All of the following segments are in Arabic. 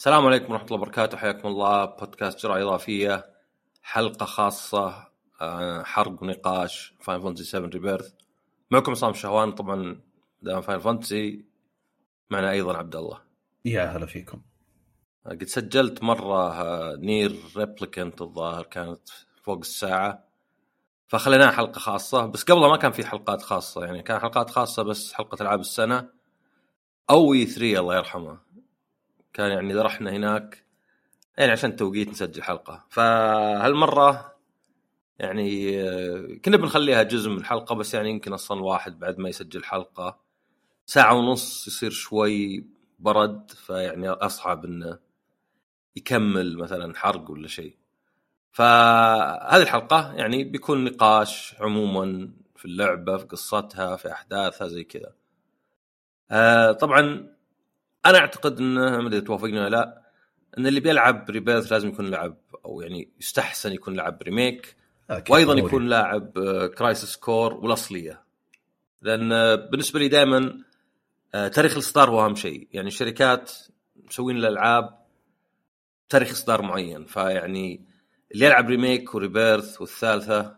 السلام عليكم ورحمة الله وبركاته. حياكم الله بودكاست جرعة إضافية، حلقة خاصة حرق ونقاش فاين فانتسي 7 ريبيرث. معكم عصام الشهوان. طبعا دام فاين فانتسي معنا أيضا عبد الله. يا هلا فيكم. قد سجلت مرة نير ريبليكنت، الظاهر كانت فوق الساعة، فخليناها حلقة خاصة. بس قبلها ما كان في حلقات خاصة، يعني كان حلقات خاصة بس حلقة ألعاب السنة أو E3 الله يرحمه، كان يعني إذا رحنا هناك يعني عشان توقيت نسجل حلقة. فهالمرة يعني كنا بنخليها جزء من الحلقة، بس يعني يمكن أصلا الواحد بعد ما يسجل حلقة ساعة ونص يصير شوي برد، فيعني أصعب إنه يكمل مثلا حرق ولا شيء. فهذه الحلقة يعني بيكون نقاش عموما في اللعبة، في قصتها، في أحداثها زي كذا. طبعا أنا أعتقد إنه ما أدري توافقني ولا لا، ان اللي بيلعب ريبيرث لازم يكون لعب، او يعني يستحسن يكون لعب ريميك، وايضا يكون لاعب كرايسيس كور والاصليه، لان بالنسبه لي دائما تاريخ الاصدار هو اهم شيء. يعني الشركات مسوين الالعاب تاريخ اصدار معين، فيعني اللي يلعب ريميك وريبيرث والثالثه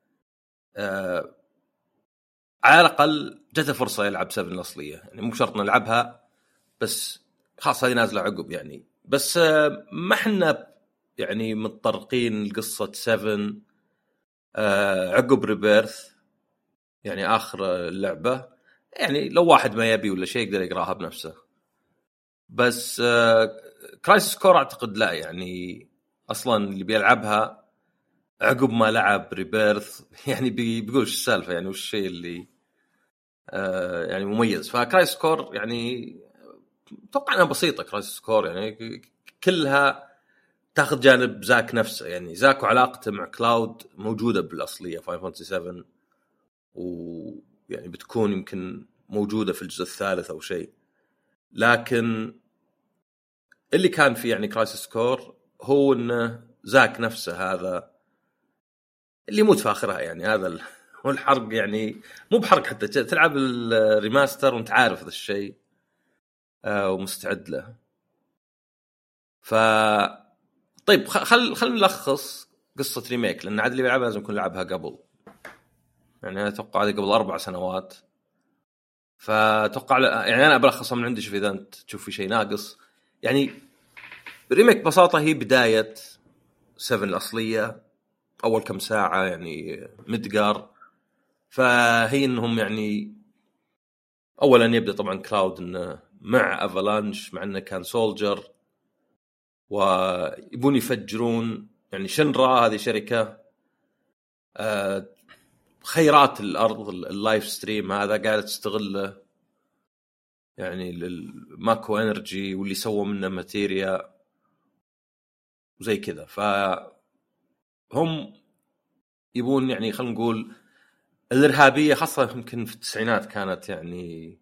على الاقل جته فرصه يلعب 7 الاصليه. يعني مو شرط نلعبها، بس خاصه هذه نازله عقب يعني. بس ما احنا يعني متطرقين لقصة 7 عقب ريبيرث، يعني آخر اللعبة. يعني لو واحد ما يبي ولا شيء يقدر يقراها بنفسه. بس كرايسيس كور أعتقد لا، يعني أصلا اللي بيلعبها عقب ما لعب ريبيرث يعني بيقول إيش السالفة، يعني وش الشيء اللي يعني مميز. فكرايسيس كور يعني توقع أنها بسيطة. كرايسيس كور يعني كلها تاخذ جانب زاك نفسه، يعني زاك وعلاقته مع كلاود موجودة بالأصلية فاين فانتسي 7، ويعني بتكون يمكن موجودة في الجزء الثالث أو شيء. لكن اللي كان في يعني كرايسيس كور هو إنه زاك نفسه هذا اللي يموت في آخرها. يعني هذا هو الحرق، يعني مو بحرق حتى تلعب الريماستر وانت عارف هذا الشيء ومستعد له. طيب خل نلخص قصة ريميك، لأن عاد اللي بيلعبها لازم يكون لعبها قبل. يعني أنا أتوقع هذه قبل 4 سنوات، فأتوقع يعني أنا بلخصها من عندي. شوف إذا أنت تشوف في شيء ناقص. يعني ريميك ببساطة هي بداية 7 الأصلية، أول كم ساعة يعني مدقار. فهي إنهم يعني أولا يبدأ طبعا كلاود إنه مع أفالانش، مع إنه كان سولجر، ويبون يفجرون يعني شنرا. هذه شركة خيرات الأرض، اللايف ستريم هذا قاعدة تستغله يعني الماكو انرجي، واللي سووا منه ماتيريا وزي كذا. فهم يبون يعني خلينا نقول الإرهابية، خاصة يمكن في التسعينات كانت يعني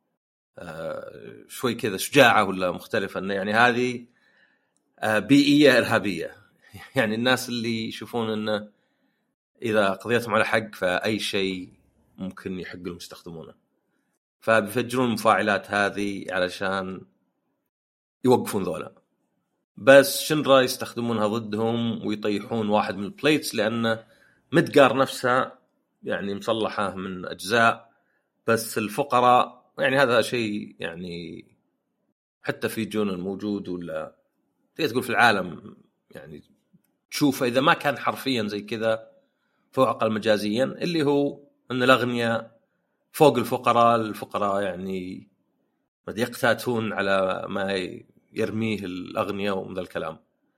شوي كذا شجاعة ولا مختلفة، إنه يعني هذه بيئية إرهابية. يعني الناس اللي يشوفون إنه إذا قضيتهم على حق فأي شيء ممكن يحق لهم يستخدمونه، فبيفجرون المفاعلات هذه علشان يوقفون ذولا. بس شنرا يستخدمونها ضدهم ويطيحون واحد من البليتس، لأنه مدقار نفسها يعني مصلحة من أجزاء. بس الفقراء يعني هذا شيء يعني حتى في جون الموجود ولا تقول في العالم، يعني تشوفه إذا ما كان حرفيا زي كذا فهو أقل مجازيا، اللي هو أن الأغنياء فوق الفقراء يعني يقتاتون على ما يرميه الأغنياء ومن ذا الكلام.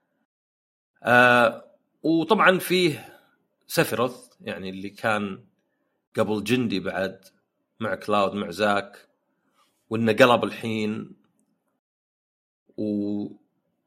وطبعا فيه سفيروث يعني اللي كان قبل جندي بعد مع كلاود مع زاك، وإنه قلب الحين. وتكتشف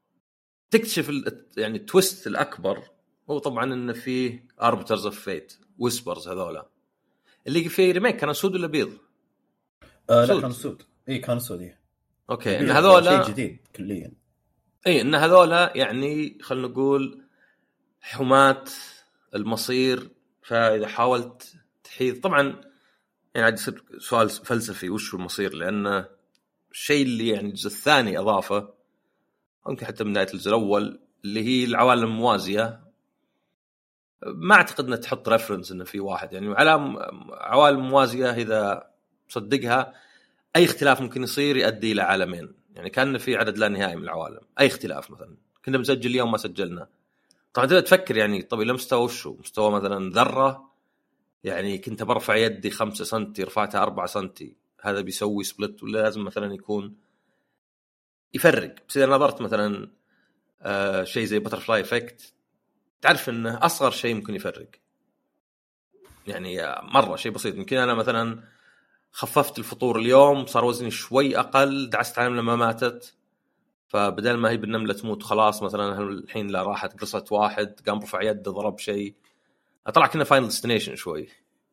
يعني التويست الأكبر هو طبعا إنه فيه Arbiters of Fate Whispers، هذولا اللي في ريميك كانوا سود ولا بيض؟ لا كانوا سود. كانوا سود. أوكي، إن هذولا شيء جديد كليا. إن هذولا يعني خلنا نقول حماة المصير. فإذا حاولت تحيط طبعا يعني عاد يصير سؤال فلسفي وش هو المصير، لأن الشيء اللي يعني الجزء الثاني أضافه ممكن حتى من بداية الجزء الأول اللي هي العوالم الموازية. ما أعتقد أنها تحط ريفرنس أنه في واحد يعني عوالم موازية إذا صدقها أي اختلاف ممكن يصير يؤدي إلى عالمين، يعني كان في عدد لا نهائي من العوالم. أي اختلاف مثلا كنا مسجل اليوم ما سجلنا، طبعا تبدأ تفكر يعني طب إلى مستوى وشو؟ مستوى مثلا ذرة، يعني كنت برفع يدي 5 سنتي رفعتها 4 سنتي، هذا بيسوي سبلت؟ ولا لازم مثلا يكون يفرق؟ بس إذا نظرت مثلا شيء زي باترفلاي إفكت تعرف إنه أصغر شيء ممكن يفرق، يعني مرة شيء بسيط. يمكن أنا مثلا خففت الفطور اليوم صار وزني شوي أقل، دعست على لما ماتت، فبدل ما هي بالنملة تموت خلاص مثلا الحين لا راحت قصت واحد قام رفع يده ضرب شيء، أطلع كنا فاينل ديستنيشن شوي.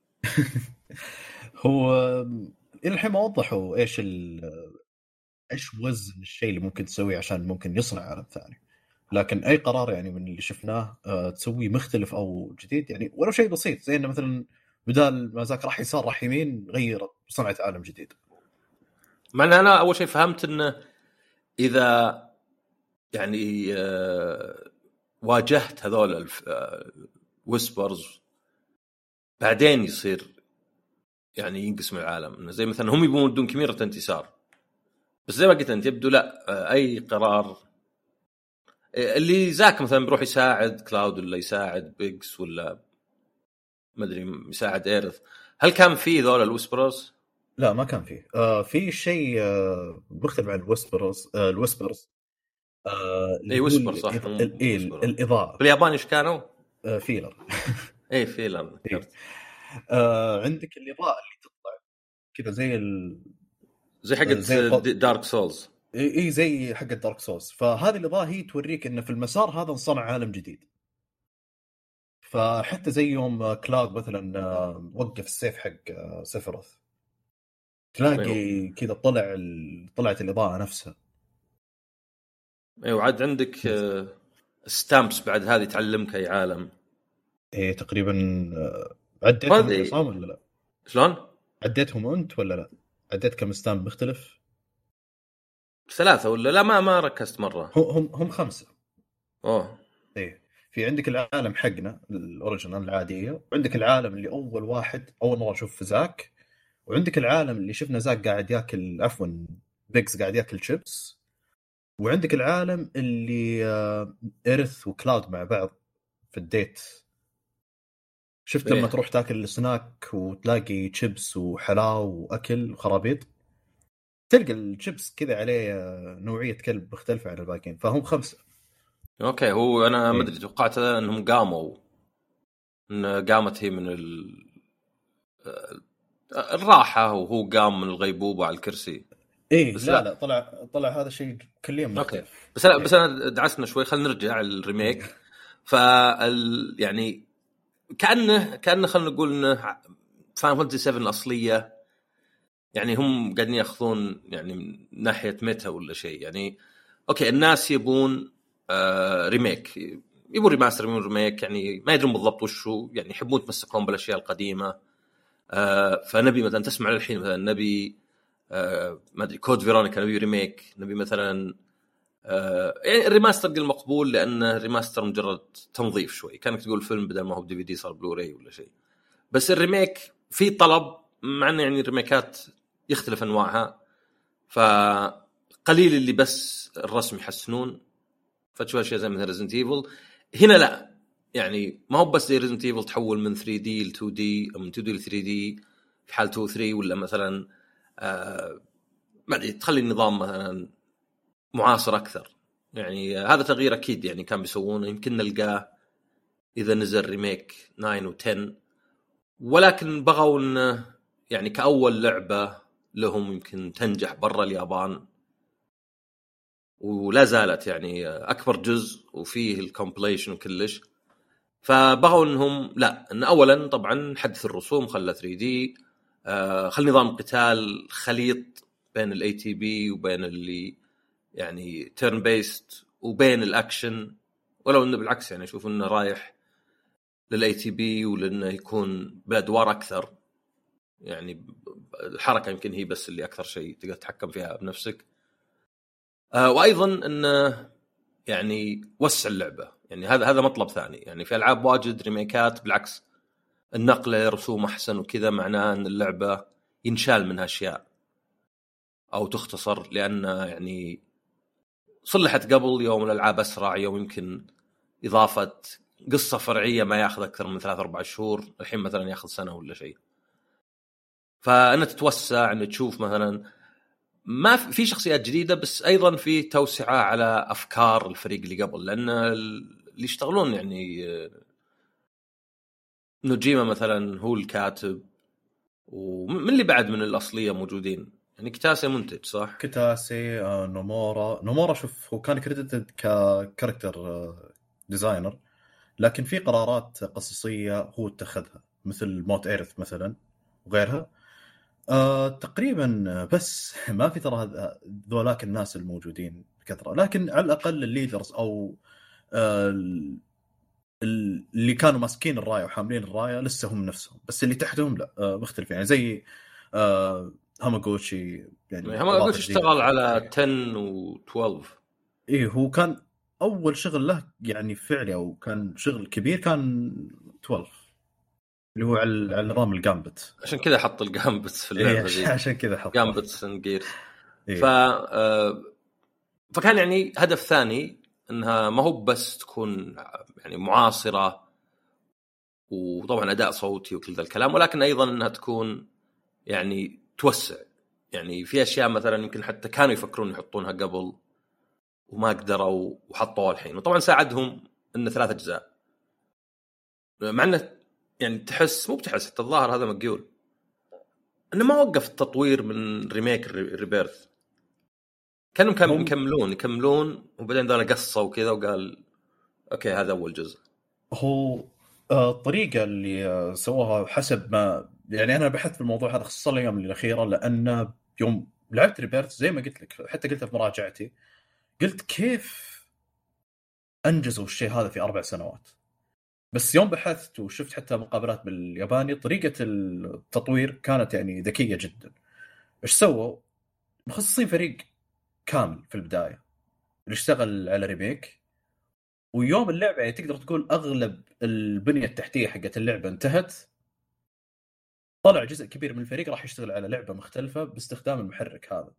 هو إلى الحين ما وضحوا إيش وزن الشيء اللي ممكن تسويه عشان ممكن يصنع عالم ثاني، لكن أي قرار يعني من اللي شفناه تسويه مختلف أو جديد، يعني ولو شيء بسيط زي إنه مثلا بدال ما ذاك راح يسار راح يمين غير صنعت عالم جديد. مع أنا أول شيء فهمت إنه إذا يعني واجهت هذول الويسبرز بعدين يصير يعني ينقسم العالم، إنه زي مثلا هم يبون بدون كميرة انتصار، بس زي ما قلت أنت يبدو لا أي قرار اللي ذاك مثلا بيروح يساعد كلاود ولا يساعد بيكس ولا ما أدري يساعد إيرث، هل كان فيه ذول الويسبرز؟ لا ما كان فيه. في شيء مختلف عن الويسبرز اي ويسبر صح. الإضاءة باليابان ايش كانوا؟ فيلر. اي فيلر. عندك الإضاءة اللي تطلع كذا زي حقت دارك سولز. اي زي حق الدارك سولز، فهذه الإضاءة هي توريك انه في المسار هذا انصنع عالم جديد. فحتى زي يوم كلاود مثلا وقف السيف حق سيفيروث تلاقي كذا طلعت الإضاءة نفسها. ايوه عاد عندك ستامبس بعد هذه تعلمك اي عالم. ايه تقريبا عديتهم العصام ولا لا؟ شلون عديتهم انت ولا لا؟ عديت كم ستامب مختلف؟ 3 ولا لا؟ ما ركزت مره. هم 5. ايه في عندك العالم حقنا الاوريجينال العاديه، وعندك العالم اللي اول مره اشوف زاك، وعندك العالم اللي شفنا زاك قاعد ياكل عفوا بيكس قاعد ياكل شيبس، وعندك العالم اللي إيرث وكلاود مع بعض في الديت. شفت لما تروح تاكل السناك وتلاقي شيبس وحلاو واكل وخرابيط، تلقى الشيبس كذا عليه نوعيه كلب مختلفه عن الباقيين، فهم 5. اوكي هو انا ما ادري توقعت انهم قامت هي من الراحه وهو قام من الغيبوبه على الكرسي. ايه لا طلع هذا شيء كليا مختلف. بس انا دعسنا شوي، خلينا نرجع للريميك. يعني كانه خلينا نقول انه فاينل فانتسي 7 الاصليه، يعني هم قاعدين ياخذون يعني من ناحيه ميتا ولا شيء. يعني اوكي الناس يبون ريميك، يبون ريماستر، يبون ريميك، يعني ما يدرون بالضبط وش هو، يعني يحبون يتمسكون بالاشياء القديمه. فنبي مثلا تسمع الحين مثلا نبي ما ادري كود فيرونيكا نبي ريميك، نبي مثلا يعني الريماستر قل مقبول لان الريماستر مجرد تنظيف شوي، كانك تقول فيلم بدل ما هو دي في دي صار بلوراي ولا شيء. بس الريميك في طلب، مع انه يعني الريميكات يختلف انواعها، فقليل اللي بس الرسم يحسنون، فتشوف اشياء زي مثلا ريزنت ايفل. هنا لا، يعني ما هو بس زي ريزنت ايفل تحول من 3 دي ل 2 دي او من 2 دي ل 3 دي في حال 2 3، ولا مثلا ما ادري تخلي النظام مثلا معاصر اكثر. يعني هذا تغيير اكيد يعني كان بيسوونه، يمكن نلقاه اذا نزل ريميك 9 و10، ولكن بغوا انه يعني كأول لعبة لهم يمكن تنجح برا اليابان، ولا زالت يعني أكبر جزء وفيه الكومبليشن وكلش، فبغوا إنهم لا، إن أولا طبعا حدث الرسوم، خلى 3D، خلى نظام قتال خليط بين الاي تي بي وبين اللي يعني تيرن بيست وبين الأكشن، ولو إنه بالعكس يعني أشوف إنه رايح للاي تي بي ولأنه يكون بأدوار أكثر، يعني الحركة يمكن هي بس اللي أكثر شيء تقدر تتحكم فيها بنفسك. وأيضا أن يعني وسع اللعبه، يعني هذا مطلب ثاني. يعني في العاب واجد ريميكات بالعكس النقله رسوم احسن وكذا، معناه ان اللعبه ينشال منها اشياء او تختصر، لان يعني صلحت قبل يوم الالعاب اسرع، يوم يمكن اضافه قصه فرعيه ما ياخذ اكثر من 3-4 شهور، الحين مثلا ياخذ سنه ولا شيء. فأنت تتوسع ان تشوف مثلا ما في شخصيات جديده، بس ايضا في توسعه على افكار الفريق اللي قبل، لان اللي يشتغلون يعني نوجيما مثلا هو الكاتب، ومن اللي بعد من الاصليه موجودين يعني كتاسي منتج صح؟ كتاسي، نومورا شوف هو كان كريديتد ككاركتر ديزاينر، لكن في قرارات قصصيه هو اتخذها مثل موت ايرث مثلا وغيرها. تقريبا بس ما في ترى ذولاك الناس الموجودين بكثره، لكن على الاقل الليدرز او اللي كانوا ماسكين الرايه وحاملين الرايه لسه هم نفسهم، بس اللي تحتهم لا مختلف. يعني زي هاماغوتشي، يعني هاماغوتشي اشتغل على 10 و12. ايه هو كان اول شغل له يعني فعلي، او كان شغل كبير، كان 12 اللي هو على نظام الجامبت. عشان كذا حط الجامبتس في اللعبه إيه عشان كذا حط جامبتس اند جيرز. إيه. فكان يعني هدف ثاني انها ما هو بس تكون يعني معاصره وطبعا اداء صوتي وكل ذا الكلام، ولكن ايضا انها تكون يعني توسع. يعني في اشياء مثلا يمكن حتى كانوا يفكرون يحطونها قبل وما قدروا وحطوها الحين، وطبعا ساعدهم انه 3 أجزاء، مع انه يعني تحس مو بتحس حتى الظاهر هذا مقيول انه ما وقف التطوير من ريميك ريبيرث، كانوا يكملون وبعدين ذا قصه وكذا وقال اوكي هذا اول جزء. هو الطريقه اللي سووها حسب ما يعني انا بحثت في الموضوع هذا خصوصا الايام الاخيره، لان يوم لعبت ريبيرث زي ما قلت لك، حتى قلتها في مراجعتي، قلت كيف انجزوا الشيء هذا في 4 سنوات. بس يوم بحثت وشفت حتى مقابلات بالياباني، طريقه التطوير كانت يعني ذكيه جدا. ايش سووا؟ مخصصين فريق كامل في البدايه اللي اشتغل على ريميك، ويوم اللعبه يعني تقدر تقول اغلب البنيه التحتيه حقت اللعبه انتهت، طلع جزء كبير من الفريق راح يشتغل على لعبه مختلفه باستخدام المحرك هذا،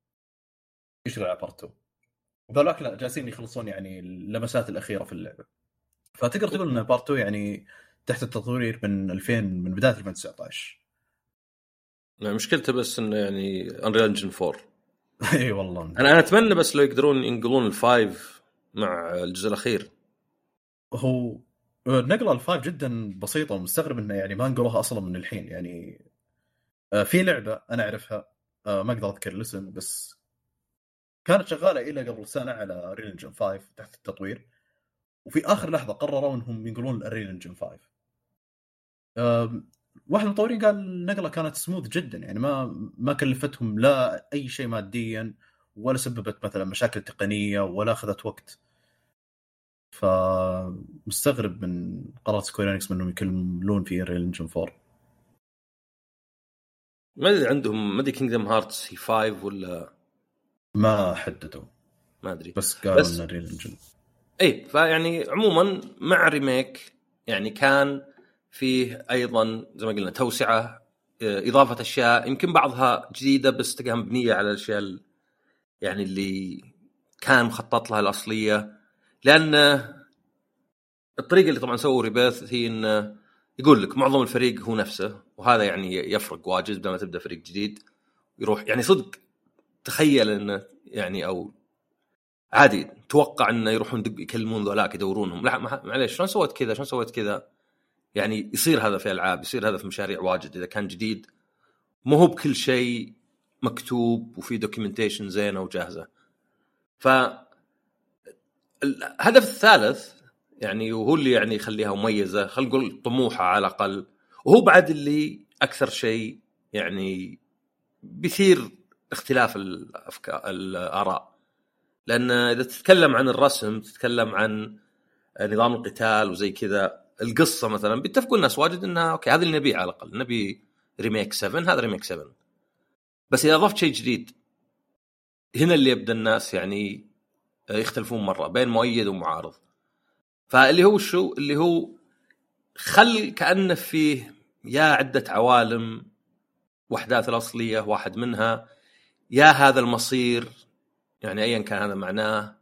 يشتغل على بارت 2. وذولاك لا جالسين يخلصون يعني اللمسات الاخيره في اللعبه. فتقدر تقول ان بارت 2 يعني تحت التطوير من 2000، من بدايه 2019. يعني مشكلته بس انه يعني انريل انجن 4. اي والله انا اتمنى بس لو يقدرون ينقلون الفايف مع الجزء الاخير. هو نقله الفايف جدا بسيطه، ومستغرب انه يعني ما نقلوها اصلا من الحين. يعني في لعبه انا اعرفها، ما اقدر اذكر الاسم، بس كانت شغاله الى قبل سنه على ريل انجن 5 تحت التطوير، وفي اخر لحظه قرروا انهم ينقلون الريل انجن 5. واحد من المطورين قال النقله كانت سموث جدا، يعني ما كلفتهم لا اي شيء ماديا، ولا سببت مثلا مشاكل تقنيه، ولا اخذت وقت. فمستغرب من قرار سكوير انكس انهم يكملون في ريل انجن 4. ما ادري عندهم، ما ادري كينجدم هارتس هي 5 ولا ما حددوا، ما ادري، بس قالوا ان ريل انجن. اي فيعني عموما مع ريميك يعني كان فيه ايضا زي ما قلنا توسعه، اضافه اشياء يمكن بعضها جديده بس تلقاها مبنيه على الاشياء يعني اللي كان مخطط لها الاصليه. لان الطريقه اللي طبعا سووا ريبيرث هي انه يقول لك معظم الفريق هو نفسه، وهذا يعني يفرق واجد لما تبدا فريق جديد يروح يعني صدق تخيل انه يعني او عادي توقع انه يروحون يكلمون ذولاك يدورونهم، لا معليش شلون سويت كذا شلون سويت كذا. يعني يصير هذا في العاب، يصير هذا في مشاريع واجد اذا كان جديد، مو هو بكل شيء مكتوب وفي دوكيومنتيشن زينه وجاهزه. ف الهدف الثالث يعني وهو اللي يعني يخليها مميزه، خلينا نقول طموحه على الاقل، وهو بعد اللي اكثر شيء يعني بيثير اختلاف الافكار الاراء. لان اذا تتكلم عن الرسم، تتكلم عن نظام القتال وزي كذا، القصه مثلا بيتفقوا الناس واجد انها اوكي هذا اللي نبيه، على الاقل نبي ريميك 7، هذا ريميك 7. بس اذا اضفت شيء جديد هنا اللي يبدا الناس يعني يختلفون مره بين مؤيد ومعارض. فاللي هو شو اللي هو خل كأنه فيه يا عده عوالم وحدات الاصليه واحد منها، يا هذا المصير يعني ايا كان هذا معناه،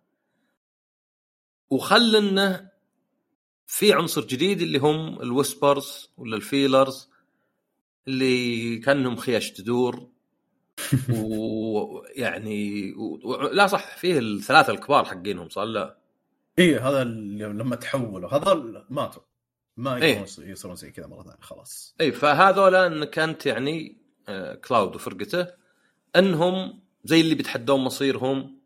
وخل انه في عنصر جديد اللي هم الويسبرز ولا الفيلرز اللي كانهم خيش تدور ويعني لا صح فيه الثلاثه الكبار حقينهم صار لا ايه هذا لما تحولوا هذا ماتوا ما يقدرون إيه؟ يصيرون زي كذا مره ثانيه خلاص. اي فهذولا ان كانت يعني كلاود وفرقته انهم زي اللي بيتحدون مصيرهم.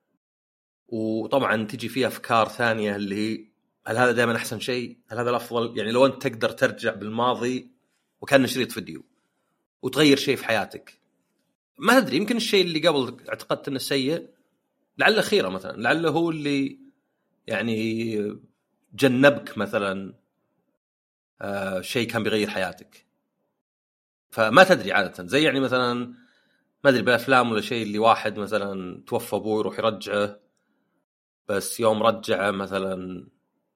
وطبعا تجي فيها افكار ثانيه اللي هي هل هذا دائما احسن شيء؟ هل هذا الافضل؟ يعني لو انت تقدر ترجع بالماضي وكان شريط فيديو وتغير شيء في حياتك، ما ادري يمكن الشيء اللي قبل اعتقدت انه سيء لعله خيره مثلا، لعله هو اللي يعني جنبك مثلا شيء كان بيغير حياتك. فما تدري عاده زي يعني مثلا ما ادري بالافلام ولا شيء اللي واحد مثلا توفى ابوه يروح يرجعه، بس يوم رجعه مثلا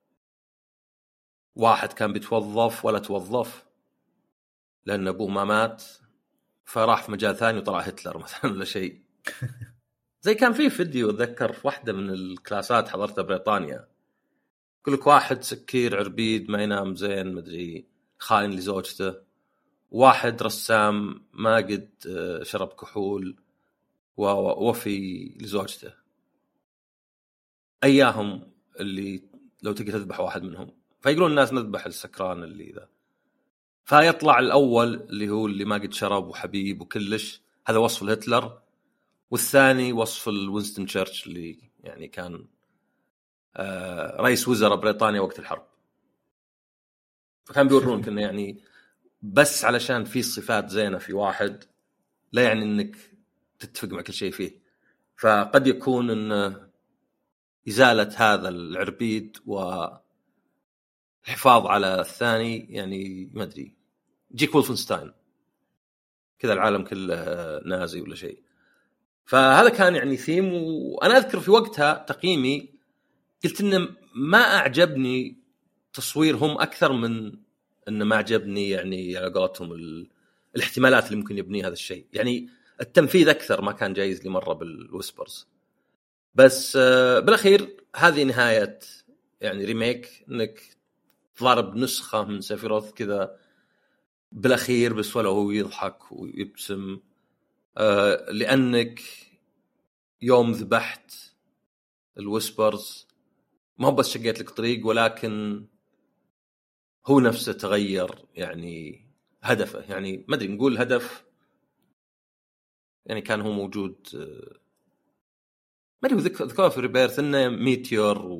واحد كان بيتوظف ولا توظف لان ابوه ما مات فراح في مجال ثاني وطلع هتلر مثلا ولا شيء. زي كان في فيديو اتذكر في واحده من الكلاسات حضرتها بريطانيا، يقول لك واحد سكير عربيد ما ينام زين مدري خاين لزوجته، واحد رسام ما قد شرب كحول ووفي لزوجته، اياهم اللي لو تقدر تذبح واحد منهم؟ فيقولون الناس نذبح السكران اللي ذا. فيطلع الاول اللي هو اللي ما قد شرب وحبيب وكلش، هذا وصف الهتلر، والثاني وصف الوينستون تشرش اللي يعني كان رئيس وزراء بريطانيا وقت الحرب. فكان بيورونك انه يعني بس علشان في صفات زينة في واحد لا يعني انك تتفق مع كل شيء فيه. فقد يكون ان ازالة هذا العربيد والحفاظ على الثاني يعني ما ادري جيك وولفنستاين كذا العالم كله نازي ولا شيء. فهذا كان يعني ثيم. وانا اذكر في وقتها تقييمي قلت انه ما اعجبني تصويرهم اكثر من انه ما عجبني يعني على قولتهم الاحتمالات اللي ممكن يبني هذا الشيء. يعني التنفيذ اكثر ما كان جايز لي مره بالويسبرز. بس بالاخير هذه نهايه يعني ريميك، انك ضارب نسخه من سيفيروث كذا بالاخير بس ولا هو يضحك ويبتسم لانك يوم ذبحت الويسبرز ما هو بس شقيت لك طريق ولكن هو نفسه تغير يعني هدفه. يعني ما ادري نقول هدف يعني كان هو موجود ما ادري ذكر في ريبيرث انه ميتيور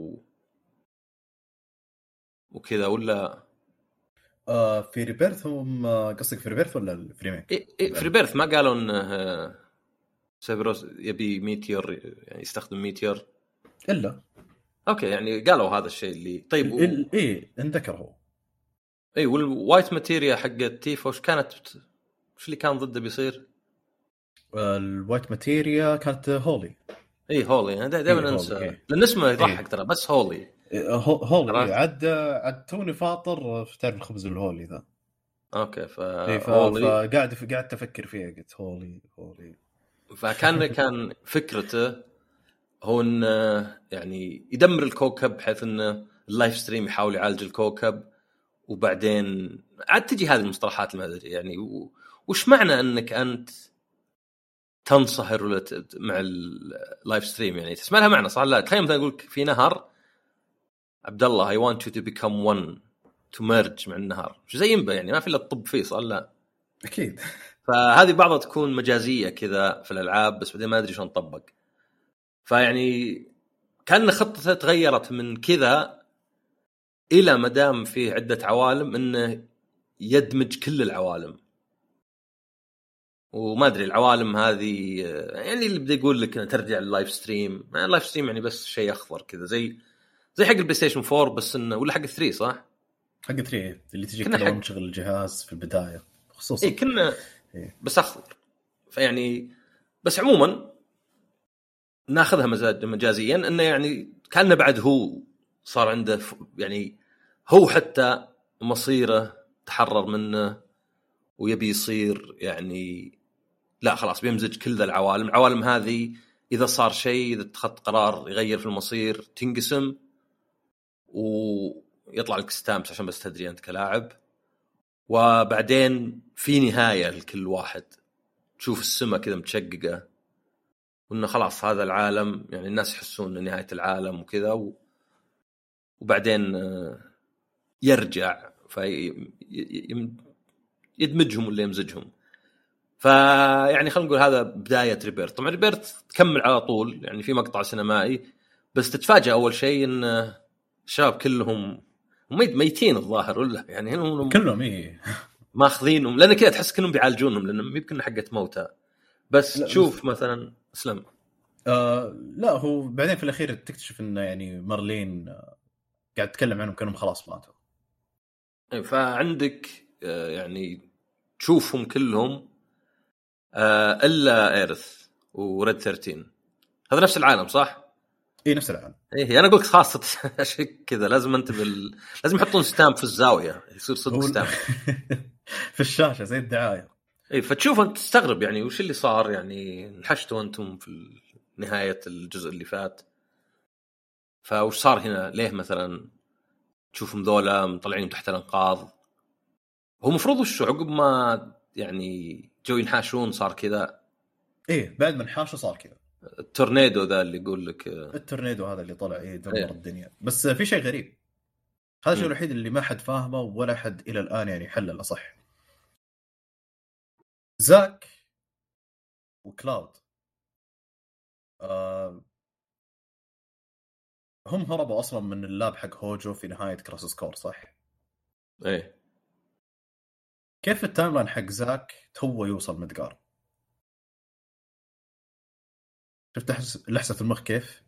وكذا ولا في ريبيرث هم قصدك في ريبيرث ولا في ريميك؟ في ريبيرث ما قالوا انه سيفيروس يبي ميتيور يعني يستخدم ميتيور الا اوكي يعني قالوا هذا الشيء اللي طيب ايه انذكر هو اي. والوايت ماتيريا حقت تيفا وش كانت وش اللي كان ضده بيصير؟ الوايت ماتيريا كانت هولي. اي هولي انا دائما انسى لان اسمه يضحك ترى بس هولي هولي عاد توني فاطر في تعرف الخبز الهولي ذا. اوكي فقاعد افكر فيها قلت هولي فكان فكرته هو انه يعني يدمر الكوكب بحيث انه اللايف ستريم يحاول يعالج الكوكب. وبعدين عاد تجي هذه المصطلحات ما ادري يعني وش معنى انك انت تنصهر مع اللايف ستريم يعني تسمع لها معنى صح؟ لا تخيل مثلا اقول في نهر عبد الله I want you to become one to merge مع النهر شو زي ينبه يعني ما في الا الطب فيه صح؟ لا اكيد. فهذه بعضها تكون مجازيه كذا في الالعاب بس بعدين ما ادري شلون تطبق. فيعني كان خطته تغيرت من كذا الى مدام فيه عده عوالم انه يدمج كل العوالم. وما ادري العوالم هذه يعني اللي بدي اقول لك انه ترجع لللايف ستريم. اللايف ستريم يعني بس شيء اخضر كذا زي حق البلاي ستيشن 4 بس انه ولا حق 3 صح؟ حق 3 اللي تجي كذا نشغل الجهاز في البدايه خصوصا كنا بس اخضر. فيعني بس عموما ناخذها مجازيا انه يعني كان بعد هو صار عنده يعني هو حتى مصيره تحرر منه ويبي يصير يعني لا خلاص بيمزج كل ذا العوالم هذه. اذا صار شيء، اذا اتخذت قرار يغير في المصير، تنقسم ويطلع لك ستامبس عشان بس تدري انت كلاعب. وبعدين في نهايه لكل واحد، تشوف السماء كذا متشققه وانه خلاص هذا العالم يعني الناس يحسون ان نهايه العالم وكذا وبعدين يرجع يدمجهم ولا يمزجهم. فيعني خلينا نقول هذا بدايه ريبيرث. طبعا ريبيرث تكمل على طول، يعني في مقطع سينمائي بس تتفاجأ اول شيء ان الشباب كلهم ميتين الظاهر، ولا يعني هم كلهم ايه ماخذينهم لان كذا تحس كانهم بيعالجونهم لانهم يمكن حقه موتى. بس تشوف مثلا اسلم لا هو بعدين في الاخير تكتشف انه يعني مارلين قاعد تتكلم عنهم كانهم خلاص ماتوا. فعندك يعني تشوفهم كلهم الا ايرث وريد 13. هذا نفس العالم صح؟ ايه نفس العالم. ايه انا قلت خاصة شيء كذا لازم انت لازم يحطون ستامب في الزاوية يصير صدق ستامب في الشاشة زي الدعاية. ايه فتشوف انت تستغرب يعني وش اللي صار، يعني نحشتوا انتم في نهاية الجزء اللي فات، فوش صار هنا؟ ليه مثلا تشوفهم ذولا مطلعين تحت الانقاض؟ هو مفروض وش عقب ما يعني جو ينحاشون صار كذا؟ ايه بعد ما انحاشوا صار كذا. التورنيدو ذا اللي يقول لك التورنيدو هذا اللي طلع ايه دمر إيه. الدنيا. بس في شيء غريب، هذا الشيء الوحيد اللي ما حد فاهمه ولا حد الى الان يعني حلله صح. زاك وكلاود هم هربوا اصلا من اللاب حق هوجو في نهايه كراس سكور صح؟ ايه كيف التايم لاين حق زاك هو يوصل مدقار؟ شفت لحسة المخ كيف؟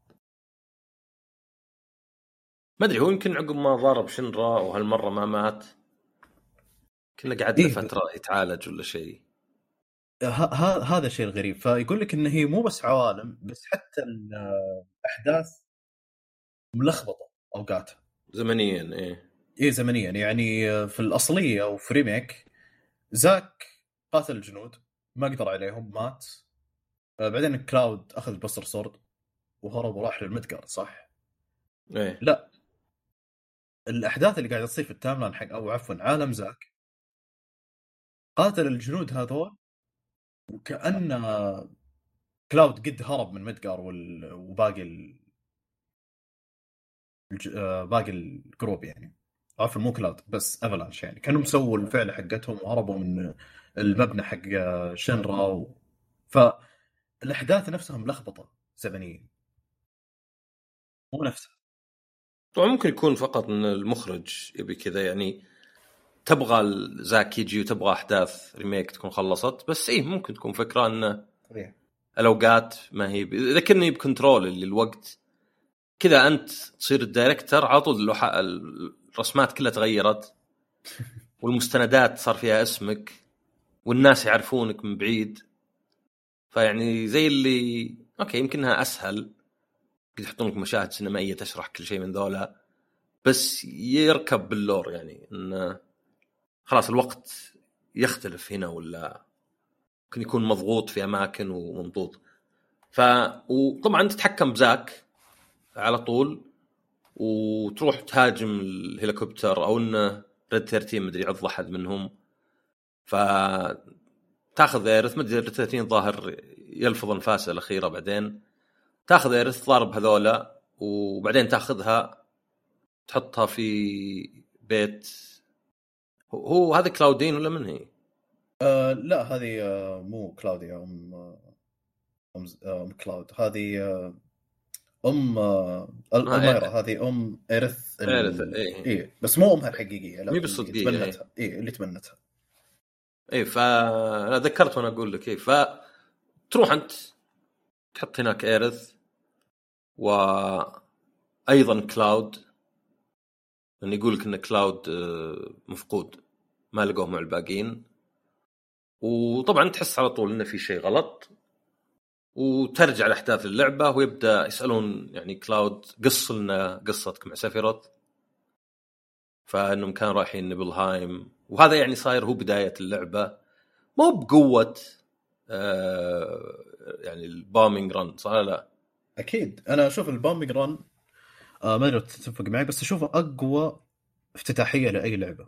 ما ادري، هو يمكن عقب ما ضرب شنرا وهالمره ما مات كنا قعد له فتره يتعالج ولا شيء. هذا شيء الغريب. فيقول لك ان هي مو بس عوالم، بس حتى الاحداث ملخبطه اوقات زمنيا. ايه زمنيا. يعني في الاصليه وفي ريميك زاك قاتل الجنود ما قدر عليهم مات. بعدين كلاود اخذ بستر سورد وهرب وراح للمدقار صح؟ ايه لا، الاحداث اللي قاعده تصير في التايم لاين حق او عفوا عالم زاك قاتل الجنود هذول وكأن كلاود قد هرب من مدقار وباقي باقي الجروب يعني عارف مو كلاود بس افلانش يعني كانوا مسووا الفعل حقتهم وهربوا من المبنى حق شنرا فالاحداث نفسها ملخبطه زمنيا مو نفسها. طبعا ممكن يكون فقط ان المخرج يبي كذا، يعني تبغى زاك يجي وتبغى احداث ريميك تكون خلصت. بس ايه ممكن تكون فكره ان الاوقات ما هي ذكرني بكنترول اللي الوقت كذا انت تصير الدايركتر على طول الرسمات كلها تغيرت والمستندات صار فيها اسمك والناس يعرفونك من بعيد. فيعني زي اللي اوكي يمكنها اسهل يحطون لك مشاهد سينمائيه تشرح كل شيء من ذولا، بس يركب باللور يعني ان خلاص الوقت يختلف هنا ولا ممكن يكون مضغوط في اماكن وممضوط. وطبعا تتحكم بزاك على طول وتروح تهاجم الهليكوبتر او انه ريد 13 مدري عض احد منهم فتاخذ ايرث. مدري ريد 13 ظاهر يلفظ انفاسه الاخيره، بعدين تاخذ ايرث ضارب هذولا وبعدين تاخذها تحطها في بيت. هو هذا كلاودين ولا من هي؟ لا هذه مو كلاوديا ام كلاود. هذه المايرا. هذه ايرث إيه بس مو امها الحقيقيه، لا اللي تبنتها. ايه اللي تبنتها. ايه فانا ذكرت وانا اقول لك ايه. فتروح انت تحط هناك ايرث وايضا كلاود، لان يقول لك ان كلاود مفقود ما لقوه مع الباقين. وطبعا تحس على طول انه في شيء غلط وترجع لأحداث اللعبة ويبدأ يسألون يعني كلاود قص لنا قصتك مع سيفيروث، فإنهم كانوا رايحين نيبلهايم، وهذا يعني صاير هو بداية اللعبة، مو بقوة يعني البومينج رن صح لا؟ اكيد انا اشوف البومينج ران ما ادري تتفق معي، بس اشوفه اقوى افتتاحيه لاي لعبه.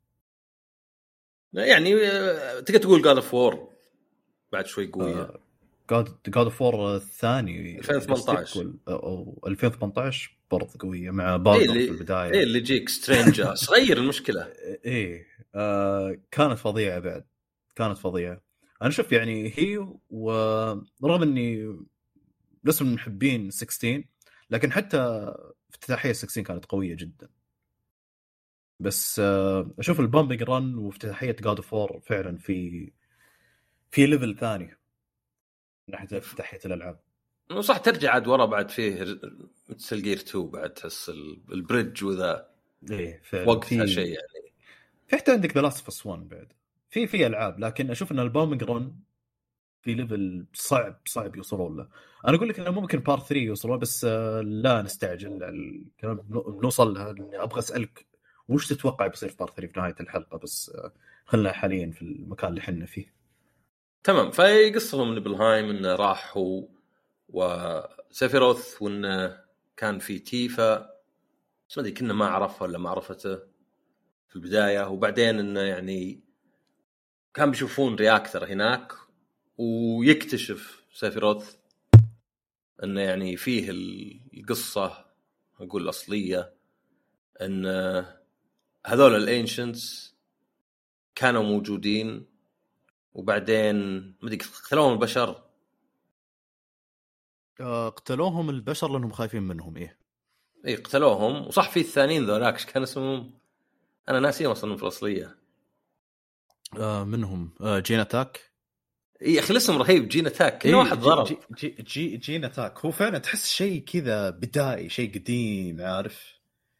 يعني تقدر تقول God of War بعد شوي قوية. جاد اوف وور الثاني 2018 او 2018 برضه قويه مع ايه بالدر في البدايه. اللي يجيك سترينجر صغير المشكلة. ايه كانت فظيعه بعد، كانت فظيعه. انا شوف يعني هي، ورغم اني لست من محبين 16، لكن حتى افتتاحيه 16 كانت قويه جدا. بس اشوف البامبنج رن وافتتاحيه جاد اوف وور فعلا في ليفل ثاني من ناحيه افتتاحيه الالعاب. صح ترجع عاد ورا بعد فيه مثل جير 2 بعد تحس البريدج وذا ايه فعلا وقتها شيء يعني. في حتى عندك ذا لاست اوف اس 1 بعد في العاب، لكن اشوف ان البامبنج رن في ليفل صعب يوصلون له. انا اقول لك انه ممكن بارت 3 يوصلون، بس لا نستعجل الكلام، بنوصل لها. ابغى اسالك وش تتوقع بيصير في بارت 3 في نهايه الحلقه، بس خلنا حاليا في المكان اللي حنا فيه. تمام. فيقصهم نبلهايم انه راح هو وسيفيروث، وانه كان في تيفا بس ما ادري كنا ما عرفها ولا ما عرفته في البدايه، وبعدين انه يعني كان بيشوفون رياكتر هناك، ويكتشف سيفيروث انه يعني فيه القصه اقول الاصليه، ان هذول الانشنتس كانوا موجودين وبعدين ما ادري قتلوهم البشر. قتلوهم البشر لانهم خايفين منهم. اي قتلوهم، وصح في الثانيين ذولاك كان اسمهم انا ناسيهم اصلا في الاصليه. منهم جين اتاك. اي اخي الاسم رهيب، جين اتاك كل واحد ضرب. جين اتاك هو فعلا تحس شيء كذا بدائي، شيء قديم، عارف.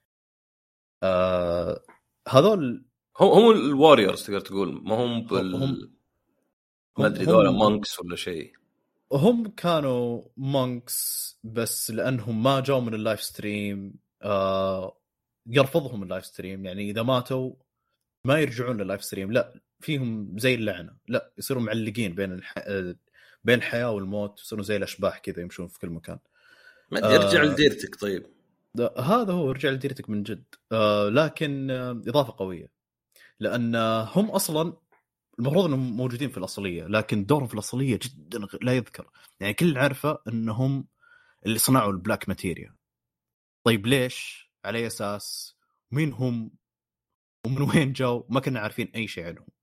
هذول هم الواريورز تقدر تقول، ما هم ما ادري ذولا مونكس ولا شيء. هم كانوا مونكس بس لانهم ما جاوا من اللايف ستريم. يرفضهم اللايف ستريم، يعني اذا ماتوا ما يرجعون لللايف ستريم، لا فيهم زي اللعنه، لا يصيروا معلقين بين الحياه والموت، يصيروا زي الاشباح كذا يمشون في كل مكان. ما ادري ارجع لديرتك. طيب هذا هو رجع لديرتك من جد. لكن اضافه قويه، لان هم اصلا المفروض انهم موجودين في الاصليه، لكن دورهم في الاصليه جدا لا يذكر. يعني كل عارفه انهم اللي صنعوا البلاك ماتيريا. طيب ليش؟ على اساس مين هم ومن وين جاوا؟ ما كنا عارفين اي شيء عنهم.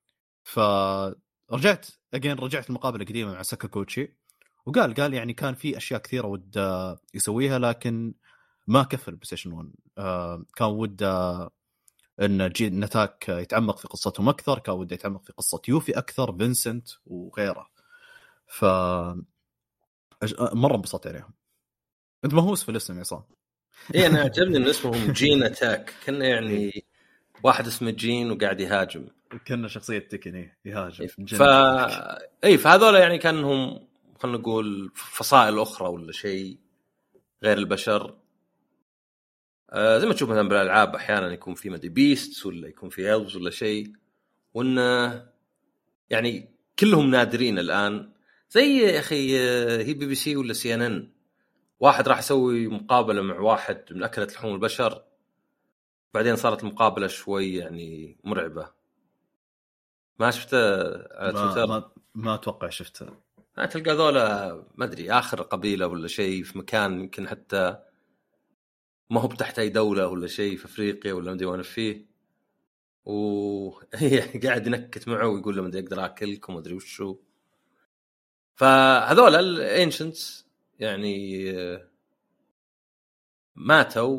فرجعت المقابله القديمه مع ساكاكوتشي، وقال يعني كان في اشياء كثيره ود يسويها، لكن ما كفى البلايستيشن 1. كان ود ان نتاك يتعمق في قصتهم اكثر، كان وده يتعمق في قصه يوفي اكثر، فينسنت وغيره. ف مره انبسطت عليهم. انت مهووس في الاسم يا عصام. اي انا عجبني ان اسمهم جين اتاك، كنا يعني واحد اسمه جين وقاعد يهاجم، كنا شخصيه تكن يهاجم. فهذول يعني كانهم خلينا نقول فصائل اخرى ولا شيء غير البشر. زي ما تشوف مثلا بالالعاب احيانا يكون في مدي بيستس ولا يكون في إلفز ولا شيء، وان يعني كلهم نادرين الان. زي يا اخي هي بي بي سي ولا سي ان ان، واحد راح يسوي مقابله مع واحد من اكله لحوم البشر، بعدين صارت المقابله شوي يعني مرعبه. ما شفته على تويتر؟ ما اتوقع شفته. تلقى ذولا ما ادري اخر قبيله ولا شيء في مكان يمكن حتى ما هو تحت اي دوله ولا شيء في افريقيا ولا مدري وين فيه، وهي قاعد ينكت معه ويقول له ما ادري اقدر اكلكم ما ادري وشو. فهذول الانشنتس يعني ماتوا.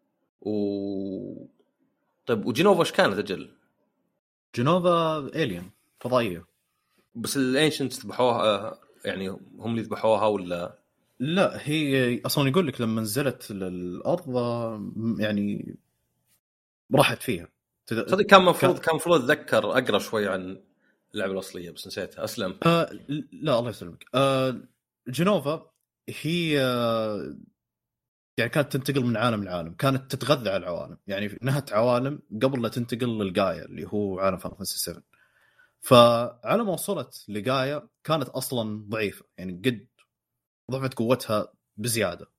طيب وجينوفا ايش كانت اجل؟ جينوفا الين فضائيه، بس الانشنتس ذبحوها يعني هم اللي ذبحوها ولا لا؟ هي اصلا يقول لك لما نزلت للارض يعني راحت فيها. صدق كان مفروض اتذكر اقرا شوي عن اللعبه الاصليه بس نسيتها. اسلم. لا الله يسلمك. جنوفا هي يعني كانت تنتقل من عالم لعالم، كانت تتغذى على العوالم، يعني نهت عوالم قبل لا تنتقل للغايا اللي هو عالم فاينل فانتسي 7. فعلى ما وصلت لغايا كانت اصلا ضعيفه، يعني قد ضعفت قوتها بزياده.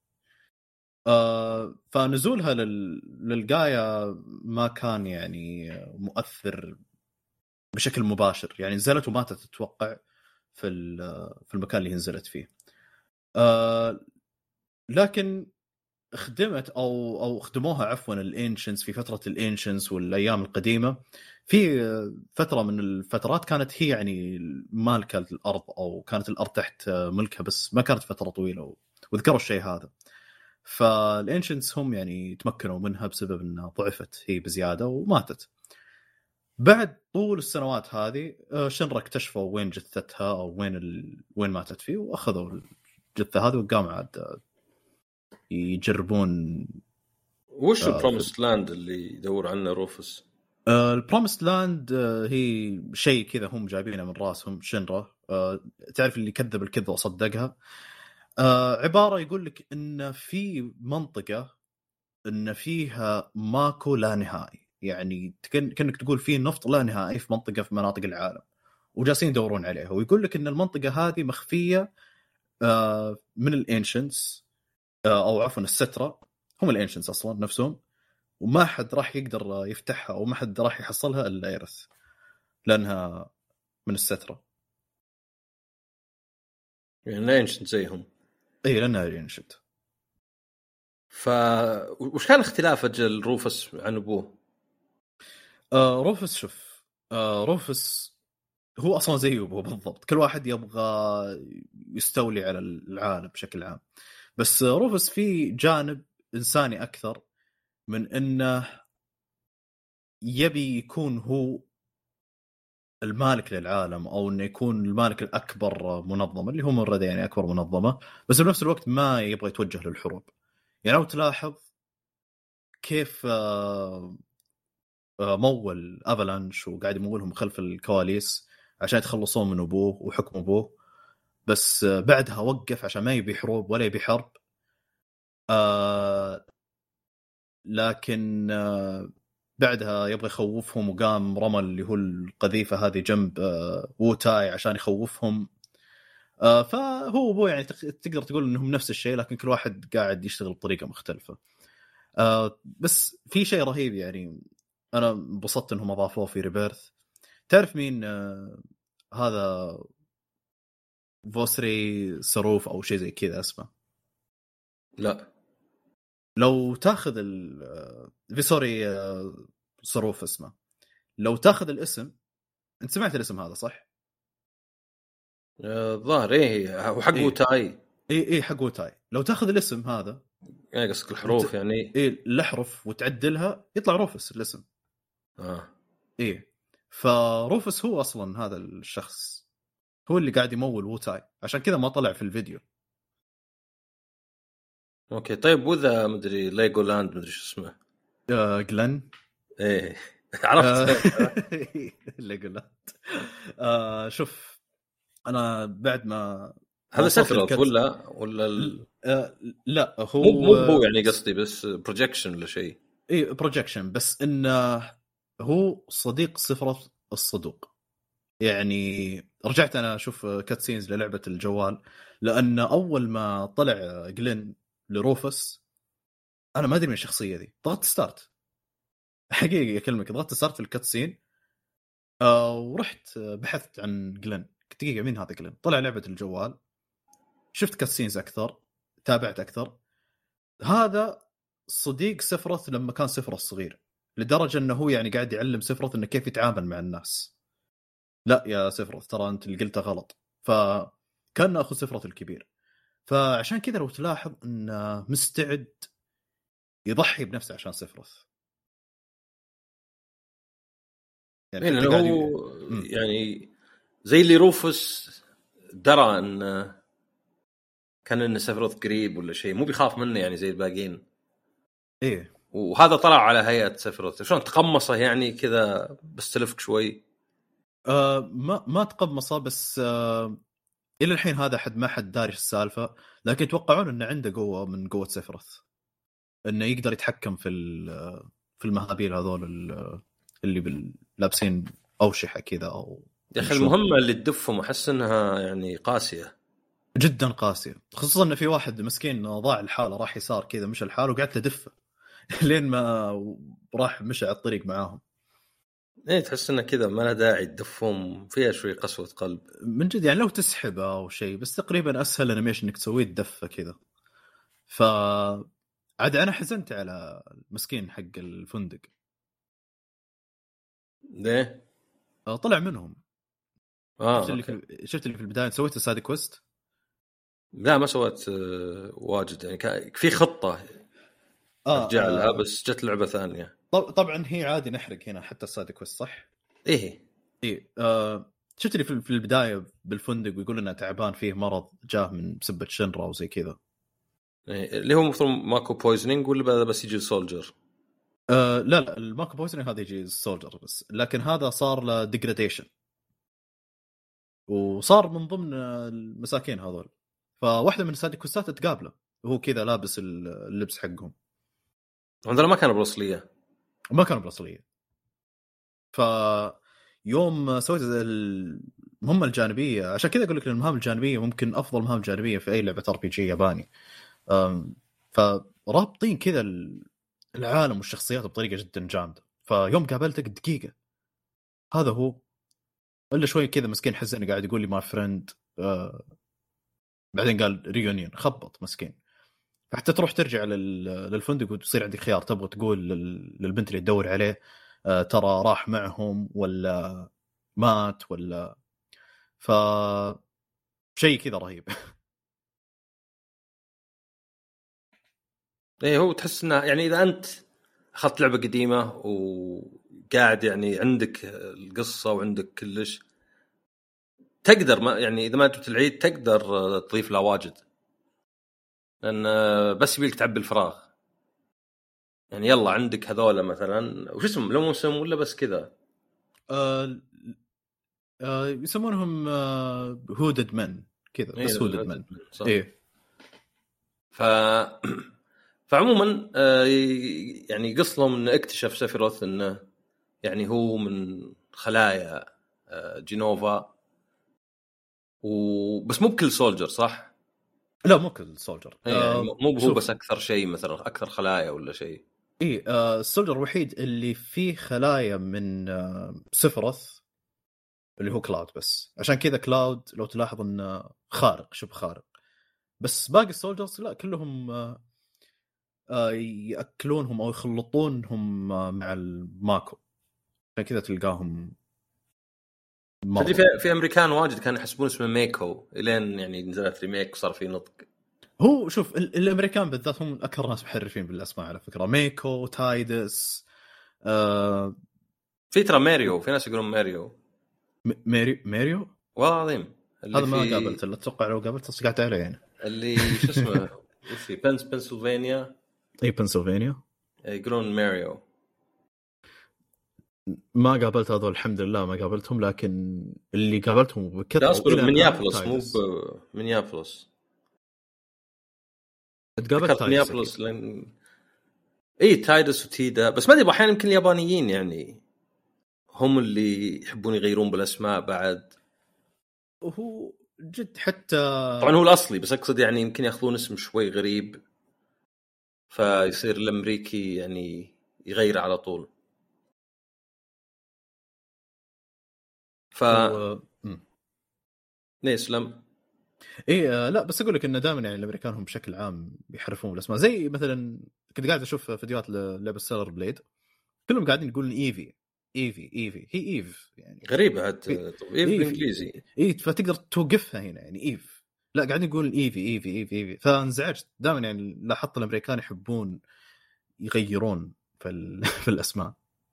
فنزولها للغايا ما كان يعني مؤثر بشكل مباشر، يعني نزلت وماتت تتوقع في المكان اللي نزلت فيه. لكن خدمت او خدموها عفوا الانشنس في فتره الانشنس والايام القديمه. في فتره من الفترات كانت هي يعني مالكه الارض، او كانت الارض تحت ملكها، بس ما كانت فتره طويله، وذكروا الشيء هذا. فالانشنس هم يعني تمكنوا منها بسبب انها ضعفت هي بزياده وماتت. بعد طول السنوات هذه شنرا اكتشفوا وين جثتها او وين ماتت فيه، واخذوا الجثه هذه وقاموا عاد يجربون. وش البروميسد لاند اللي يدور عنه روفس؟ البروميسد لاند هي شيء كذا هم جايبينه من راسهم شنرا. تعرف اللي كذب الكذبه وصدقها. عباره يقول لك ان في منطقه ان فيها ماكو لا نهائي، يعني كأنك تقول في نفط لا نهائي في منطقه في مناطق العالم، وجالسين يدورون عليها. ويقول لك ان المنطقه هذه مخفيه من الانشنس، او عفوا السترة، هم الانشنس اصلا نفسهم، وما حد راح يقدر يفتحها وما حد راح يحصلها الا ايرث، لانها من السترة. يعني لينش زيهم. اي لانها انشنت. وش كان اختلاف اجل روفس عن ابوه؟ روفس شوف، روفس هو اصلا زي ابوه بالضبط، كل واحد يبغى يستولي على العالم بشكل عام. بس روفس في جانب انساني اكثر من انه يبي يكون هو المالك للعالم، او انه يكون المالك الاكبر منظمه اللي هم الردى، يعني اكبر منظمه، بس بنفس الوقت ما يبغى يتوجه للحروب. يعني لو تلاحظ كيف مول افالانش وقاعد يمولهم خلف الكواليس عشان يتخلصون من ابوه وحكم ابوه، بس بعدها وقف عشان ما يبي حروب ولا يبي حرب. لكن بعدها يبغى يخوفهم، وقام رمى اللي هو القذيفة هذه جنب ووتاي عشان يخوفهم. فهو ابوه يعني تقدر تقول انهم نفس الشيء، لكن كل واحد قاعد يشتغل بطريقة مختلفة. بس في شيء رهيب يعني انا انبسطت انهم اضافوه في ريبيرث. تعرف مين هذا؟ فوسري سروف او شيء زي كذا اسمه. لا. لو تاخذ فيسوري صروف اسمه، لو تاخذ الاسم، انت سمعت الاسم هذا صح؟ ظاهر ايه هو حق ووتاي. اي حق ووتاي. لو تاخذ الاسم هذا يعني قصدك الحروف يعني الاحرف وتعدلها يطلع روفس الاسم. ايه فروفس هو اصلا هذا الشخص هو اللي قاعد يمول ووتاي، عشان كذا ما طلع في الفيديو. اوكي طيب، وذا مدري ليجولاند مدري شو اسمه. جلن. ايه عرفت. ليجولاند. شوف انا بعد ما هذا سفرت ولا لا هو مو يعني قصدي بس بروجكشن ولا شيء. ايه بروجكشن، بس انه هو صديق صفرة الصدوق. يعني رجعت انا اشوف كاتسينز للعبة الجوال، لان اول ما طلع جلين لروفس انا ما ادري من الشخصية ذي، ضغطت ستارت حقيقي اكلمك، ضغطت ستارت في الكاتسين ورحت بحثت عن جلين. دقيقة مين هذا جلين؟ طلع لعبة الجوال، شفت كاتسينز اكثر، تابعت اكثر. هذا صديق سفرث لما كان سفرث صغير، لدرجة انه هو يعني قاعد يعلم سفرث انه كيف يتعامل مع الناس. لا يا سفرث ترى انت اللي قلته غلط. فكان اخو سفرث الكبير، فعشان كذا لو تلاحظ انه مستعد يضحي بنفسه عشان سفرث. يعني هو يعني زي اللي روفس درى ان كان إن سفرث قريب ولا شيء، مو بيخاف منه يعني زي الباقين. ايه وهذا طلع على هيئة سفرث، شلون تقمصه يعني كذا بستلفك شوي. ما تقمصه، بس الى الحين هذا حد ما حد داري السالفه، لكن يتوقعون انه عنده قوه من قوه سيفرث، انه يقدر يتحكم في المهابيل هذول اللي لابسين اوشحه كذا او يا اخي المهمه اللي تدفهم احس انها يعني قاسيه جدا، قاسيه، خصوصا ان في واحد مسكين ضاع الحاله، راح يسار كذا مشى الحال وقعدت ادفه لين ما راح مشى على الطريق معاهم. ايه تحس انه كذا ما له داعي تدفهم، فيها شوي قسوه قلب من جد يعني، لو تسحبه او شيء، بس تقريبا اسهل انيميشن انك تسويه تدفه كذا. ف عاد انا حزنت على المسكين حق الفندق. ليه؟ طلع منهم. شفت اللي في البدايه سويت السايد كويست. لا ما سويت واجد يعني، في خطه ارجع لها بس جت لعبه ثانيه. طبعا هي عادي نحرق هنا حتى السايد كويست صح؟ ايه شفت اللي في البدايه بالفندق ويقول انه تعبان فيه مرض جاه من بسبه شنرا وزي كذا. اللي هو المفروض ماكو بويزنينج ولا بس يجي سولجر؟ لا الماكو بويزنينج هذا يجي سولجر بس، لكن هذا صار له ديجراديشن وصار من ضمن المساكين هذول. فواحده من السايد كويستات تقابله وهو كذا لابس اللبس حقهم. عندنا ما كانوا بالاصليه، ما كانوا بالاصليه. يوم سويت المهمة الجانبية، عشان كذا أقول لك المهام الجانبية ممكن أفضل مهام جانبية في أي لعبة RPG ياباني. فرابطين كذا العالم والشخصيات بطريقة جدا جامدة. فيوم قابلتك دقيقة هذا هو، إلا شوي كذا مسكين حزن قاعد يقول لي ماي فريند، بعدين قال ريونيون، خبط مسكين. فحتى تروح ترجع للفندق وتصير عندك خيار، تبغى تقول للبنت اللي تدور عليه ترى راح معهم ولا مات ولا. شيء كذا رهيب. ايه هو تحس انه يعني اذا انت اخذت لعبه قديمه وقاعد يعني عندك القصه وعندك كلش، تقدر ما يعني اذا ما جبت العيد تقدر تضيف له واجد، لان بس يبيلك تعبي الفراغ. يعني يلا عندك هذول مثلا وش اسمهم، لو موسم ولا بس كذا يسمونهم هودد من كذا، بس هودد من ايه. فعموما يعني قصلهم انه اكتشف سيفيروث انه يعني هو من خلايا جينوفا، وبس مو بكل سولجر صح؟ لا مو كل سولجر، يعني مو هو بس اكثر شيء مثلا اكثر خلايا ولا شيء. ايه السولجر الوحيد اللي فيه خلايا من سيفيروث اللي هو كلاود، بس عشان كذا كلاود لو تلاحظ انه خارق شبه خارق. بس باقي السولجرز لا كلهم يأكلونهم او يخلطونهم مع الماكو، عشان كذا تلقاهم في امريكان واجد كانوا يحسبون اسمه ميكو الين يعني نزلت ريميك وصار في نطق. هو شوف الامريكان بالذات هم اكثر ناس محرفين بالاسماء على فكره. ميكو، تايدس، في ترى ماريو، في ناس يقولون ماريو. ماريو والله العظيم هذا ما قابلت الا اتوقع لو قابلت صقعت عليه يعني. اللي شو اسمه في بنسلفانيا. اي بنسلفانيا يقولون ماريو. ما قابلت هذول الحمد لله ما قابلتهم، لكن اللي قابلتهم بكثره اصبر مينيابوليس مو مينيابوليس. تقابلت مينيابوليس اي تايدس وتيدا، بس ما ادري احيانا يمكن اليابانيين يعني هم اللي يحبون يغيرون بالاسماء بعد. وهو جد حتى طبعا هو الاصلي، بس اقصد يعني يمكن ياخذون اسم شوي غريب فيصير الامريكي يعني يغير على طول. نسلم ايه لا بس اقول لك ان دائما يعني الامريكان هم بشكل عام بيحرفون الاسماء. زي مثلا كنت قاعد اشوف فيديوهات للعبه ستيلر بليد كلهم قاعدين يقولون ايفي ايفي ايفي، هي ايف يعني غريبه حتى ايف بالانجليزي. اي فتقدر توقفها هنا يعني ايف، لا قاعدين يقولون ايفي ايفي ايفي ايفي. فانزعجت دائما يعني لاحظت الامريكان يحبون يغيرون في الاسماء.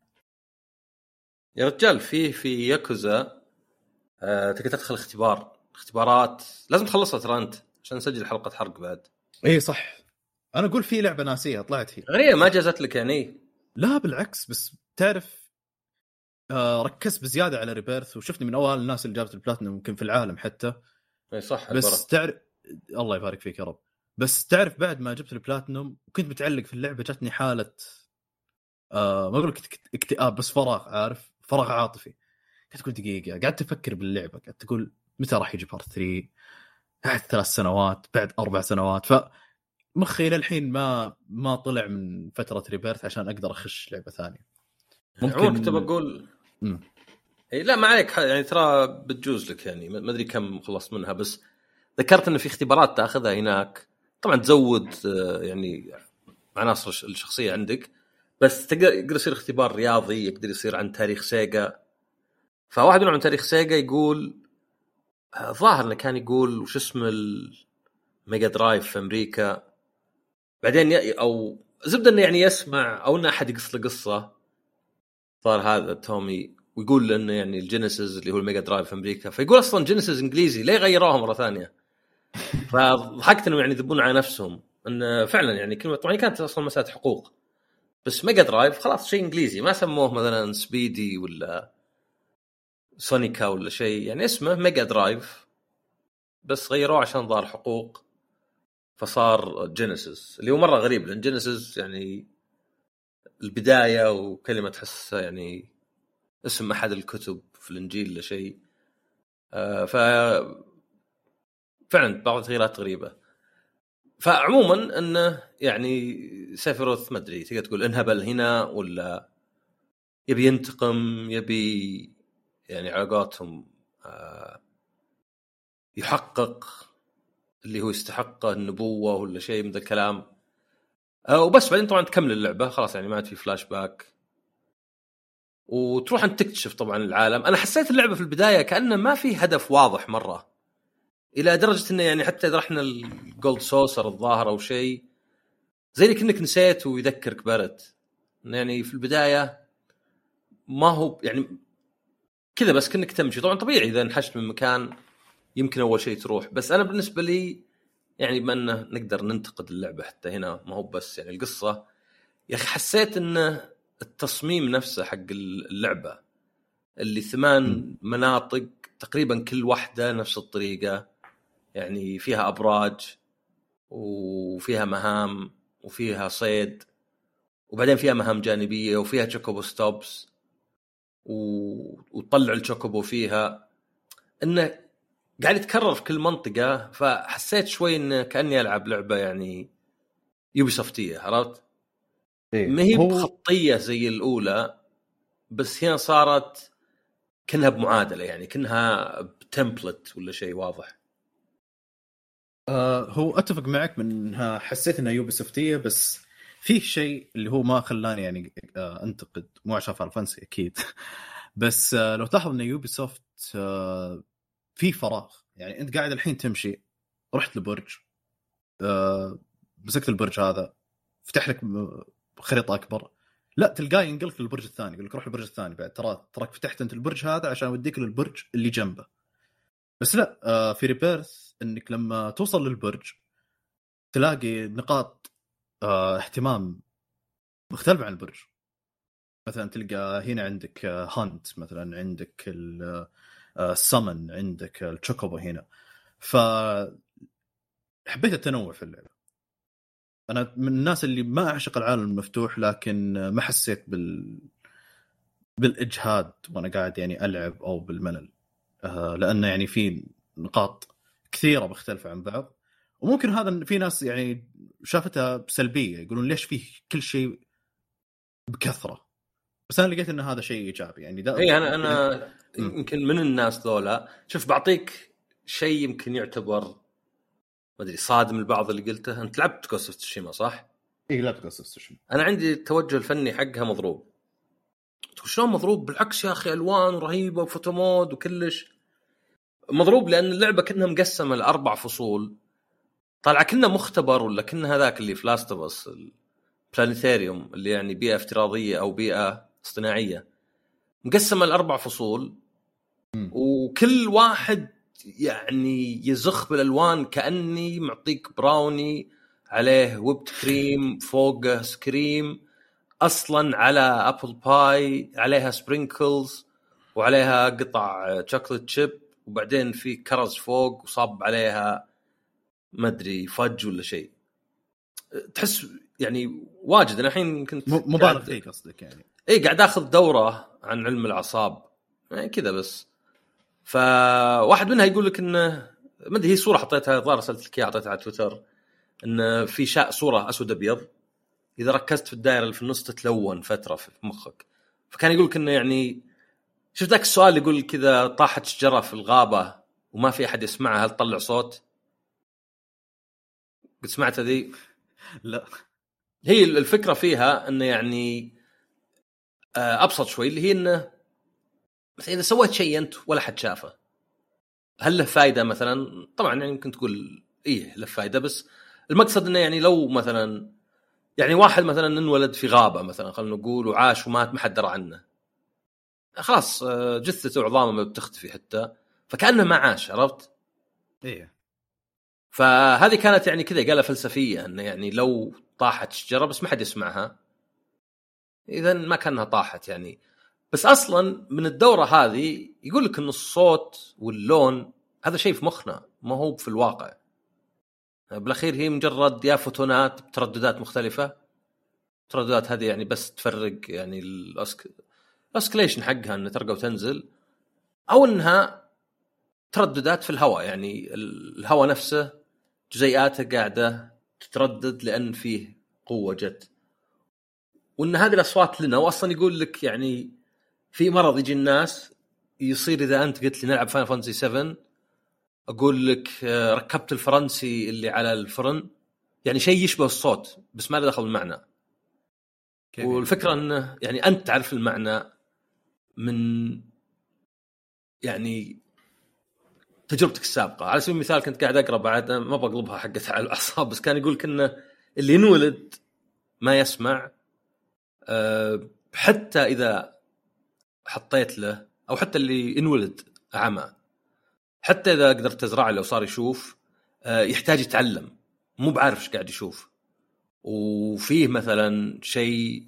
يا رجال في ياكوزا تقدر تدخل اختبارات لازم تخلصها ترى انت عشان نسجل حلقه حرق بعد. اي صح، انا اقول في لعبه ناسيه طلعت هي غريبه ما جازت لك يعني. لا بالعكس، بس تعرف ركزت بزياده على ريبيرث وشفتني من اول الناس اللي جابت البلاتينم ممكن في العالم حتى. اي صح. بس تعرف، الله يبارك فيك يا رب، بس تعرف بعد ما جبت البلاتينوم وكنت متعلق في اللعبه جتني حاله ما اقول لك اكتئاب، بس فراغ، عارف، فراغ عاطفي. كنت اقول دقيقه، قعدت افكر باللعبه، قعدت اقول متى راح يجي بارت 3 بعد 3 سنوات، بعد 4 سنوات. فمخي للحين ما طلع من فتره ريبيرث عشان اقدر اخش لعبه ثانيه. ممكن كنت بقول اي لا ما عليك يعني، ترى بتجوز لك يعني، ما ادري كم خلصت منها، بس ذكرت انه في اختبارات تاخذها هناك طبعا تزود يعني عناصر الشخصيه عندك، بس يقدر يصير اختبار رياضي، يقدر يصير عن تاريخ سيجا. فواحد منهم عن تاريخ سيجا يقول ظاهر انه كان يقول وش اسم الميجا درايف في امريكا، بعدين او زبده انه يعني يسمع او ان احد يقص له قصه صار هذا تومي ويقول انه يعني الجينيسيس اللي هو الميجا درايف في امريكا، فيقول اصلا جينيسيس انجليزي ليه غيروها مره ثانيه. فضحكت انه يعني يذبون على نفسهم ان فعلا يعني كلمه طبعا كانت اصلا مساله حقوق، بس ميجا درايف خلاص شيء انجليزي، ما سموه مثلا سبيدي ولا سونيكا ولا شيء، يعني اسمه ميجا درايف بس غيروه عشان ظهر حقوق فصار جينيسيس، اللي هو مره غريب لان جينيسيس يعني البدايه وكلمه تحس يعني اسم احد الكتب في الانجيل ولا شيء. ف فعلا بعض التغييرات غريبه. فعموما انه يعني سيفيروث ما ادري تقدر تقول انهبل هنا ولا يبي ينتقم، يبي يعني علاقاتهم يحقق اللي هو يستحقه النبوة ولا شيء من ذا الكلام. وبس بعدين طبعا تكمل اللعبة خلاص يعني ما عاد في فلاش باك وتروح أن تكتشف طبعا العالم. أنا حسيت اللعبة في البداية كأنه ما في هدف واضح مرة، إلى درجة إنه يعني حتى إذا رحنا الجولد سوسر الظاهر أو شيء زي كأنك نسيت ويذكرك بارت، يعني في البداية ما هو يعني كذا بس كأنك تمشي. طبعا طبيعي إذا انحشت من مكان يمكن أول شيء تروح، بس أنا بالنسبة لي يعني بما أنه نقدر ننتقد اللعبة حتى هنا ما هو بس يعني القصة، يا أخي حسيت أنه التصميم نفسه حق اللعبة اللي 8 مناطق تقريبا كل واحدة نفس الطريقة، يعني فيها أبراج وفيها مهام وفيها صيد وبعدين فيها مهام جانبية وفيها تشوكوبو ستوبس وتطلع التشوكوبو فيها، إنه قاعد يتكرر في كل منطقة. فحسيت شوي إن كأني ألعب لعبة يعني يوبيسوفتية، عرفت؟ ما هي بخطية زي الأولى، بس هنا صارت كأنها بمعادلة، يعني كأنها بتمبلت ولا شيء واضح. هو أتفق معك منها، حسيت إنها يوبيسوفتية، بس فيه شيء اللي هو ما خلاني يعني أنتقد، مو عشان فاينل فانتسي أكيد بس لو تلاحظ إن يوبيسوفت في فراغ، يعني أنت قاعد الحين تمشي، رحت لبرج، مسكت البرج هذا، فتح لك خريطة أكبر، لا تلقاه ينقلك للبرج الثاني، يقول لك روح البرج الثاني، بعد تراك فتحت أنت البرج هذا عشان يوديك للبرج اللي جنبه. بس لا في ريبيرث إنك لما توصل للبرج تلاقي نقاط اهتمام مختلفة عن البرج. مثلا تلقى هنا عندك هانت، مثلا عندك السمن، عندك التشوكوبو هنا. فحبيت التنوع في اللعبة. أنا من الناس اللي ما أعشق العالم المفتوح، لكن ما حسيت بالإجهاد وأنا قاعد يعني ألعب أو بالملل، لأنه يعني في نقاط كثيرة مختلفة عن بعض. وممكن هذا في ناس يعني شافتها بسلبية، يقولون ليش فيه كل شيء بكثرة، بس أنا لقيت إن هذا شيء إيجابي يعني. ده إيه أنا يمكن من الناس ذولا. شوف بعطيك شيء يمكن يعتبر ما أدري صادم البعض اللي قلته. أنت لعبت Ghost of Tsushima صح؟ إيه لعبت Ghost of Tsushima. أنا عندي التوجه الفني حقها مضروب. شلون مضروب؟ بالعكس يا أخي ألوان رهيبة وفوتومود وكلش مضروب، لأن اللعبة كأنها مقسمة ل4 فصول، طالعة كأنها مختبر ولا كأنها ذاك اللي في لاست اوف اس البلانيتاريوم اللي يعني بيئة افتراضية أو بيئة اصطناعية، مقسمة ل4 فصول وكل واحد يعني يزخ بالألوان كأني معطيك براوني عليه ويبت كريم فوقه سكريم أصلا على أبل باي عليها سبرينكلز وعليها قطع شوكولات شيب وبعدين في كرز فوق وصاب عليها ما ادري فج ولا شيء. تحس يعني واجد. انا الحين كنت مبالغ فيه قصدك يعني؟ اي قاعد اخذ دوره عن علم الاعصاب يعني كذا بس. فواحد منها يقول لك انه ما ادري، هي صوره حطيتها ظاهر ارسلت لك اياها، حطيتها على تويتر، ان في صوره اسود ابيض اذا ركزت في الدائره اللي في النص تتلون فتره في مخك. فكان يقول لك انه يعني شفت ذاك السؤال اللي يقول كذا طاحت شجره في الغابه وما في احد يسمعها، هل تطلع صوت؟ قد سمعت ذي؟ لا. هي الفكره فيها انه يعني ابسط شوي، اللي هي انه مثلا اذا سويت شيء انت ولا حد شافه هل له فائده مثلا؟ طبعا يعني يمكن تقول ايه له فائده، بس المقصد انه يعني لو مثلا يعني واحد مثلا انولد في غابه مثلا خلينا نقول وعاش ومات ما حد درى عنه، خلاص جثته وعظامه ما بتختفي حتى، فكانه ما عاش. عرفت؟ ايه. فهذه كانت يعني كذا قالها فلسفيه، انه يعني لو طاحت شجره بس ما حد يسمعها اذا ما كانها طاحت يعني. بس اصلا من الدوره هذه يقول لك ان الصوت واللون هذا شيء في مخنا ما هو في الواقع. بالاخير هي مجرد يا فوتونات بترددات مختلفه، الترددات هذه يعني بس تفرق يعني الاسكليشن حقها انها ترقى وتنزل، او انها ترددات في الهواء، يعني الهواء نفسه جزيئاته قاعده تتردد لان فيه قوه جت. وان هذه الاصوات لنا، واصلا يقول لك يعني في مرض يجي الناس يصير اذا انت قلت لي نلعب فاينل فانتسي 7 اقول لك ركبت الفرنسي اللي على الفرن، يعني شيء يشبه الصوت بس ما له دخل بالمعنى. والفكره انه يعني انت تعرف المعنى من يعني تجربتك السابقه. على سبيل المثال كنت قاعد اقرا بعد ما بقلبها حقت على الاعصاب، بس كان يقول انه اللي ينولد ما يسمع حتى اذا حطيت له، او حتى اللي ينولد اعمى حتى اذا قدرت تزرع له وصار يشوف يحتاج يتعلم، مو بعارف ايش قاعد يشوف. وفيه مثلا شيء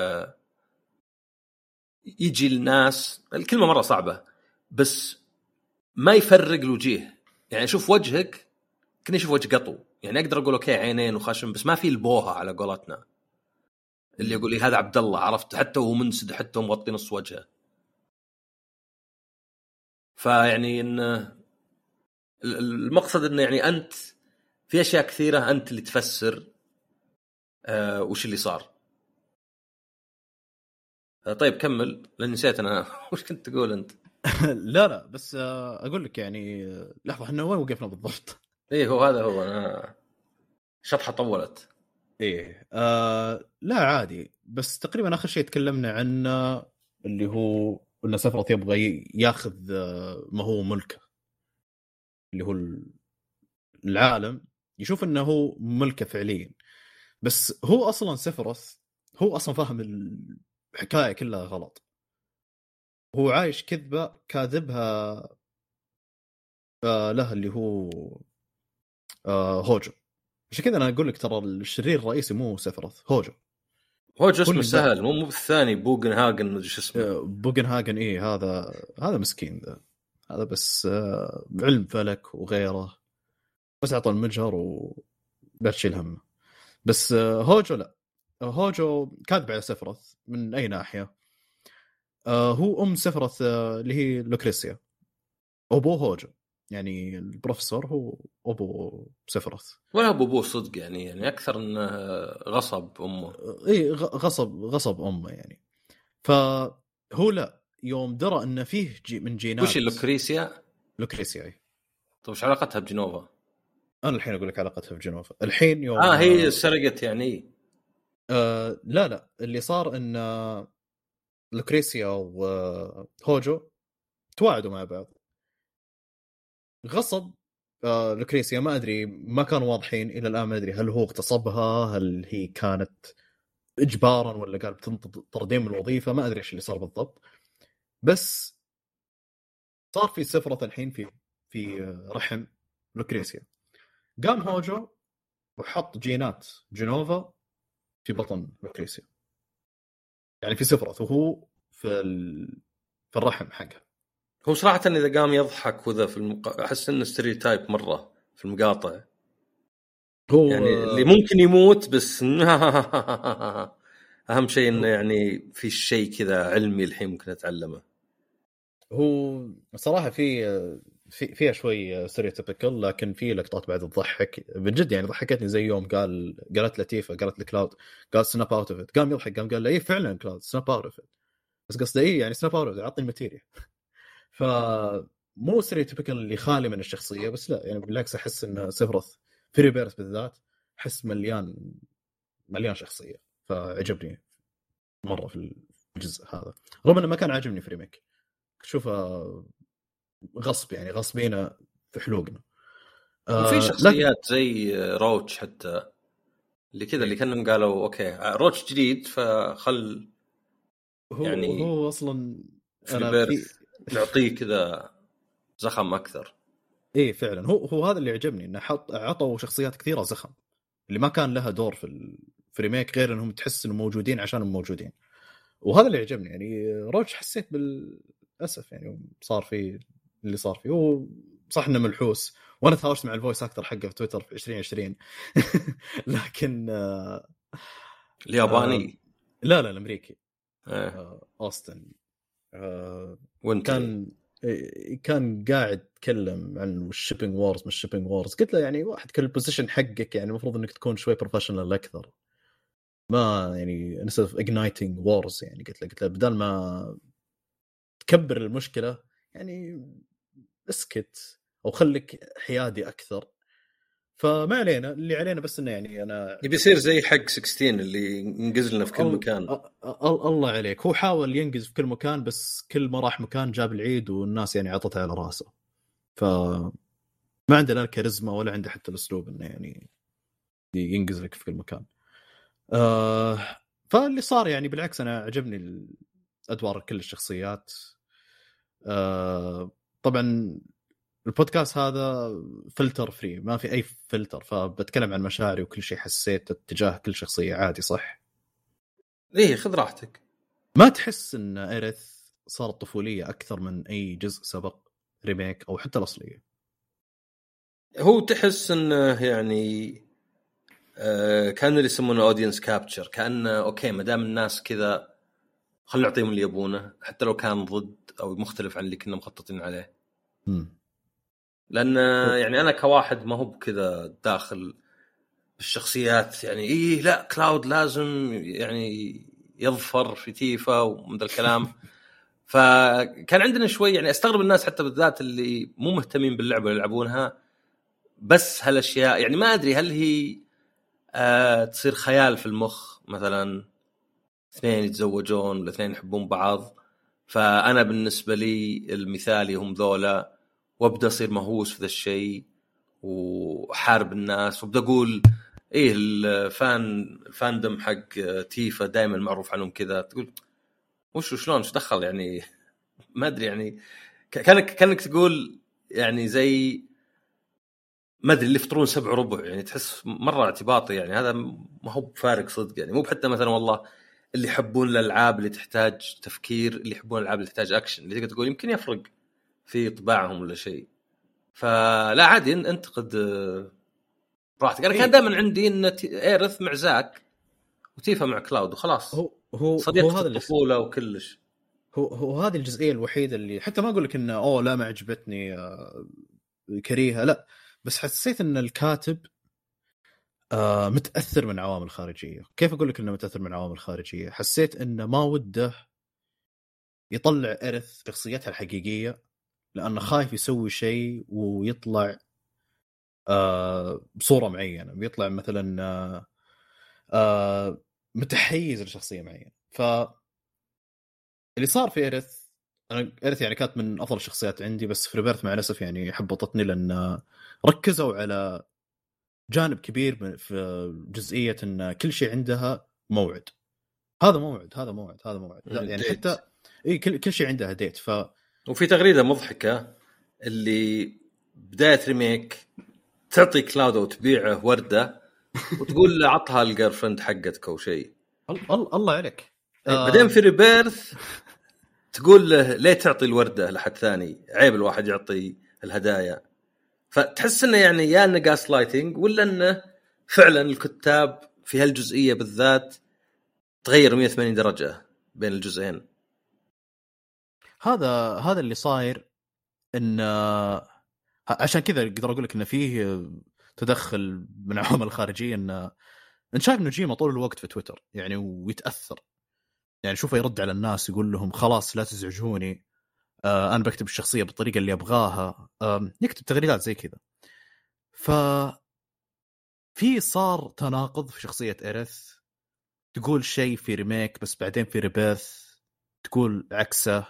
يجي الناس، الكلمه مره صعبه بس ما يفرق الوجيه، يعني اشوف وجهك كني اشوف وجه قطو، يعني اقدر اقول اوكي عينين وخشم بس ما في البوهه على قولتنا اللي يقول لي هذا عبد الله، عرفت؟ حتى وهو منسد حتى ومغطي نص وجهه. فيعني ان المقصد انه يعني انت في اشياء كثيره انت اللي تفسر وش اللي صار. طيب كمل لأن نسيت أنا وش كنت تقول أنت. لا بس أقول لك يعني لحظة إحنا وين وقفنا بالضبط؟ إيه هو هذا هو أنا شطحة طولت. إيه لا عادي، بس تقريبا آخر شيء تكلمنا عنه اللي هو إن سفرة يبغى ياخذ ما هو ملكه، اللي هو العالم، يشوف إنه هو ملكه فعليا، بس هو أصلا سفرث هو أصلا فاهم الحكاية كلها غلط، هو عايش كذبة كاذبها له اللي هو هوجو. عشان كذا أنا أقول لك ترى الشرير الرئيسي مو سفرث، هوجو. هوجو اسمه سهل، مو بالثاني بوغنهاغن مدري شو اسمه. بوغنهاغن إيه هذا مسكين هذا بس علم فلك وغيره، بس عطى المجهر ولا تشيل همه. بس هوجو لا، هوجو كاذب على سفرث. من أي ناحية؟ هو سفرث اللي هي لوكريسيا، أبو هوجو، يعني البروفيسور هو أبو سفرث. ولا أبوه صدق يعني أكثر إنه غصب أمه. إيه غصب أمه يعني. فهو لا، يوم درى إن فيه من جينات وش اللوكريسيا؟ لوكريسيا إيه. طيب وش علاقتها بجنوفا؟ أنا الحين أقول لك علاقتها بجنوفا الحين يوم هي سرقت يعني. لا اللي صار إن لوكريسيا وهوجو تواعدوا مع بعض غصب. لوكريسيا ما أدري، ما كانوا واضحين إلى الآن، ما أدري هل هو اغتصبها، هل هي كانت إجبارا ولا قال بتطردين من الوظيفة، ما أدري إيش اللي صار بالضبط. بس صار في سفرة الحين في رحم لوكريسيا. قام هوجو وحط جينات جنوفا في بطن لوكريسيا، يعني في سفرة وهو في الرحم حقها. هو صراحة إذا قام يضحك وذا في أحس إنه ستيريوتايب مرة في المقاطع. هو يعني اللي ممكن يموت بس أهم شيء إنه يعني في شيء كذا علمي الحين ممكن أتعلمه. هو صراحة فيها شوي ستيريوتيبيكال، لكن في لقطات بعد تضحك بجد. يعني ضحكتني زي يوم قالت لطيفة، قالت لكلاود قال سناب اوت اوف ات، قام يضحك، قام قال له ايه فعلا كلاود سناب اوت اوف ات، بس قصده ايه يعني سناب اوت اوف ات، اعطني الماتيريال. فمو ستيريوتيبيكال اللي خالي من الشخصية، بس لا يعني بالعكس احس ان سيفروث في ريبيرث بالذات احس مليان شخصية، فعجبني مرة في الجزء هذا، رغم انه ما كان عاجبني في ريميك. شوفه غصب، يعني غصبينا في حلوقنا. وفي لكن شخصيات زي روتش حتى اللي كذا اللي كانوا قالوا اوكي روتش جديد فخل يعني هو اصلا انا في نعطيه كذا زخم اكثر. ايه فعلا هو هذا اللي عجبني، انه عطوا شخصيات كثيره زخم اللي ما كان لها دور في ريميك، غير انهم تحس انهم موجودين عشانهم موجودين، وهذا اللي عجبني. يعني روتش حسيت بالاسف يعني صار فيه اللي صار فيه، هو صح انه ملحوس، وانا تهاوشت مع الفويس اكتر حقه في تويتر في 2020 لكن الياباني لا الامريكي اوستن كان قاعد يتكلم عن الشيبينج وورز مش شيبينج وورز. قلت له يعني واحد كل بوزيشن حقك يعني المفروض انك تكون شوي بروفيشنال اكثر، ما يعني instead of igniting wars. يعني قلت له بدل ما تكبر المشكلة يعني اسكت او خليك حيادي اكثر. فما علينا، اللي علينا بس انه يعني انا يبي يصير زي حق 16 اللي ينقز لنا في كل مكان. الله عليك، هو حاول ينقز في كل مكان، بس كل ما راح مكان جاب العيد والناس يعني عطتها على راسه. فما عنده لا الكاريزما ولا عنده حتى الاسلوب انه يعني ينقز لك في كل مكان. فاللي صار يعني بالعكس انا عجبني الادوار كل الشخصيات. طبعا البودكاست هذا فلتر فري، ما في اي فلتر، فبتكلم عن مشاعري وكل شيء حسيت تجاه كل شخصية عادي. صح ايه خذ راحتك. ما تحس ان إيرث صارت طفولية اكثر من اي جزء سبق ريميك او حتى الاصلية؟ هو تحس انه يعني كان اللي يسمونه اودينس كابتشر، كأنه اوكي ما دام الناس كذا خلينا نعطيهم اللي يبونه حتى لو كان ضد او مختلف عن اللي كنا مخططين عليه. لان يعني انا كواحد ما هو بكذا داخل بالشخصيات يعني ايه لا كلاود لازم يعني يظفر في تيفا ومن ذا الكلام. فكان عندنا شوي يعني استغرب الناس حتى بالذات اللي مو مهتمين باللعبه اللي يلعبونها، بس هالاشياء يعني ما ادري هل هي تصير خيال في المخ، مثلا اثنين يتزوجون ولا اثنين يحبون بعض، فانا بالنسبه لي المثالي هم ذولا، وابدا اصير مهووس في ذا الشيء وحارب الناس وابدا اقول ايه الفاندم حق تيفا دائما معروف عنهم كذا، تقول وش شلون ايش دخل يعني ما ادري يعني كانك تقول يعني زي ما ادري اللي يفطرون 7 ربع، يعني تحس مره اعتباطي. يعني هذا ما هو بفارق صدق، يعني مو حتى مثلا والله اللي يحبون الالعاب اللي تحتاج تفكير، اللي يحبون الالعاب اللي تحتاج اكشن، اللي تقدر تقول يمكن يفرق في طباعهم ولا شيء. فلا عادي انتقد براحتك. انا كان دائما عندي ان ايرث مع زاك وتيفا مع كلاود وخلاص، هو صديقة الطفولة وكلش. هو هذه الجزئية الوحيدة اللي حتى ما أقول لك إنه لا ما عجبتني كريهة، لا بس حسيت إن الكاتب متأثر من عوامل خارجية. كيف أقول لك إنه متأثر من عوامل خارجية؟ حسيت إنه ما وده يطلع إيرث شخصيتها الحقيقية، لأنه خايف يسوي شيء ويطلع بصورة معينة، بيطلع مثلا متحيز لشخصية معينة. اللي صار في إيرث، أنا إيرث يعني كانت من أفضل الشخصيات عندي، بس في ريبيرث مع الأسف يعني حبطتني، لأن ركزوا على جانب كبير في جزئية أن كل شيء عندها موعد، هذا موعد هذا موعد هذا موعد، لا يعني ديت. حتى إيه كل شيء عندها ديت. وفي تغريدة مضحكة اللي بداية ريميك تعطي كلاود وتبيعه وردة وتقول له عطها الجيرفرند حقتك أو شيء. الله عليك. بعدين في ريبيرث تقول له ليه تعطي الوردة لحد ثاني؟ عيب الواحد يعطي الهدايا. فتحس انه يعني يا انه جاس لايتنج ولا انه فعلا الكتاب في هالجزئية بالذات تغير 180 درجة بين الجزئين. هذا اللي صاير ان عشان كذا اقدر اقول لك ان فيه تدخل من عوامل خارجيه. ان شايف انه جيما طول الوقت في تويتر يعني ويتاثر، يعني شوفه يرد على الناس يقول لهم خلاص لا تزعجوني، انا بكتب الشخصيه بالطريقه اللي ابغاها، يكتب تغريدات زي كذا. ف في صار تناقض في شخصيه إيريث، تقول شيء في ريميك بس بعدين في ريبيرث تقول عكسه.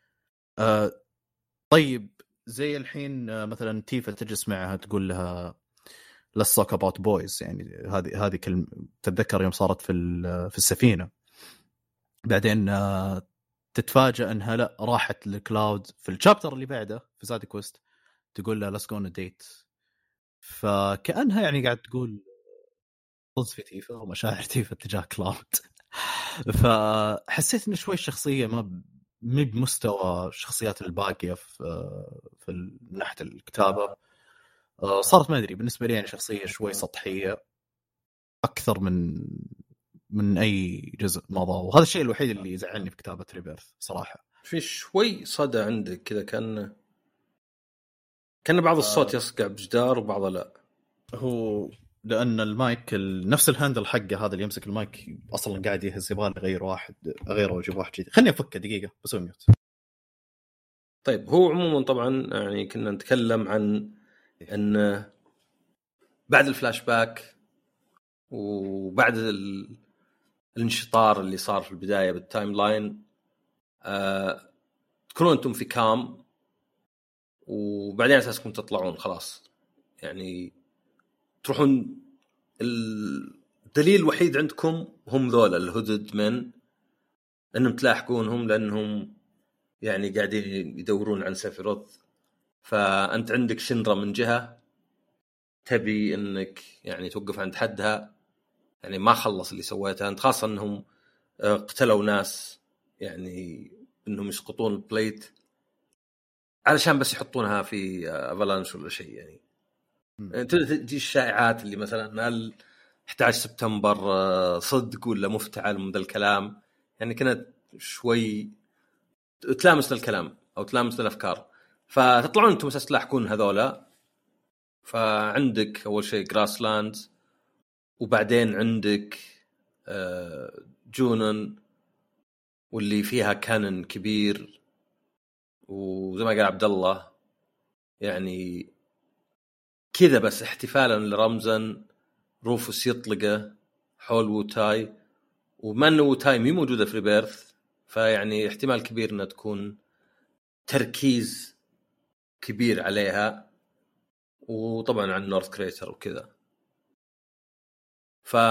طيب زي الحين مثلا تيفا تجلس معها تقول لها let's talk about boys، يعني هذه كلمة تتذكر يوم صارت في السفينة، بعدين تتفاجأ انها لا راحت لكلاود في الشابتر اللي بعده في زاد كويست تقول له let's go on a date. فكأنها يعني قاعد تقول طز في تيفا ومشاعر تيفا تجاه كلاود. فحسيت انه شوي الشخصية ما بمستوى الشخصيات الباقية في ناحية الكتابة. صارت ما ادري بالنسبة لي يعني شخصية شوي سطحية اكثر من اي جزء مضى، وهذا الشيء الوحيد اللي يزعلني في كتابة ريبيرث صراحة. في شوي صدى عندك كذا، كان بعض الصوت يصقع بجدار وبعضه لا. هو لأن المايك نفس الهاندل حقه هذا اللي يمسك المايك أصلا قاعد يهز، يبغى غير واحد أغيره وأجيب واحد جديد. خلني أفكه دقيقة بسوي ميوت. طيب هو عموما طبعا يعني كنا نتكلم عن أن بعد الفلاش باك وبعد الانشطار اللي صار في البداية بالتايم لاين، تكونوا أنتم في كام وبعدين أساسكم تطلعون خلاص، يعني تروحون. الدليل الوحيد عندكم هم ذولا الهدد من أنهم تلاحقونهم لأنهم يعني قاعدين يدورون عن سيفيروث. فأنت عندك شنرة من جهة تبي أنك يعني توقف عند حدها، يعني ما خلص اللي سويته أنت، خاصة أنهم قتلوا ناس يعني أنهم يسقطون البليت علشان بس يحطونها في افالانش ولا شيء. يعني تجي الشائعات اللي مثلا هل 11 سبتمبر صدق ولا مفتعل من ذا الكلام، يعني كانت شوي تلامس الكلام أو تلامس الأفكار. فتطلعون أنتم أساس تلاحقون هذولا. فعندك أول شيء غراسلاند، وبعدين عندك جونن واللي فيها كانن كبير، وزي ما قال عبد الله يعني كذا بس احتفالا لرمزا روفوس يطلقه حول ووتاي، وما انه ووتاي مي موجوده في ريبيرث، فيعني احتمال كبير انها تكون تركيز كبير عليها، وطبعا عن نورث كريتر وكذا. ف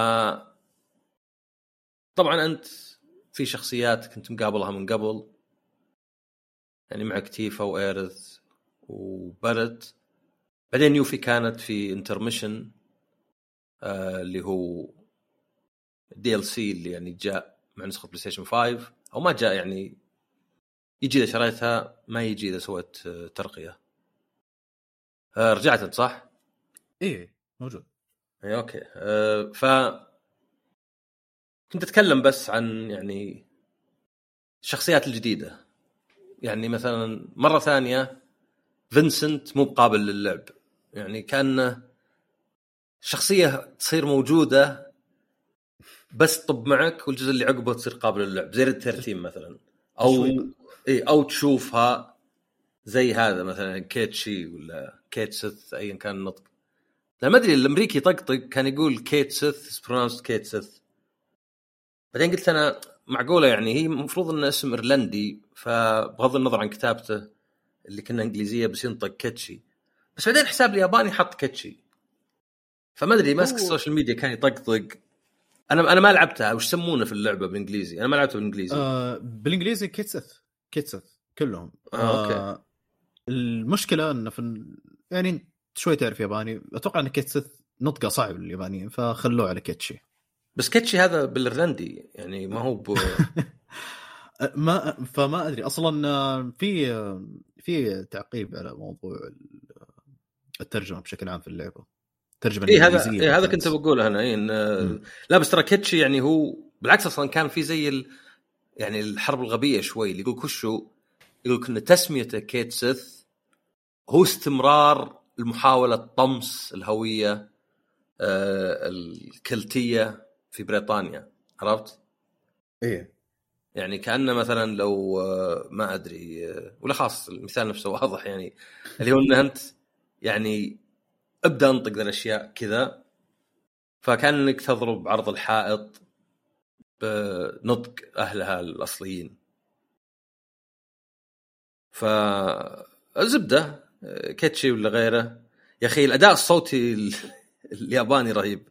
طبعا انت في شخصيات كنت مقابلها من قبل، يعني معك تيفا وإيرث وبارت. بعدين يوفي كانت في انترميشن اللي هو DLC اللي يعني جاء مع نسخة بلاي ستيشن 5 أو ما جاء، يعني يجي إذا شريتها ما يجي إذا سويت ترقية. رجعت أنت صح؟ إيه موجود. إيه أوكي. ف كنت أتكلم بس عن يعني الشخصيات الجديدة. يعني مثلا مرة ثانية فينسنت مو قابل للعب، يعني كان شخصية تصير موجودة بس طب معك، والجزء اللي عقبه تصير قابل للعب زي ريد 13 مثلا، أو تشوفها زي هذا مثلا كيتشي ولا كيتسث أيا كان النطق. لا ما أدري الأمريكي طقطق كان يقول كيتسث pronounced كيتسث، بعدين قلت أنا معقولة يعني هي مفروض إنه اسم إيرلندي، فبغض النظر عن كتابته اللي كنا إنجليزية بس ينطق كيتشي، بس بعدين حساب الياباني حط كيتشي، فما أدري ماسك السوشيال ميديا كان يطقطق. أنا ما لعبتها، وش يسمونه في اللعبة بالإنجليزي؟ أنا ما لعبته بالإنجليزي. بالإنجليزي كيتسث كلهم. أوكي. المشكلة إنه يعني شوي تعرف ياباني، أتوقع إن كيتسث نطقه صعب لليابانيين فخلوه على كيتشي. بس كيتشي هذا بالإيرلندي يعني ما هو فما ادري اصلا. في تعقيب على موضوع الترجمه بشكل عام في اللعبه، الترجمه الانجليزيه هذا كنت بقوله انا إن لا بس ترى كيتشي يعني هو بالعكس اصلا كان في زي يعني الحرب الغبيه شوي اللي يقول كشو، يقول ان تسميته كيت سيث هو استمرار المحاوله طمس الهويه الكلتيه في بريطانيا، عرفت؟ ايه يعني كأنه مثلا لو ما ادري ولا خاص المثال نفسه واضح يعني اللي هو انه انت يعني ابدا انطق ذا الاشياء كذا، فكانك تضرب عرض الحائط بنطق اهلها الاصليين. فالزبده كيتشي ولا غيره يا اخي الاداء الصوتي الياباني رهيب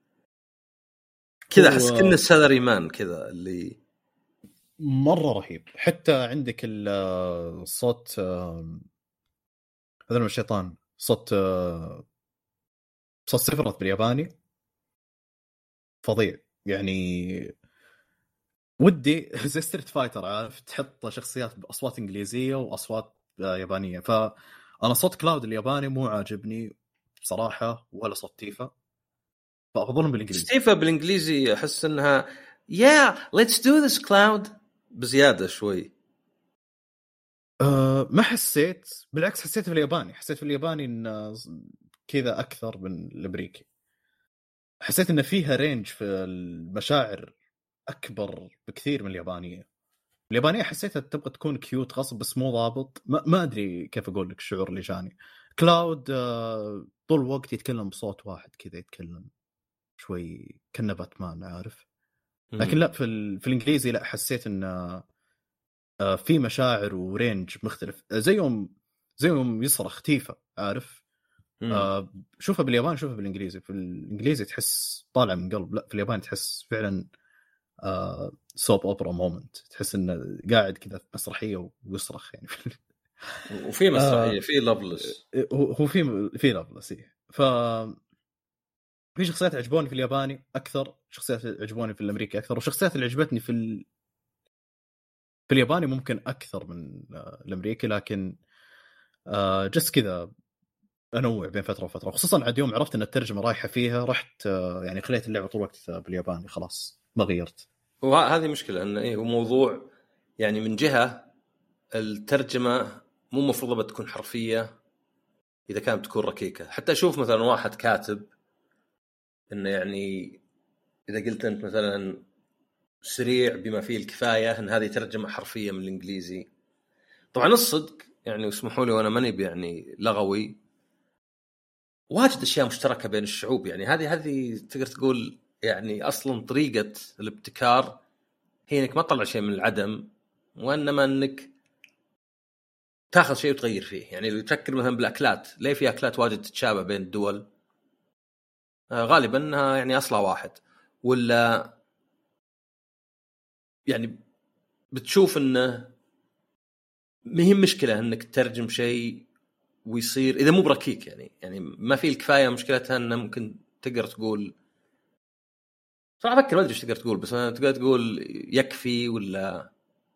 كذا، احس كأنه سالري مان كذا اللي مره رهيب. حتى عندك الصوت هذا الشيطان، صوت سيفرث بالياباني فظيع يعني. ودي زي ستريت فايتر عارف تحط شخصيات بأصوات إنجليزية وأصوات يابانية. فأنا صوت كلاود الياباني مو عاجبني بصراحة، ولا صوت تيفا، فأفضلهم بالإنجليزي. تيفا بالإنجليزي أحس إنها let's do this cloud بزيادة شوي. ما حسيت، بالعكس حسيت في الياباني، حسيت في الياباني إن كذا أكثر من الأمريكي. حسيت إن فيها رينج في المشاعر أكبر بكثير من اليابانية. اليابانية حسيتها تبغى تكون كيوت غصب بس مو ضابط. ما أدري كيف أقول لك الشعور اللي جاني. كلاود طول الوقت يتكلم بصوت واحد كذا، يتكلم شوي كأنه باتمان عارف. لكن لا في الإنجليزي لا، حسيت إن في مشاعر ورينج مختلف، زيهم يصرخ تيفا عارف. شوفها باليابان شوفها بالإنجليزي. في الإنجليزي تحس طالع من قلب، لا في اليابان تحس فعلا سوب اوبرا مومنت، تحس انه قاعد كذا في مسرحيه ويصرخ يعني. وفي مسرحيه في لافلس، هو في لافلس. ف في شخصيات عجبوني في الياباني اكثر، شخصيات عجبوني في الامريكي اكثر، وشخصيات اللي عجبتني في الياباني ممكن اكثر من الامريكي. لكن جس كذا انوع بين فتره وفتره، خصوصا عاد يوم عرفت ان الترجمه رايحه فيها رحت يعني خليت اللعبه طول الوقت بالياباني، خلاص ما غيرت. وهذه مشكله انه هو موضوع يعني من جهه الترجمه مو مفروضه بتكون حرفيه اذا كانت تكون ركيكه. حتى اشوف مثلا واحد كاتب انه يعني اذا قلت انت مثلا سريع بما فيه الكفايه ان هذه ترجمه حرفيه من الانجليزي. طبعا الصدق يعني واسمحوا لي وانا ماني يعني لغوي، واجد اشياء مشتركه بين الشعوب. يعني هذه تقدر تقول يعني اصلا طريقه الابتكار هي انك ما تطلع شيء من العدم، وانما انك تاخذ شيء وتغير فيه. يعني لو تفكر مثلا بالاكلات، ليه في اكلات واجد تتشابه بين الدول؟ غالبا انها يعني اصلها واحد، ولا يعني بتشوف انه مهم مشكله انك تترجم شيء ويصير اذا مو بركيك يعني ما في الكفايه. مشكلتها انه ممكن تقدر تقول صراحه افكر ما ادري ايش تقدر تقول، بس انا تقدر تقول يكفي ولا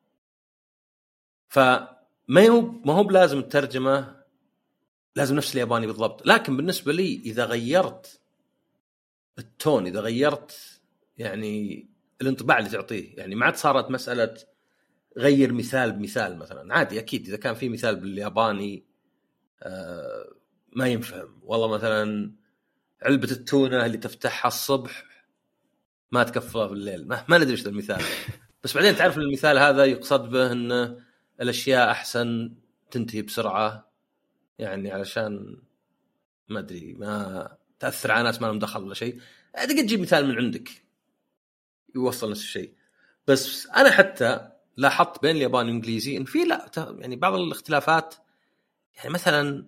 ما هو بلازم الترجمه لازم نفس الياباني بالضبط. لكن بالنسبه لي اذا غيرت التون، اذا غيرت يعني الانطباع اللي تعطيه، يعني ما عاد صارت مساله غير مثال بمثال مثلا. عادي اكيد اذا كان في مثال بالياباني ما ينفهم، والله مثلا علبة التونة اللي تفتحها الصبح ما تكفى بالليل، ما ندري ايش المثال. بس بعدين تعرف المثال هذا يقصد به ان الاشياء احسن تنتهي بسرعة، يعني علشان ما ادري ما تأثر على ناس ما لهم دخل ولا شيء. تقدر تجيب مثال من عندك يوصل نفس الشيء. بس انا حتى لاحظت بين الياباني والانجليزي ان في لا يعني بعض الاختلافات. يعني مثلا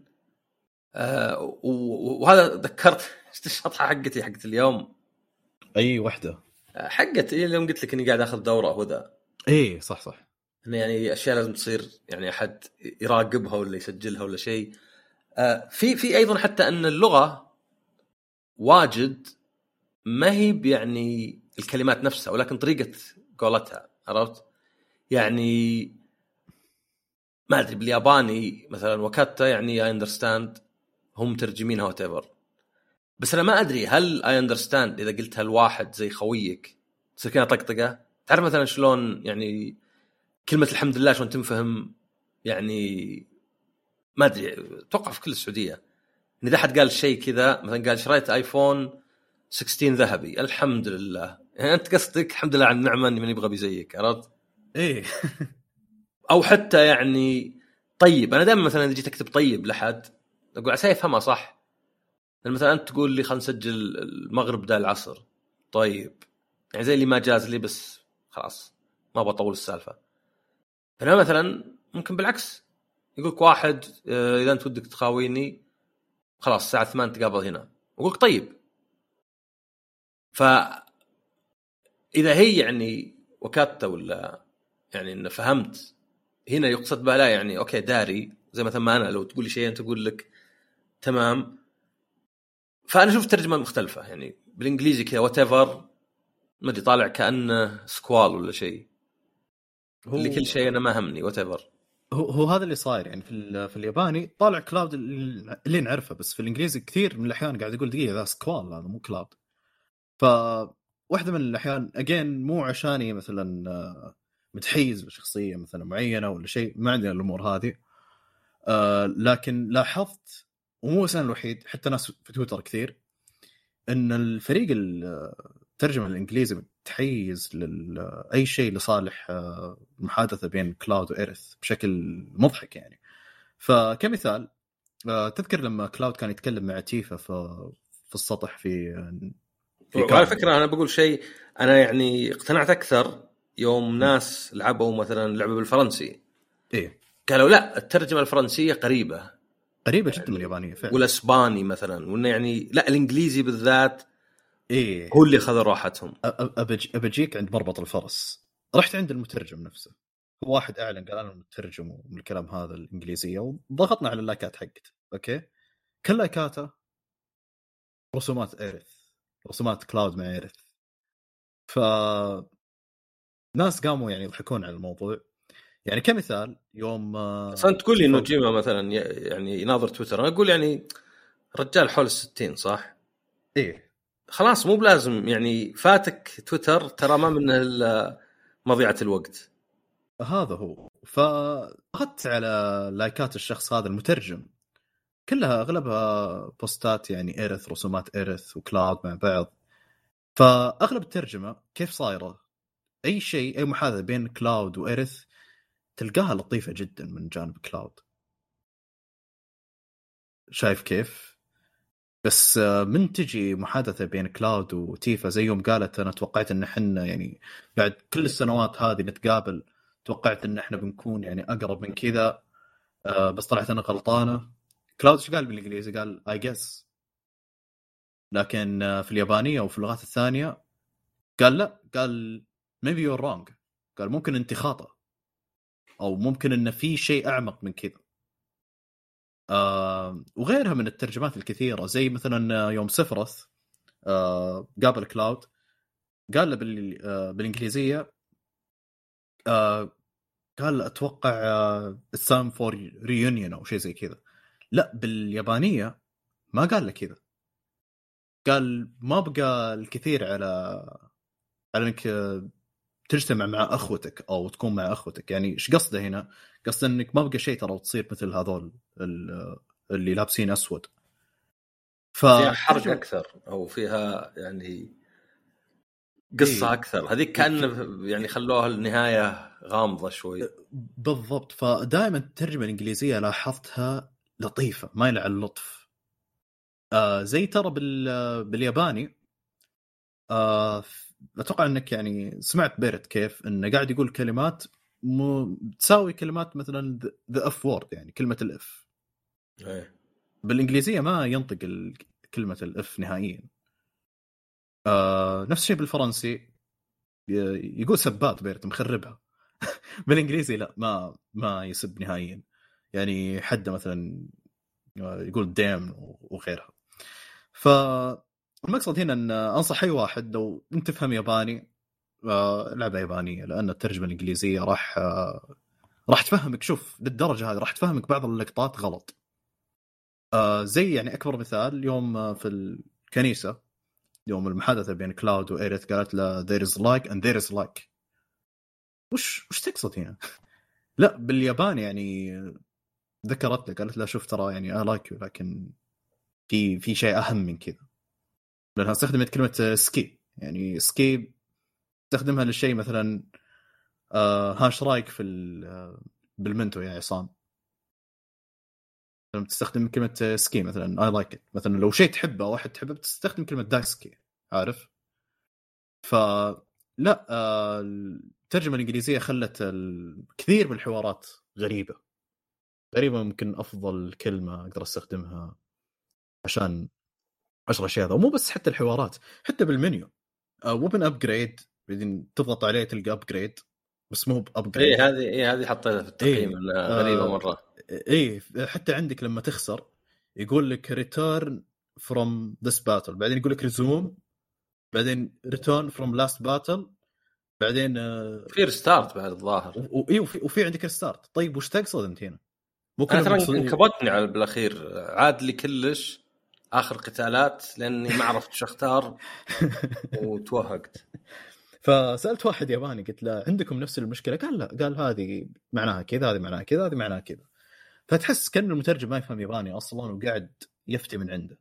وهذا ذكرت الشطحة حقت اليوم. اي وحده حقت اليوم قلت لك اني قاعد اخذ دوره هذا. ايه صح انه يعني اشياء لازم تصير يعني احد يراقبها ولا يسجلها ولا شيء. في ايضا حتى ان اللغه واجد ما هي يعني الكلمات نفسها ولكن طريقه قولتها، عرفت؟ يعني ما ادري بالياباني مثلا وكاتا يعني اي اندرستاند هم مترجمينها وات، بس انا ما ادري هل اي اندرستاند اذا قلتها لواحد زي خويك تصير كذا طقطقه. تعرف مثلا شلون يعني كلمه الحمد لله شلون تنفهم؟ يعني ما ادري، اتوقع في كل السعوديه ان اذا حد قال شيء كذا، مثلا قال شريت ايفون 16 ذهبي الحمد لله، يعني انت قصدك الحمد لله على النعمه اني من يبغى بيزيك، عرفت؟ ايه او حتى يعني طيب، انا دائما مثلا اذا جيت اكتب طيب لحد اقول عسى يفهمها صح. مثلا انت تقول لي خلينا نسجل المغرب بدال العصر، طيب يعني زي اللي ما جاز لي، بس خلاص ما بطول السالفه. انا مثلا ممكن بالعكس يقولك واحد اذا انت ودك تخاويني خلاص الساعه 8 تقابل هنا، اقولك طيب. فاذا هي يعني وكاته ولا يعني ان فهمت هنا يقصد بها لا يعني اوكي داري، زي مثلا ما انا لو تقول لي شيء انت تقول لك تمام. فانا شوف ترجمه مختلفه يعني بالانجليزي كذا whatever، ما ادري طالع كانه سكوال ولا شيء، اللي كل شيء انا ما همني whatever. هو هذا اللي صاير يعني في الياباني طالع كلاود اللي نعرفه، بس في الانجليزي كثير من الاحيان قاعد يقول دقيقه ذا سكوال هذا مو كلاود. فواحده من الاحيان اجين مو عشاني مثلا متحيز بشخصيه مثلا معينه ولا شيء، ما عندنا الامور هذه. لكن لاحظت، ومو انا الوحيد، حتى ناس في تويتر كثير، ان الفريق الترجمه الانجليزي متحيز اي شيء لصالح المحادثه بين كلاود وايرث بشكل مضحك يعني. فكمثال تذكر لما كلاود كان يتكلم مع تيفا في السطح في وعلى فكره انا بقول شيء، انا يعني اقتنعت اكثر يوم ناس لعبوا مثلا لعبه بالفرنسي، ايه قالوا لا الترجمه الفرنسيه قريبه جدا من اليابانيه فعلا، والاسباني مثلا، وانه يعني لا الانجليزي بالذات ايه هو اللي خذ راحتهم. أبجيك عند مربط الفرس، رحت عند المترجم نفسه، هو واحد اعلن قال انا مترجم من الكلام هذا الانجليزيه، وضغطنا على اللايكات حقته. اوكي، كل لايكاته رسومات ايرث، رسومات كلاود مع ايرث. ف ناس قاموا يعني يضحكون على الموضوع. يعني كمثال يوم اصلا تقول لي انه جيما مثلا يعني يناظر تويتر، انا اقول يعني رجال حول 60 صح؟ ايه خلاص مو بلازم يعني فاتك تويتر ترى ما منه الا مضيعه الوقت. هذا هو. فضغطت على لايكات الشخص هذا المترجم، كلها اغلبها بوستات يعني ايرث، رسومات ايرث وكلاود مع بعض. فاغلب الترجمه كيف صايره، اي شيء اي محادثه بين كلاود وايرث تلقاها لطيفه جدا من جانب كلاود. شايف كيف؟ بس من تجي محادثه بين كلاود وتيفا زي يوم قالت انا توقعت ان احنا يعني بعد كل السنوات هذه نتقابل، توقعت ان احنا بنكون يعني اقرب من كذا، بس طلعت انا غلطانه. كلاود ايش قال بالانجليزي؟ قال I guess. لكن في اليابانيه وفي اللغات الثانيه قال لا، قال maybe you're wrong، قال ممكن انت خاطئ، او ممكن ان في شيء اعمق من كذا. وغيرها من الترجمات الكثيره، زي مثلا يوم سفرث قابل كلاود قال له بالانجليزيه قال اتوقع it's time for reunion او شيء زي كذا. لا باليابانيه ما قال له كذا، قال ما بقى الكثير على انك تجتمع مع اخوتك او تكون مع اخوتك. يعني ايش قصده هنا؟ قصده انك ما بقى شيء ترى تصير مثل هذول اللي لابسين اسود. فيها حرق اكثر او فيها يعني قصه إيه؟ اكثر، هذيك كان يعني خلوها النهايه غامضه شوي. بالضبط. فدائما الترجمه الانجليزيه لاحظتها لطيفه مايله على اللطف. زي ترى بالياباني اتوقع انك يعني سمعت بيرت كيف انه قاعد يقول كلمات تساوي كلمات مثلا ذا اف وورد، يعني كلمه الاف. ايه بالانجليزيه ما ينطق كلمه الاف نهائيا. نفس الشيء بالفرنسي، يقول سبات بيرت مخربها. بالانجليزي لا، ما يسب نهائيا. يعني حده مثلا يقول دام وغيرها. فالمقصد هنا ان انصح اي واحد لو انت تفهم ياباني لعبة يابانية، لأن الترجمة الإنجليزية راح تفهمك. شوف للدرجة هذه راح تفهمك بعض اللقطات غلط. زي يعني أكبر مثال يوم في الكنيسة، يوم المحادثة بين كلاود وإيريث قالت له there is like and there is like. وش تقصد هنا؟ لا بالياباني يعني ذكرت له، قالت له شوف ترى يعني I like you، لكن في شيء أهم من كذا، لأنها استخدمت كلمة سكي. يعني سكي تستخدمها للشيء مثلا هاش رايك في بالمنتو يا عصام، لما تستخدم كلمة سكي مثلا I like it، مثلا لو شيء تحبه أو واحد تحبه بتستخدم كلمة دايسكي، عارف؟ فلا الترجمة الإنجليزية خلت كثير من الحوارات غريبة. ممكن أفضل كلمة أقدر أستخدمها عشان 10 أشياء ذا. ومو بس حتى الحوارات، حتى بالمنيو وبن أبجريد بعدين تضغط عليه تلقى أبجريد، بس مو بأبجريد. هذه حطيتها في التقييم غريبة مرة. حتى عندك لما تخسر يقول لك return from this battle، بعدين يقول لك resume، بعدين return from last battle، بعدين في ريستارت بعد الظاهر. وفي عندك ريستارت. طيب وش تقصد انت هنا؟ انا ترى انكبتني على بالاخير، عاد لي كلش اخر قتالات لاني ما عرفت شو اختار وتوهقت. فسالت واحد ياباني قلت له عندكم نفس المشكله؟ قال لا، قال هذه معناها كذا، هذه معناها كذا، هذه معناها كذا. فتحس كأن المترجم ما يفهم ياباني اصلا وقاعد يفتي من عنده.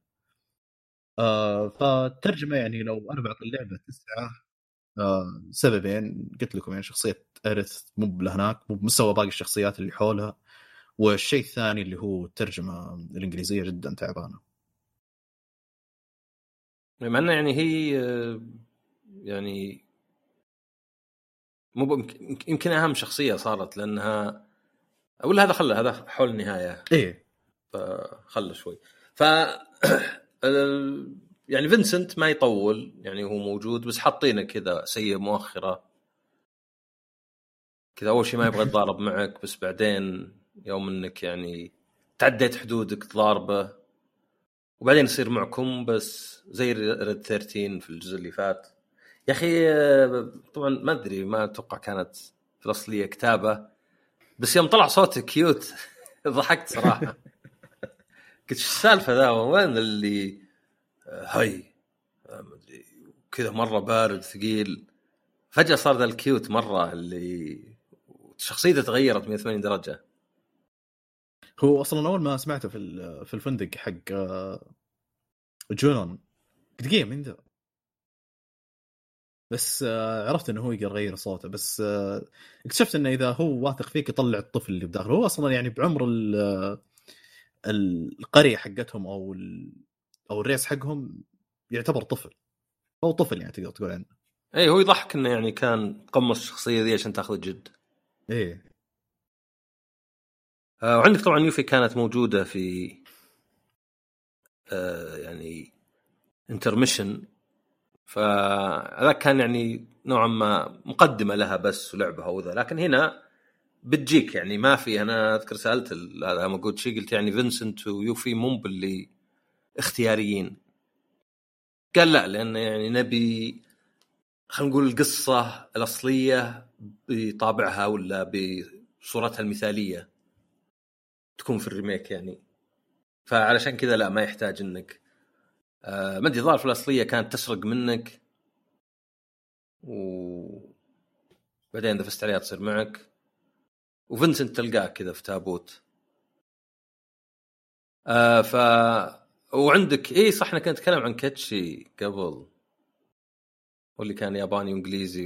فالترجمه يعني لو انا بعطي اللعبه 9 سببين قلت لكم، يعني شخصيه إيريث مو بهناك، مو بمستوى باقي الشخصيات اللي حولها، والشيء الثاني اللي هو الترجمه الانجليزيه جدا تعبانه. بما انه يعني هي يعني مو يمكن اهم شخصيه صارت، لانها ولا هذا خلى هذا حول النهايه ايه فخلى شوي. ف يعني فينسنت ما يطول، يعني هو موجود بس حاطينه كذا سيء مؤخرة كذا. أول شيء ما يبغى يتضارب معك، بس بعدين يوم إنك يعني تعديت حدودك ضاربه، وبعدين يصير معكم بس زي ريد 13 في الجزء اللي فات. يا أخي طبعا ما أدري، ما أتوقع كانت في الأصلية كتابة، بس يوم طلع صوته كيوت ضحكت صراحة. قلت شو السالفة ذا، وين اللي هاي كذا مرة بارد ثقيل، فجأة صار ذا الكيوت مرة اللي شخصيته تغيرت 180 درجة. هو أصلا أول ما سمعته في الفندق حق جونون دقيقة من ذا، بس عرفت انه هو يغير صوته، بس اكتشفت انه اذا هو واثق فيك يطلع الطفل اللي بداخله. هو اصلا يعني بعمر القرية حقتهم او الريس حقهم يعتبر طفل، او طفل يعني تقدر تقول عنه. اي هو يضحك انه يعني كان قمص الشخصية ذي عشان تاخذ جد. ايه وعندك طبعا يوفي كانت موجودة في يعني انترميشن، فهذا كان يعني نوعا ما مقدمة لها بس ولعبها وذا. لكن هنا بتجيك يعني ما في، انا اذكر سألت هذا موجود شيء، قلت يعني فينسنت ويوفي مو باللي اختياريين. قال لا، لأن يعني نبي خلينا نقول القصة الأصلية بطابعها ولا بصورتها المثالية تكون في الريميك يعني. فعلشان كذا لا، ما يحتاج انك ما ادري، ظاهر في الأصلية كانت تسرق منك وبعدين إذا فزت عليها تصير معك، وفينسنت تلقاه كذا في تابوت. ف وعندك ايه صح، احنا كنا نتكلم عن كاتشي قبل، واللي كان ياباني وانجليزي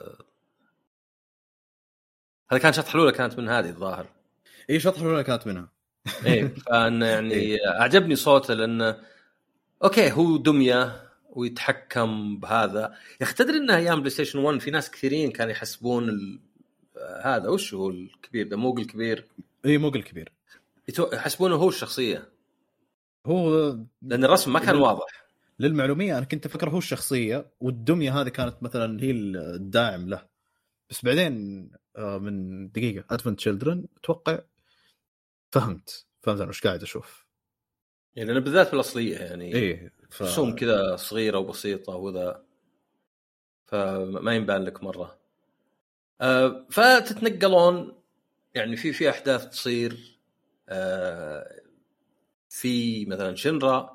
هذا كان شطح الأولى كانت من هذه الظاهر. ايه شطح الأولى كانت منها. ايه فأنا يعني إيه؟ أعجبني صوته، لأنه اوكي هو دمية ويتحكم بهذا. يا اخي تدري انه ايام بلاي ستيشن 1 في ناس كثيرين كانوا يحسبون هذا وش هو الكبير ده، موج الكبير. ايه موج الكبير يحسبونه هو الشخصية، هو لأن الرسم ما كان واضح. للمعلومية أنا كنت أفكر هو الشخصية، والدمية هذه كانت مثلا هي الداعم له. بس بعدين من دقيقة أدفنت تشيلدرن أتوقع فهمت أنا وش قاعد أشوف. يعني أنا بالذات في الأصلية يعني إيه رسوم كذا صغيرة وبسيطة وذا، فما ينبان لك مره. فتتنقلون يعني في احداث تصير في مثلا شنرا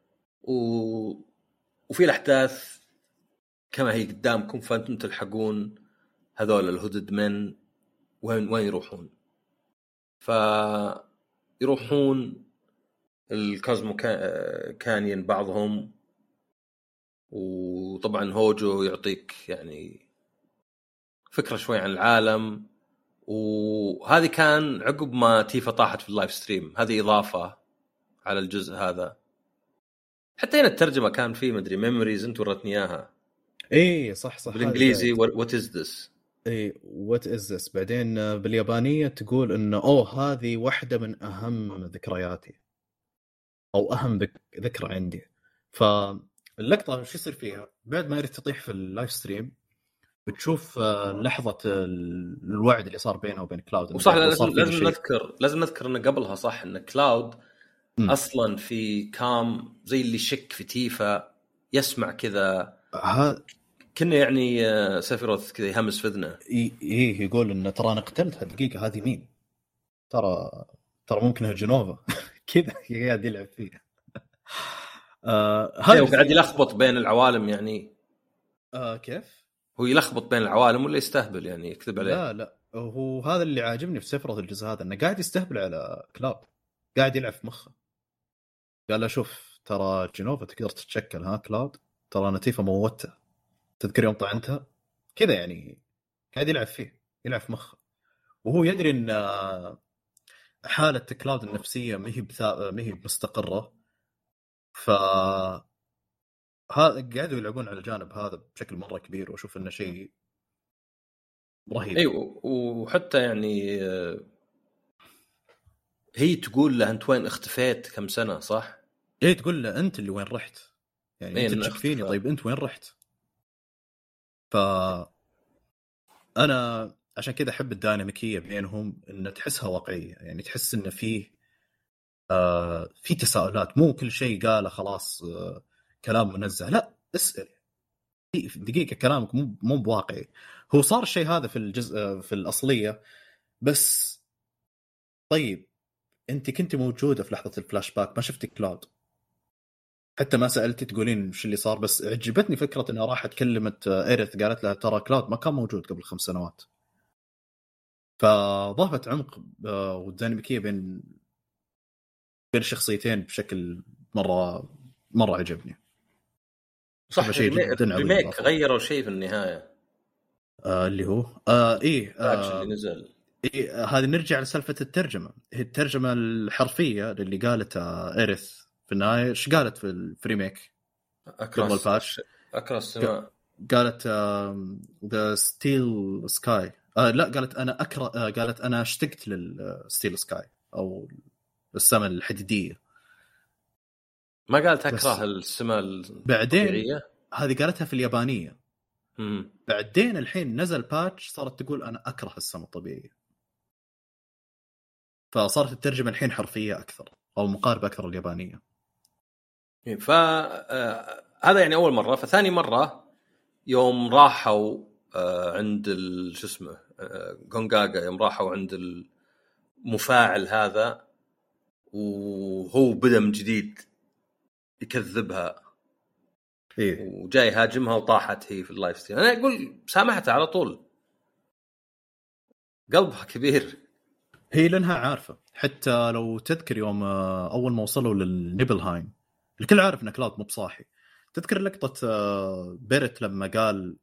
وفي الاحداث كما هي قدامكم، فانتم تلحقون هذول الهدد من وين يروحون. فيروحون الكازمو كانيون بعضهم، وطبعا هوجو يعطيك يعني فكرة شوي عن العالم. وهذه كان عقب ما تيفا طاحت في اللايف ستريم، هذه إضافة على الجزء هذا. حتى هنا الترجمة كان فيه مدري ميموريز، انت ورتني اياها. ايه صح بالانجليزي what is this. ايه what is this. بعدين باليابانية تقول انه هذه واحدة من اهم ذكرياتي او اهم ذكرى عندي. فاللقطة شو يصير فيها بعد ما يريد تطيح في اللايف ستريم، بتشوف لحظة الوعد اللي صار بينه وبين كلاود. وصح لازم نذكر انه قبلها صح ان كلاود اصلا في كام زي اللي شك في تيفا، يسمع كذا كنا يعني سيفيروث كذا يهمس في اذنه. ايه يقول انه ترى انا قتلتها دقيقة، هذه مين؟ ترى ممكنها جنوفا كذا قاعد يلعب فيها. هذا قاعد يلخبط بين العوالم يعني. كيف هو يلخبط بين العوالم ولا يستهبل يعني يكذب عليه؟ لا هو هذا اللي عاجبني في سفرة الجزء هذا، انه قاعد يستهبل على كلاود، قاعد يلعب في مخه. قال له شوف ترى جنوفا تقدر تتشكل، ها كلاود ترى انا تيفا موتها، تذكر يوم طعنتها كذا يعني. قاعد يلعب فيه، يلعب في مخه، وهو يدري ان حالة كلاود النفسية ما هي مستقرة. ف قاعدوا يلعبون على الجانب هذا بشكل مرة كبير، واشوف انه شيء رهيب. ايوه، وحتى يعني هي تقول له انت وين اختفيت كم سنة صح؟ ايه تقول له انت اللي وين رحت يعني، انت تشك فيني، طيب انت وين رحت؟ ف انا عشان كذا احب الديناميكيه بينهم، ان تحسها واقعيه، يعني تحس ان فيه في تساؤلات، مو كل شيء قاله خلاص كلام منزه، لا اسال في دقيقه كلامك مو بواقعي. هو صار الشيء هذا في الجزء في الاصليه، بس طيب انت كنت موجوده في لحظه الفلاش باك، ما شفتي كلاود، حتى ما سالتي تقولين وش اللي صار. بس عجبتني فكره انها راحت كلمت ايريث، قالت لها ترى كلاود ما كان موجود قبل 5 سنوات. فضافت عمق والديناميكيه بين الشخصيتين بشكل مره عجبني. صح. شيء جدا عظيم. ريميك غيروا شيء في النهايه اللي هو اللي نزل. هذه نرجع لسالفه الترجمه. هي الترجمه الحرفيه اللي قالتها ايريث في النهايه، ايش قالت في الريميك؟ اكراس قالت ذا ستيل سكاي. لا قالت انا قالت انا اشتقت للستيل سكاي او السماء الحديديه. ما قالت اكره السماء بعدين هذه قالتها في اليابانيه. بعدين الحين نزل باتش صارت تقول انا اكره السماء الطبيعيه، فصارت الترجمه الحين حرفيه اكثر او مقاربه اكثر اليابانيه. هذا يعني اول مره. فثاني مره يوم راحوا عند شو اسمه غونغاغا، يوم راحوا عند المفاعل هذا وهو بدأ من جديد يكذبها وجاي هاجمها وطاحت هي في اللايف ستريم. انا اقول سامحتها على طول، قلبها كبير. هي لانها عارفه، حتى لو تذكر يوم اول ما وصلوا للنيبلهايم الكل عارف ان كلاود مو بصاحي. تذكر لقطه بيرت لما قال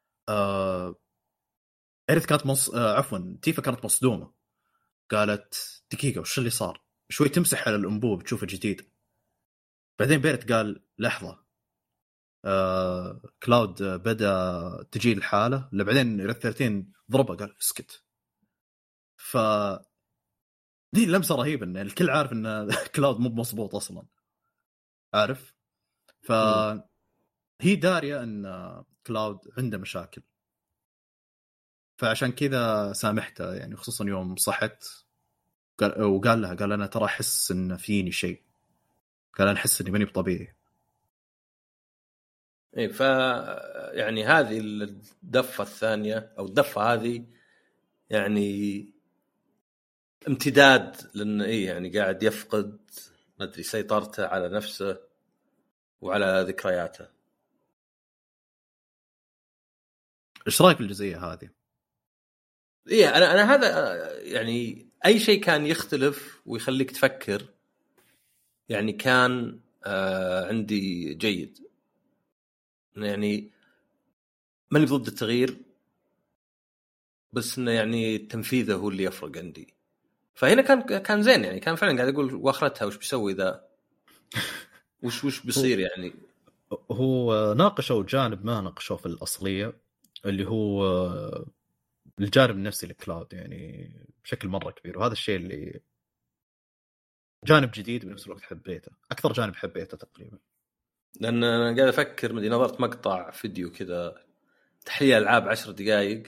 إيريث كانت عفوا تيفا كانت مصدومه، قالت دقيقه وش اللي صار؟ شوي تمسح على الانبوب تشوفه جديد. بعدين بيرت قال لحظه كلاود بدا تجي الحاله اللي بعدين رثرتين ضربه قال اسكت. ف دي لمسه رهيبه ان الكل عارف ان كلاود مو مضبوط اصلا، عارف. هي داريه ان كلاود عنده مشاكل، فعشان كذا سامحته يعني، خصوصا يوم صحت وقال لها قال انا ترى احس ان فيني شيء، قال انا احس اني ماني بطبيعي. اي يعني هذه الدفة الثانية او الدفة هذه يعني امتداد، لأن إيه يعني قاعد يفقد ما أدري سيطرته على نفسه وعلى ذكرياته. إيش رأيك بالجزئية هذه؟ إيه أنا هذا يعني أي شيء كان يختلف ويخليك تفكر يعني كان عندي جيد، يعني ماني ضد التغيير بس إنه يعني تنفيذه هو اللي يفرق عندي. فهنا كان زين، يعني كان فعلا قاعد أقول وآخرتها وش بيسوي ذا وش بيصير. يعني هو ناقشوا جانب ما ناقشوا في الأصلية اللي هو الجانب النفسي للكلاود يعني بشكل مرة كبير، وهذا الشيء اللي جانب جديد بنفس الوقت حبيته، أكثر جانب حبيته تقريبا. لأن أنا قاعد أفكر مدي نظرت مقطع فيديو كذا تحليل ألعاب 10 دقائق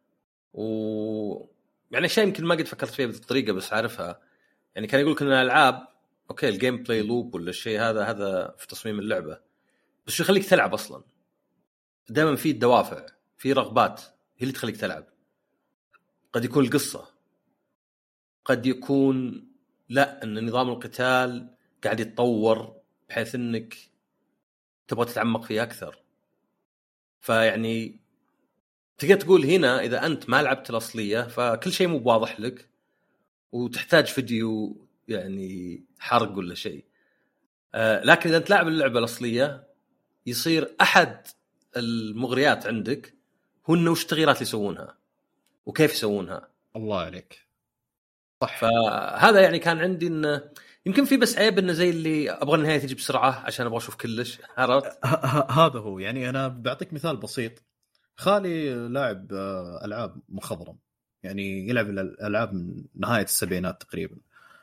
يعني شيء يمكن ما قد فكرت فيه بهذه الطريقة بس عارفها. يعني كان يقولك إن الألعاب أوكي الجيم بلاي لوب ولا الشيء هذا في تصميم اللعبة، بس شو يخليك تلعب أصلا؟ دائما في الدوافع، في رغبات هي اللي تخليك تلعب. قد يكون القصة، قد يكون لا أن نظام القتال قاعد يتطور بحيث أنك تبغى تتعمق فيه أكثر. فيعني تقدر تقول هنا إذا أنت ما لعبت الأصلية فكل شيء مو واضح لك وتحتاج فيديو يعني حرق ولا شيء. لكن إذا أنت لاعب اللعبة الأصلية يصير أحد المغريات عندك هو إنه وش التغييرات اللي يسوونها وكيف يسوونها. الله عليك صح. فهذا يعني كان عندي إنه يمكن في بس عيب إنه زي اللي أبغى النهاية تجي بسرعة عشان أبغى أشوف كلش. عرفت؟ هذا هو. يعني أنا بعطيك مثال بسيط. خالي لاعب ألعاب مخضرم، يعني يلعب الألعاب من نهاية السبعينات تقريبا.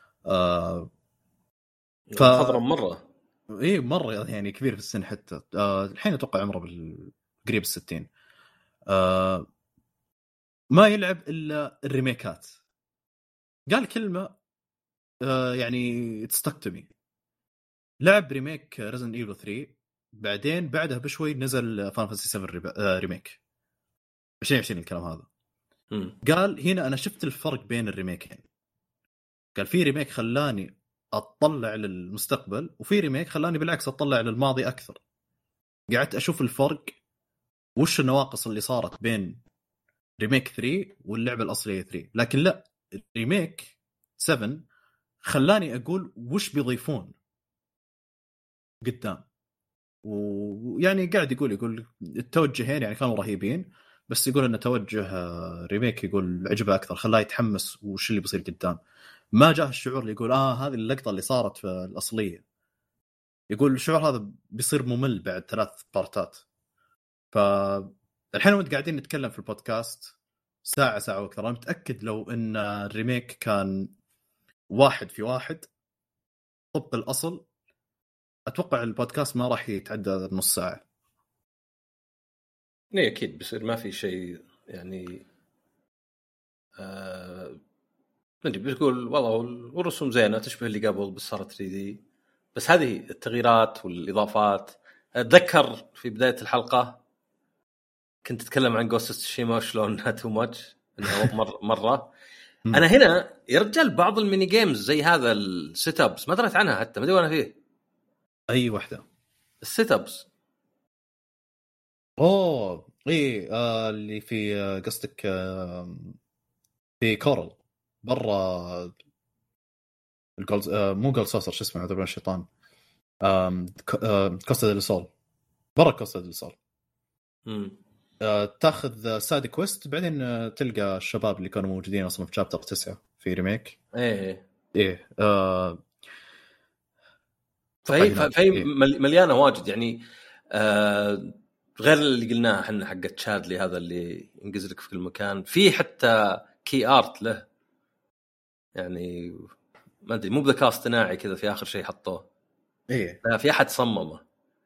مخضرم مرة. إيه مرة يعني كبير في السن حتى. الحين أتوقع عمره قريب 60. ما يلعب إلا الريميكات. قال كلمة يعني تستقتمي. لعب ريميك ريزن ايفل 3، بعدين بعدها بشوي نزل فان فانتسي 7 ريميك 2020 الكلام هذا. قال هنا أنا شفت الفرق بين الريميكين. قال في ريميك خلاني أطلع للمستقبل، وفي ريميك خلاني بالعكس أطلع للماضي أكثر. قعدت أشوف الفرق وش النواقص اللي صارت بين ريميك 3 واللعبة الأصلية 3. لكن لا، ريميك 7 خلاني أقول وش بيضيفون قدام. ويعني قاعد يقول التوجهين يعني كانوا رهيبين، بس يقول أن توجه ريميك يقول عجبه أكثر، خلاه يتحمس وش اللي بيصير قدام. ما جاه الشعور اللي يقول هذه اللقطة اللي صارت في الأصلية. يقول الشعور هذا بيصير ممل بعد 3 بارتات. فالحين وانت قاعدين نتكلم في البودكاست ساعة وأكثر، أنا متأكد لو أن الريميك كان 1 في 1 طبق الأصل أتوقع البودكاست ما راح يتعدى نص ساعة. إيه أكيد بيصير ما في شيء يعني ما أدري بتقول والله والرسوم زينة تشبه اللي قبل بس صارت 3D. بس هذه التغييرات والإضافات. أتذكر في بداية الحلقة كنت أتكلم عن Ghost of Tsushima شلونها too much إنها مرة. أنا هنا يا رجال بعض الميني جيمز زي هذا السيت أبس ما دريت عنها حتى، ما أدري وأنا فيه. أي واحدة السيت أبس؟ أوه إيه اللي في قصدك في كورل برا الجولز مو جولد سوسر شو اسمه عذر الشيطان كوستا ديل سول. برا كوستا ديل سول تاخذ سايد كويست بعدين تلقى الشباب اللي كانوا موجودين اصلا في شابتر 9 في ريميك. ايه فهي مليانه واجد يعني غير اللي قلناه احنا حق تشادلي هذا اللي ينقز لك في كل مكان. في حتى كي ارت له يعني ما ادري مو بذكاء اصطناعي كذا في اخر شيء حطوه. ايه في احد صممه.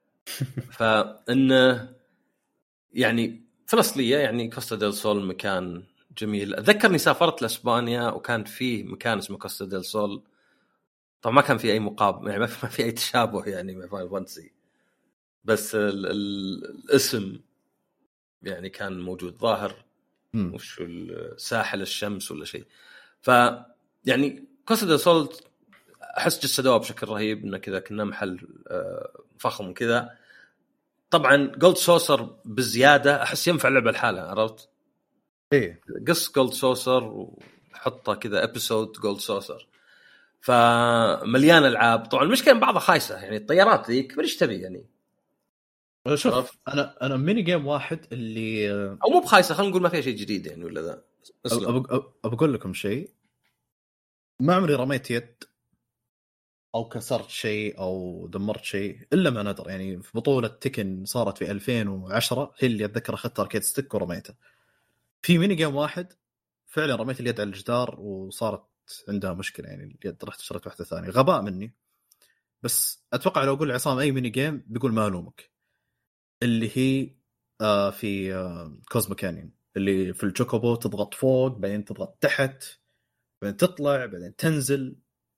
فانه يعني في الأصلية يعني كوستا ديل سول مكان جميل. أتذكرني سافرت لإسبانيا وكان فيه مكان اسمه كوستا ديل سول. طبعا ما كان فيه أي مقابل يعني ما في أي تشابه يعني مع فاينل فانتسي. بس الاسم يعني كان موجود ظاهر وش ساحل الشمس ولا شيء. ف يعني قصة سولت أحس جسدوها بشكل رهيب، إنه كذا كنا محل فخم كذا. طبعا جولد سوسر بزيادة أحس ينفع لعبة الحالة، عرفت؟ إيه قص جولد سوسر وحطها كذا ابيسود جولد سوسر، فمليان ألعاب. طبعا المشكلة إن بعضها خايسة، يعني الطيارات ذيك ما إيش تبي يعني. شوف انا ميني جيم واحد اللي او مو بخايسه، خلينا نقول ما فيها شيء جديد يعني ولا ذا. بقول لكم شيء، ما عمري رميت يد او كسرت شيء او دمرت شيء الا ما ندر. يعني في بطوله تكن صارت في 2010 هي اللي اتذكر اخذت اركيد ستيك ورميته. في ميني جيم واحد فعلا رميت اليد على الجدار وصارت عندها مشكله، يعني اليد رحت اشتريت واحده ثانيه، غباء مني. بس اتوقع لو اقول عصام اي ميني جيم بيقول ما الومك، اللي هي في كوزمو كانيون، اللي في الجوكوبو تضغط فوق بعدين تضغط تحت بعدين تطلع بعدين تنزل.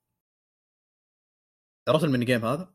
عرفت الميني جيم هذا؟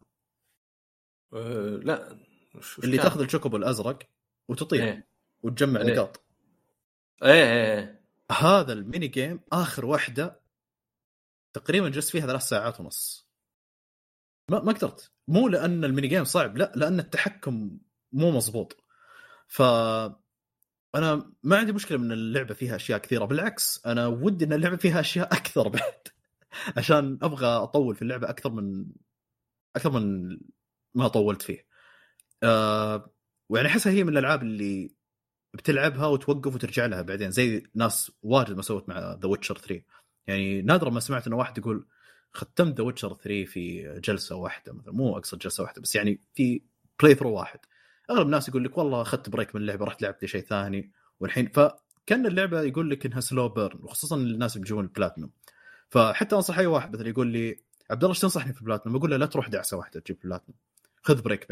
لا وش اللي كان؟ تاخذ الجوكوبو الازرق وتطير إيه. وتجمع إيه. نقاط. ايه هذا الميني جيم اخر واحده تقريبا جلست فيها 3 ساعات ونص. ما قدرت، مو لان الميني جيم صعب، لا لان التحكم مو مزبوط. ف انا ما عندي مشكله من اللعبه فيها اشياء كثيره، بالعكس انا ودي ان اللعبه فيها اشياء اكثر بعد عشان ابغى اطول في اللعبه اكثر من ما طولت فيه. ويعني احسها هي من الالعاب اللي بتلعبها وتوقف وترجع لها بعدين، زي ناس واجد ما سوت مع ذا ويتشر 3. يعني نادرا ما سمعت انه واحد يقول ختمت ذا ويتشر 3 في جلسه واحده مثلا، مو اقصد جلسه واحده بس يعني في بلاي ثرو واحد. اغلب الناس يقول لك والله اخذت بريك من اللعبه رحت لعبت شيء ثاني والحين، فكان اللعبه يقول لك انها سلو بيرن، وخصوصا الناس اللي بيجون البلاتينوم. فحتى انصح اي واحد مثلا يقول لي عبد الله ايش تنصحني في البلاتينوم، اقول له لا تروح دعسه واحده تجيب البلاتينوم، خذ بريك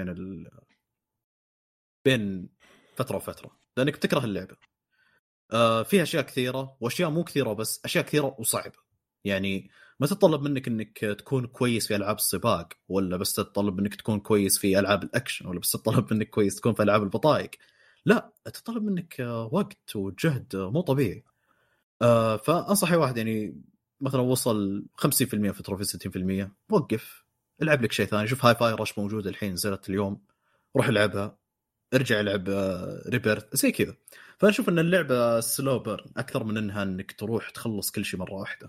بين فتره وفتره لانك بتكره اللعبه. فيها اشياء كثيره واشياء مو كثيره، بس اشياء كثيره وصعبه. يعني ما تتطلب منك انك تكون كويس في العاب السباق، ولا بس تتطلب منك تكون كويس في العاب الاكشن، ولا بس تتطلب منك كويس تكون في العاب البطايق. لا، تتطلب منك وقت وجهد مو طبيعي. فانصح اي واحد يعني مثلا وصل 50% في تروفي 60% وقف، العب لك شيء ثاني. شوف هاي فاي رش موجود الحين نزلت اليوم، روح العبها، ارجع العب ريبيرت زي كذا. فانا اشوف ان اللعبه سلو بيرن اكثر من انها انك تروح تخلص كل شيء مره واحده.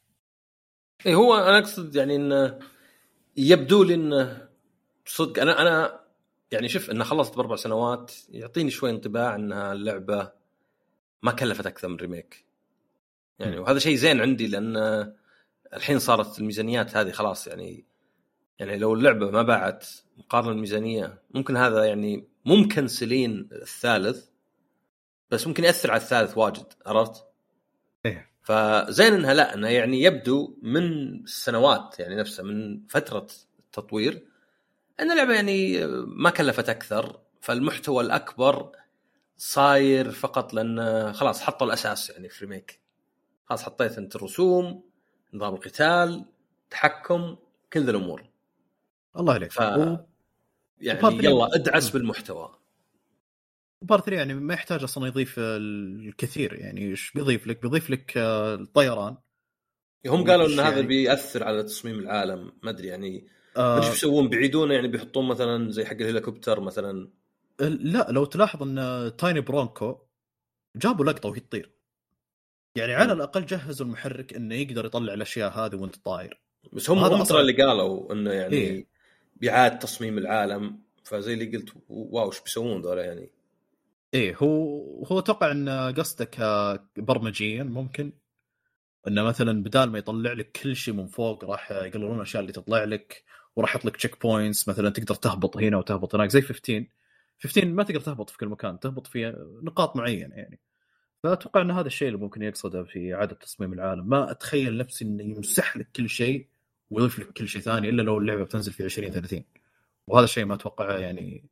ايه هو انا اقصد يعني انه يبدو لي انه صدق انا يعني شوف انه خلصت ب4 سنوات يعطيني شوي انطباع انها اللعبه ما كلفت اكثر من ريميك يعني. وهذا شيء زين عندي لان الحين صارت الميزانيات هذه خلاص يعني لو اللعبه ما باعت مقارنه الميزانيه ممكن هذا يعني ممكن سلين الثالث، بس ممكن ياثر على الثالث واجد، عرفت؟ ايه فزين انها لا انها يعني يبدو من السنوات يعني نفسها من فتره التطوير ان اللعبه يعني ما كلفت اكثر، فالمحتوى الاكبر صاير فقط لان خلاص حطوا الاساس يعني في ريميك. خلاص حطيت انت الرسوم، نظام القتال، تحكم، كل ذي الامور. الله عليك. ف يعني وبار 3 يلا ادعس بالمحتوى. بار 3 يعني ما يحتاج اصلا يضيف الكثير. يعني ايش بيضيف لك؟ بيضيف لك الطيران. هم قالوا ان هذا يعني بيأثر على تصميم العالم، ما ادري يعني ما ادري ايش آه بيسوون، بعيدونه يعني بيحطون مثلا زي حق الهليكوبتر مثلا. لا، لو تلاحظ ان تايني برونكو جابوا لقطه وهي تطير، يعني على الاقل جهزوا المحرك انه يقدر يطلع الاشياء هذه وانت طاير. بس هم وهذا هم ترى اصعب. اللي قالوا انه ايه يعني بيعاد تصميم العالم، فزي اللي قلت واو ايش بيسوون ذولا يعني. ايه هو اتوقع ان قصدك برمجيا ممكن انه مثلا بدال ما يطلع لك كل شيء من فوق راح يقللون الاشياء اللي تطلع لك، وراح يحط لك تشيك بوينتس مثلا تقدر تهبط هنا وتهبط هناك زي 15 ما تقدر تهبط في كل مكان، تهبط في نقاط معينه يعني. فاتوقع ان هذا الشيء اللي ممكن يقصده في اعاده تصميم العالم. ما اتخيل نفسي انه يمسح لك كل شيء ويضيف لك كل شيء ثاني الا لو اللعبه بتنزل في 2030، وهذا الشيء ما اتوقع يعني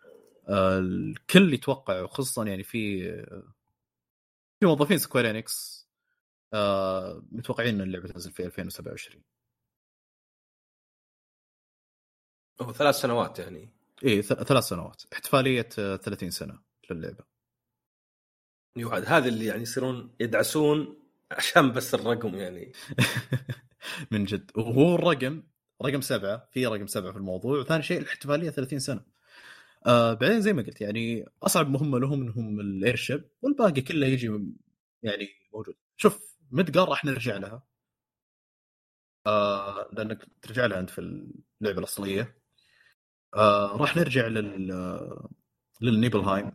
الكل يتوقع. وخصوصا يعني في موظفين سكوير انكس متوقعين ان اللعبه تنزل في 2027. هو 3 سنوات يعني. ايه 3 سنوات احتفاليه 30 سنه للعبه. يوعد هذا اللي يعني يصيرون يدعسون عشان بس الرقم يعني. من جد. وهو رقم 7، في رقم 7 في الموضوع. وثاني شيء الاحتفاليه 30 سنه. بعدين زي ما قلت يعني اصعب مهمه لهم انهم الايرشيب، والباقي كله يجي يعني موجود. شوف مدقار راح نرجع لها، لانك ترجع لها انت في اللعبه الاصليه. راح نرجع للنيبلهايم.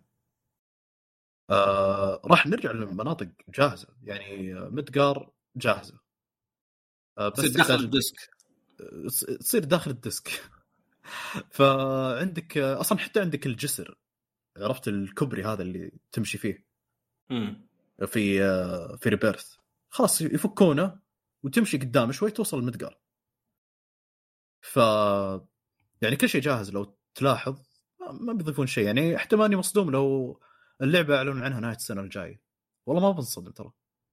راح نرجع للمناطق جاهزه، يعني مدقار جاهزه. بس داخل تحتاج الديسك. تصير داخل الديسك. فعندك اصلا حتى عندك الجسر، عرفت الكوبري هذا اللي تمشي فيه في في ريبيرث، خلاص يفكونه وتمشي قدام شوي توصل المدقار. ف يعني كل شيء جاهز. لو تلاحظ ما بيضيفون شيء. يعني احتمالي مصدوم لو اللعبه اعلنوا عنها نهايه السنه الجايه، والله ما بنصدم ترى.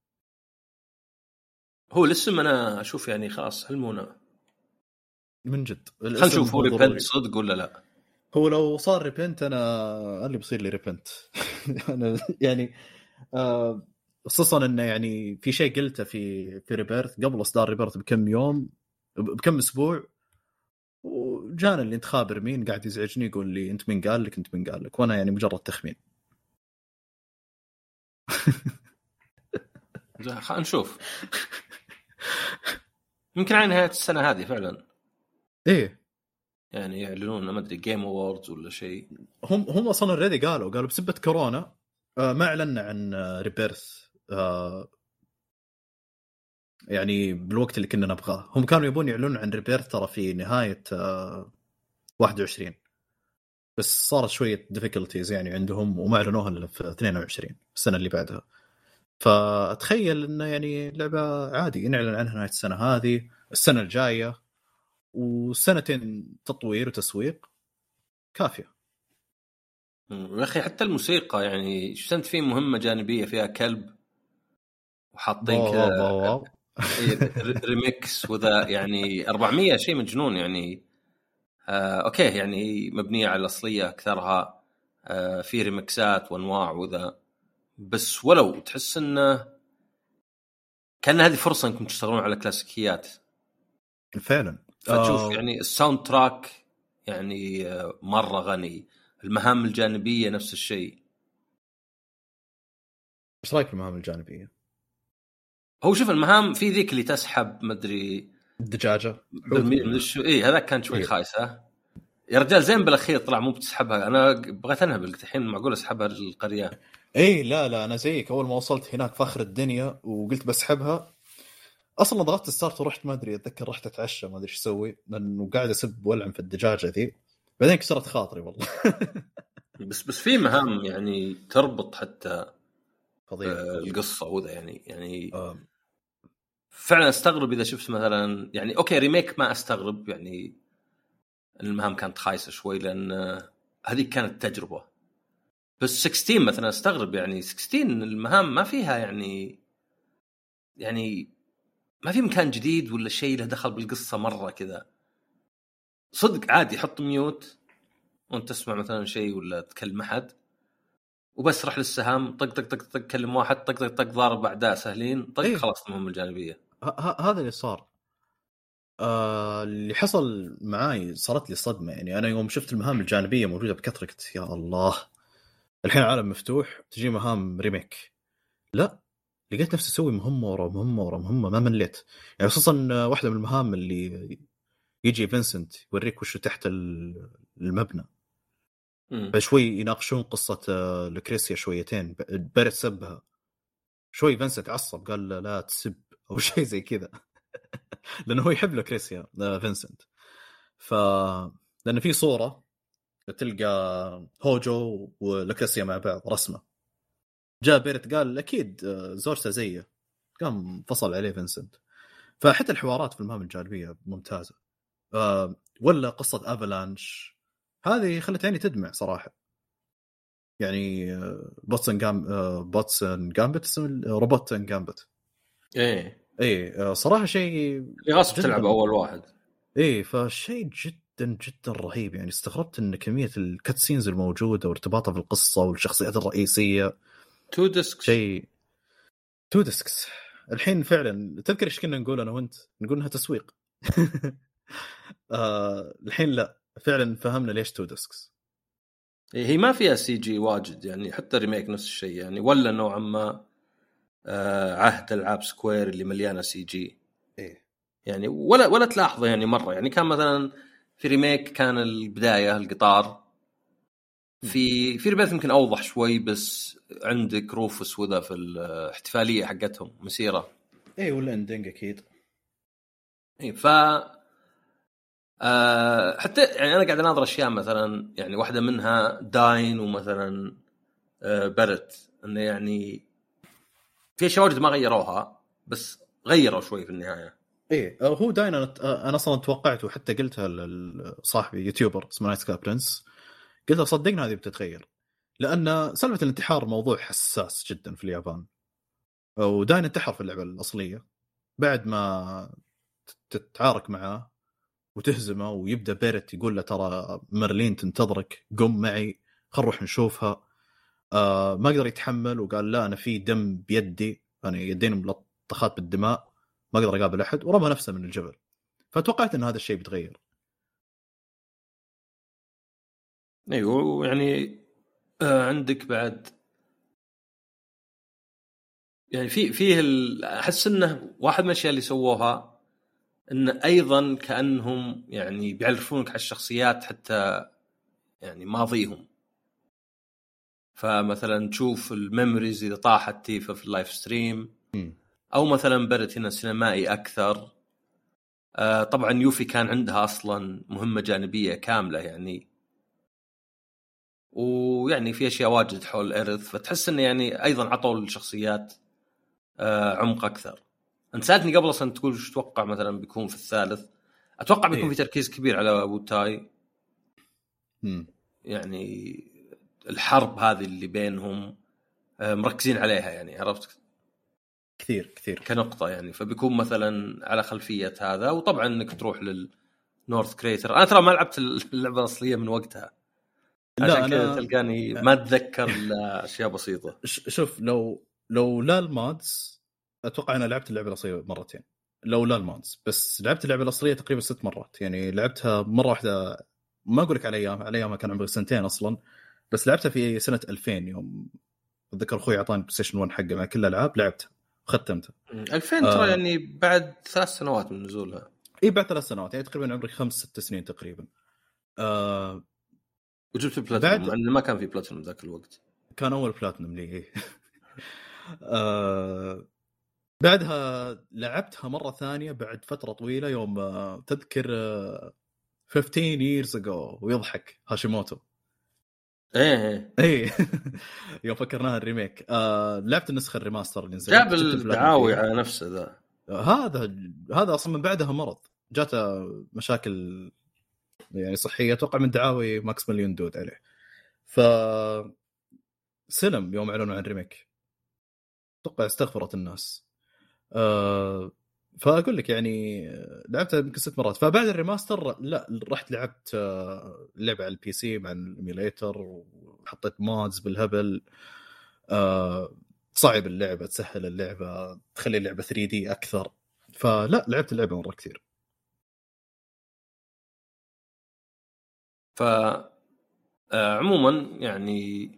هو الاسم انا اشوف يعني خلاص هالمونا من جد خلينا نشوف هو ريبنت صدق ولا لا. هو لو صار ريبنت انا اللي بصير لي ريبنت. انا يعني خصوصا انه يعني في شيء قلته في ريبيرث قبل اصدار ريبيرث بكم يوم، بكم اسبوع، وجانا اللي انت خابر مين قاعد يزعجني يقول لي انت مين قال لك، انت مين قال لك، وانا يعني مجرد تخمين. خلينا نشوف. يمكن على نهاية السنة هذه فعلا ايه يعني يعلنون ما ادري جيم اووردز ولا شيء. هم اصلا ريدي قالوا بسبة كورونا ما اعلنا عن ريبيرث يعني بالوقت اللي كنا نبغاه. هم كانوا يبون يعلنون عن ريبيرث ترى في نهاية 21، بس صارت شوية difficulties يعني عندهم وما اعلنوها الا في 22 السنة اللي بعدها. فأتخيل إنه يعني لعبة عادي نعلن عنها نهاية السنة هذه، السنة الجاية، وسنتين تطوير وتسويق كافية. يا أخي حتى الموسيقى يعني شفت فيه مهمة جانبية فيها كلب وحاطين كذا ريميكس وذا يعني 400 شيء مجنون يعني. أوكي يعني مبنية على الأصلية أكثرها، في ريميكسات وأنواع وذا، بس ولو تحس إنه كان هذه فرصة إنكم تشتغلون على كلاسيكيات فعلا. فتشوف يعني الساوند تراك يعني مرة غني، المهام الجانبية نفس الشيء. ايش رايك في المهام الجانبية؟ هو شوف المهام في ذيك اللي تسحب مدري الدجاجة من شو إيه هذا كان شوي خايسة يا رجال. زين بالأخير طلع مو بتسحبها، أنا بغيت أنهبل الحين معقول أسحبها للقرية. ايه لا انا زيك اول ما وصلت هناك فاخر الدنيا وقلت بسحبها، اصلا ضغطت ستارت ورحت ما ادري اتذكر رحت اتعشى ما ادري ايش اسوي لانه قاعد اسب ولعن في الدجاجه ذي، بعدين كسرت خاطري والله. بس في مهام يعني تربط حتى فضيلة. القصة وذا يعني فعلا استغرب اذا شفت مثلا يعني اوكي ريميك ما استغرب يعني المهام كانت خايسة شوي لان هذه كانت تجربة. بس 16 مثلا استغرب يعني 16 المهام ما فيها يعني ما في مكان جديد ولا شيء له دخل بالقصة مرة كذا. صدق عادي حط ميوت وانت تسمع مثلا شيء ولا تكلم أحد وبس رح للسهام طق طق طق طق كلم واحد طق طق طق ضارب أعداء سهلين طق إيه؟ خلاص المهمة الجانبية. هذا اللي صار. اللي حصل معاي صارت لي صدمة. يعني أنا يوم شفت المهام الجانبية موجودة بكثرة قلت يا الله الحين عالم مفتوح تجي مهام ريميك. لا لقيت نفسي أسوي مهمة ورا مهمة ورا مهمة ما مليت. يعني خصوصا واحدة من المهام اللي يجي فينسنت يوريك وشو تحت المبنى فشوي يناقشون قصة لوكريسيا شويتين برد سبها شوي. فينسنت عصب قال لا تسب أو شيء زي كذا. لأنه هو يحب لوكريسيا فينسنت. لأنه في صورة تلقى هوجو ولوكريسيا مع بعض رسمة، جاء بيرت قال أكيد زوجته زيه، قام فصل عليه فينسنت. فحتى الحوارات في المهام الجانبية ممتازة. ولا قصة أفلانش هذه خلت عيني تدمع صراحة. يعني بوتسن جامبت اسم روبوتن جامبت. ايه صراحة شيء اللي غصب تلعب اول واحد. فشيء جدا جدا رهيب. يعني استغربت ان كميه الكاتسينز الموجوده وارتباطها في القصه والشخصيات الرئيسيه. 2 ديسكس شيء 2 ديسكس. الحين فعلا تذكر ايش كنا نقول انا وانت؟ نقول انها تسويق. الحين لا، فعلا فهمنا ليش 2 ديسكس. هي ما فيها سي جي واجد يعني، حتى ريميك نفس الشيء يعني، ولا نوعا ما عهد العاب سكوير اللي مليانه سي جي ايه يعني، ولا تلاحظه يعني مره. يعني كان مثلا في ريميك كان البدايه القطار، في ريميك يمكن اوضح شوي، بس عندك روفوس وذا في الاحتفاليه حقتهم مسيره. ايه والاندنج اكيد. ايه ف حتى يعني انا قاعد اناظر اشياء مثلا، يعني واحده منها داين ومثلا برت، انه يعني في اشياء واجد ما غيروها بس غيروا شوي في النهايه. ايه هو داين انا اصلا توقعت وحتى قلتها لصاحبي يوتيوبر اسمه نايت كابرنس، قلت له صدقنا هذه بتتغير، لان سالفه الانتحار موضوع حساس جدا في اليابان. وداين انتحر في اللعبه الاصليه بعد ما تتعارك معاه وتهزمه، ويبدا بيرت يقول له ترى مارلين تنتظرك، قم معي خل نروح نشوفها. ما قدر يتحمل وقال لا انا في دم بيدي، انا يدين ملطخات بالدماء، ما قدر اقابل احد، ورمى نفسه من الجبل. فتوقعت ان هذا الشيء بيتغير. ايوه يعني عندك بعد يعني فيه احس انه واحد من الاشياء اللي سووها ان ايضا كانهم يعني بيعرفونك على الشخصيات حتى يعني ماضيهم. فمثلا تشوف الميموريز اذا طاحت تيفا في اللايف ستريم، او مثلا بدت هنا سينمائي اكثر. طبعا يوفي كان عندها اصلا مهمه جانبيه كامله يعني، ويعني في اشياء واجد حول إيرث، فتحس انه يعني ايضا عطوا الشخصيات عمق اكثر. انت سالتني قبل اصلا تقول ايش تتوقع مثلا بيكون في الثالث. اتوقع بيكون في تركيز كبير على ووتاي. يعني الحرب هذه اللي بينهم مركزين عليها يعني، عرفت كثير كنقطه يعني. فبيكون مثلا على خلفيه هذا، وطبعا انك تروح للنورث كريتر. انا ترى ما لعبت اللعبه الاصليه من وقتها، عشان كذا تلقاني ما اتذكر الا اشياء بسيطه. شوف لو لا المادز اتوقع انا لعبت اللعبه الاصليه مرتين، لو لا المادز بس لعبت اللعبه الاصليه تقريبا 6 مرات. يعني لعبتها مره واحده، ما اقول لك على ايامها كان عمري 2 اصلا، بس لعبتها في سنه 2000 يوم اتذكر اخوي اعطاني بلاي ستيشن 1 حقه مع كل الالعاب، لعبتها وختمتها. 2000 ترى يعني بعد 3 سنوات من نزولها. اي بعد 3 سنوات، يعني تقريبا عمري 5-6 سنين تقريبا. وجبت البلاتينوم لأن ما كان في بلاتينوم ذاك الوقت، كان اول بلاتينوم لي. بعدها لعبتها مرة ثانية بعد فترة طويلة، يوم تذكر 15 years ago ويضحك هاشيموتو. ايه يوم فكرناها الريميك. لعبت النسخة الريماستر اللي نزلت، جاب الدعاوي على نفسه ذا. هذا اصلا من بعدها مرض، جاته مشاكل يعني صحية، اتوقع من دعاوي ماكس مليون دود عليه. ف سلم يوم اعلنوا عن الريميك، اتوقع استغفرت الناس. فأقول لك يعني لعبتها يمكن 6 مرات. فبعد الريماستر لا، رحت لعبت اللعبة على البي سي مع الإيميليتر، وحطيت مودز بالهبل. تصعب اللعبة، تسهل اللعبة، تخلي اللعبة 3D أكثر. فلا لعبت اللعبة مرة كثير. عموما يعني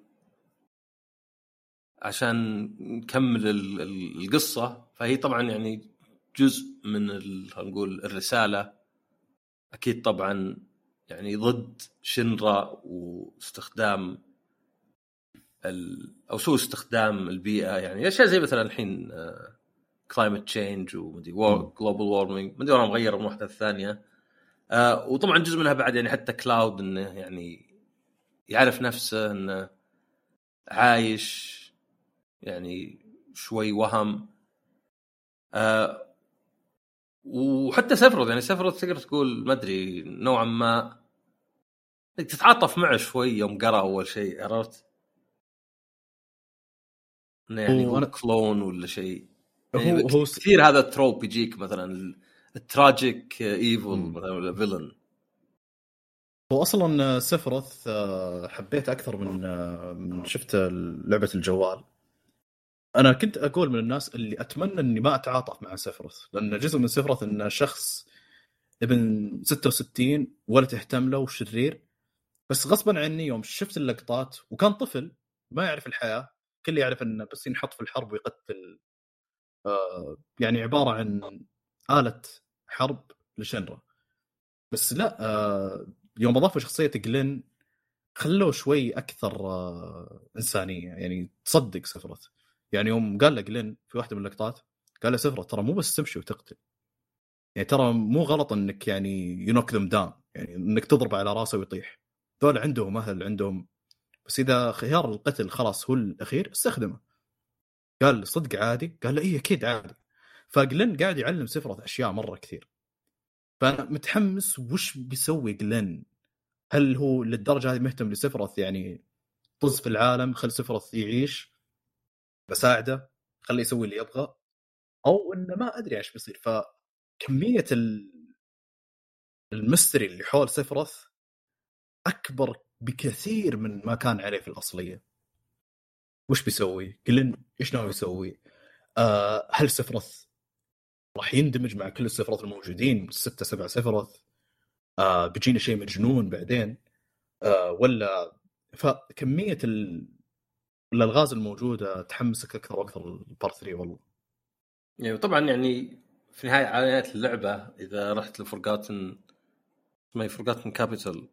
عشان نكمل القصة، فهي طبعا يعني جزء من نقول الرسالة أكيد طبعا يعني ضد شنرا واستخدام أو سوء استخدام البيئة. يعني أشياء زي مثلا الحين climate change ومدي global warming، مدي وراهم غيروا من واحدة الثانية. وطبعا جزء منها بعد يعني حتى كلاود إنه يعني يعرف نفسه إنه عايش يعني شوي وهم. وحتى سفرد يعني سفرد تقدر تقول ما أدري نوعا ما تتعاطف معه شوي يوم قرأ أول شيء، عرفت يعني هو كلون ولا شيء يعني. هو كثير هذا التروب يجيك مثلا التراجيك ايفل مثلا ولا فيلن. هو اصلا سفرث حبيت اكثر من شفت لعبه الجوال. انا كنت اقول من الناس اللي اتمنى اني ما اتعاطف مع سفرث، لان جزء من سفرث انه شخص ابن 66 ولا تهتم له وشرير. بس غصبا عني يوم شفت اللقطات وكان طفل ما يعرف الحياه، كل يعرف انه بس ينحط في الحرب ويقتل، يعني عباره عن آلة حرب لشنرا. بس لا، يوم اضافوا شخصيه جلين خلوه شوي اكثر انسانيه، يعني تصدق سفرث. يعني يوم قال له جلين في واحده من اللقطات، قال له سفرث ترى مو بس تمشي وتقتل، يعني ترى مو غلط انك يعني ينوك ذم داون، يعني انك تضرب على راسه ويطيح. ذول عندهم اهل عندهم، بس اذا خيار القتل خلاص هو الاخير استخدمه. قال صدق عادي؟ قال له ايه اكيد عادي. فجلين قاعد يعلم سفرث اشياء مره كثير. فانا متحمس وش بيسوي جلين. هل هو للدرجه هذه مهتم لسفرث، يعني طز في العالم خل سفرث يعيش بساعده خليه يسوي اللي يبغى، او انه ما ادري ايش بيصير. فكميه المستري اللي حول سفرث اكبر بكثير من ما كان عليه في الاصليه. وش بيسوي جلين؟ ايش ناوي يسوي؟ هل سفرث راح يندمج مع كل السفرث الموجودين 6-7 سفرث؟ بيجينا شيء مجنون بعدين، ولا؟ فكميه الالغاز الموجوده تحمسك اكثر واكثر البارت 3 والله. يعني طبعا يعني في نهاية اللعبة إذا رحت لفورغاتن، ما هي فورغاتن كابيتال،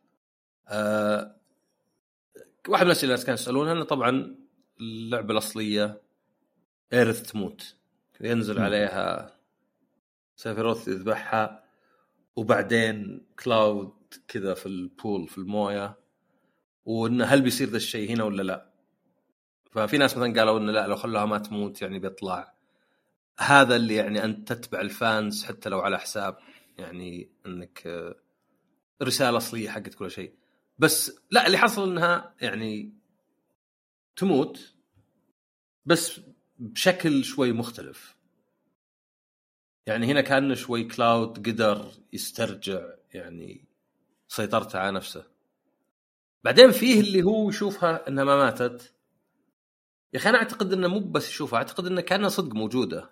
واحد من الأسئلة اللي كانوا يسألونها أنه طبعا اللعبة الأصلية إيرث تموت، ينزل عليها سيفيروث يذبحها، وبعدين كلاود كذا في البول في الموية، وإن هل بيصير ذا الشيء هنا ولا لا. ففي ناس مثلا قالوا إن لا، لو خلوها ما تموت يعني بيطلع هذا اللي يعني أنت تتبع الفانز حتى لو على حساب يعني أنك رسالة أصلية حقت كل شيء. بس لا، اللي حصل إنها يعني تموت بس بشكل شوي مختلف. يعني هنا كان شوي كلاود قدر يسترجع يعني سيطرته على نفسه. بعدين فيه اللي هو يشوفها انها ما ماتت. يا اخي انا اعتقد انه مو بس يشوفها، اعتقد انه كانها صدق موجوده.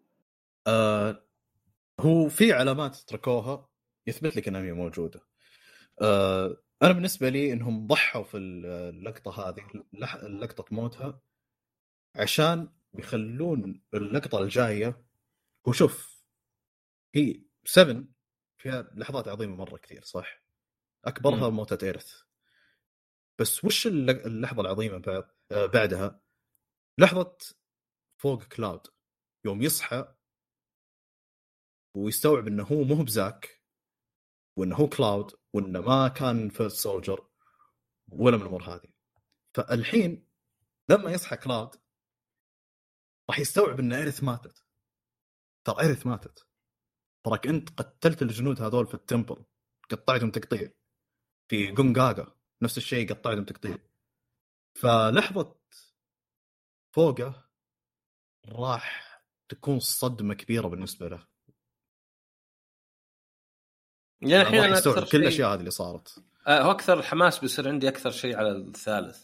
هو في علامات تركوها يثبت لك انها موجوده. انا بالنسبه لي انهم ضحوا في اللقطه هذه، لقطه موتها، عشان بيخلون اللقطه الجايه. وشوف، هي 7 فيها لحظات عظيمه مره كثير صح، اكبرها موتة إيرث. بس وش اللحظه العظيمه بعدها؟ لحظه فوق كلاود يوم يصحى ويستوعب انه هو مو بزاك، وانه هو كلاود، وانه ما كان فيرست سولجر ولا من الامور هذه. فالحين لما يصحى كلاود راح يستوعب ان إيرث ماتت. ترى إيرث ماتت، تراك انت قتلت الجنود هذول في التمبل، قطعتهم تقطيع. في جونغاغا نفس الشيء، قطعتهم تقطيع. فلحظة فوقه راح تكون صدمة كبيرة بالنسبة له. يعني الحين راح انا يستوعب اكثر كل شيء الاشياء هذه اللي صارت. هو اكثر حماس بيصير عندي اكثر شيء على الثالث،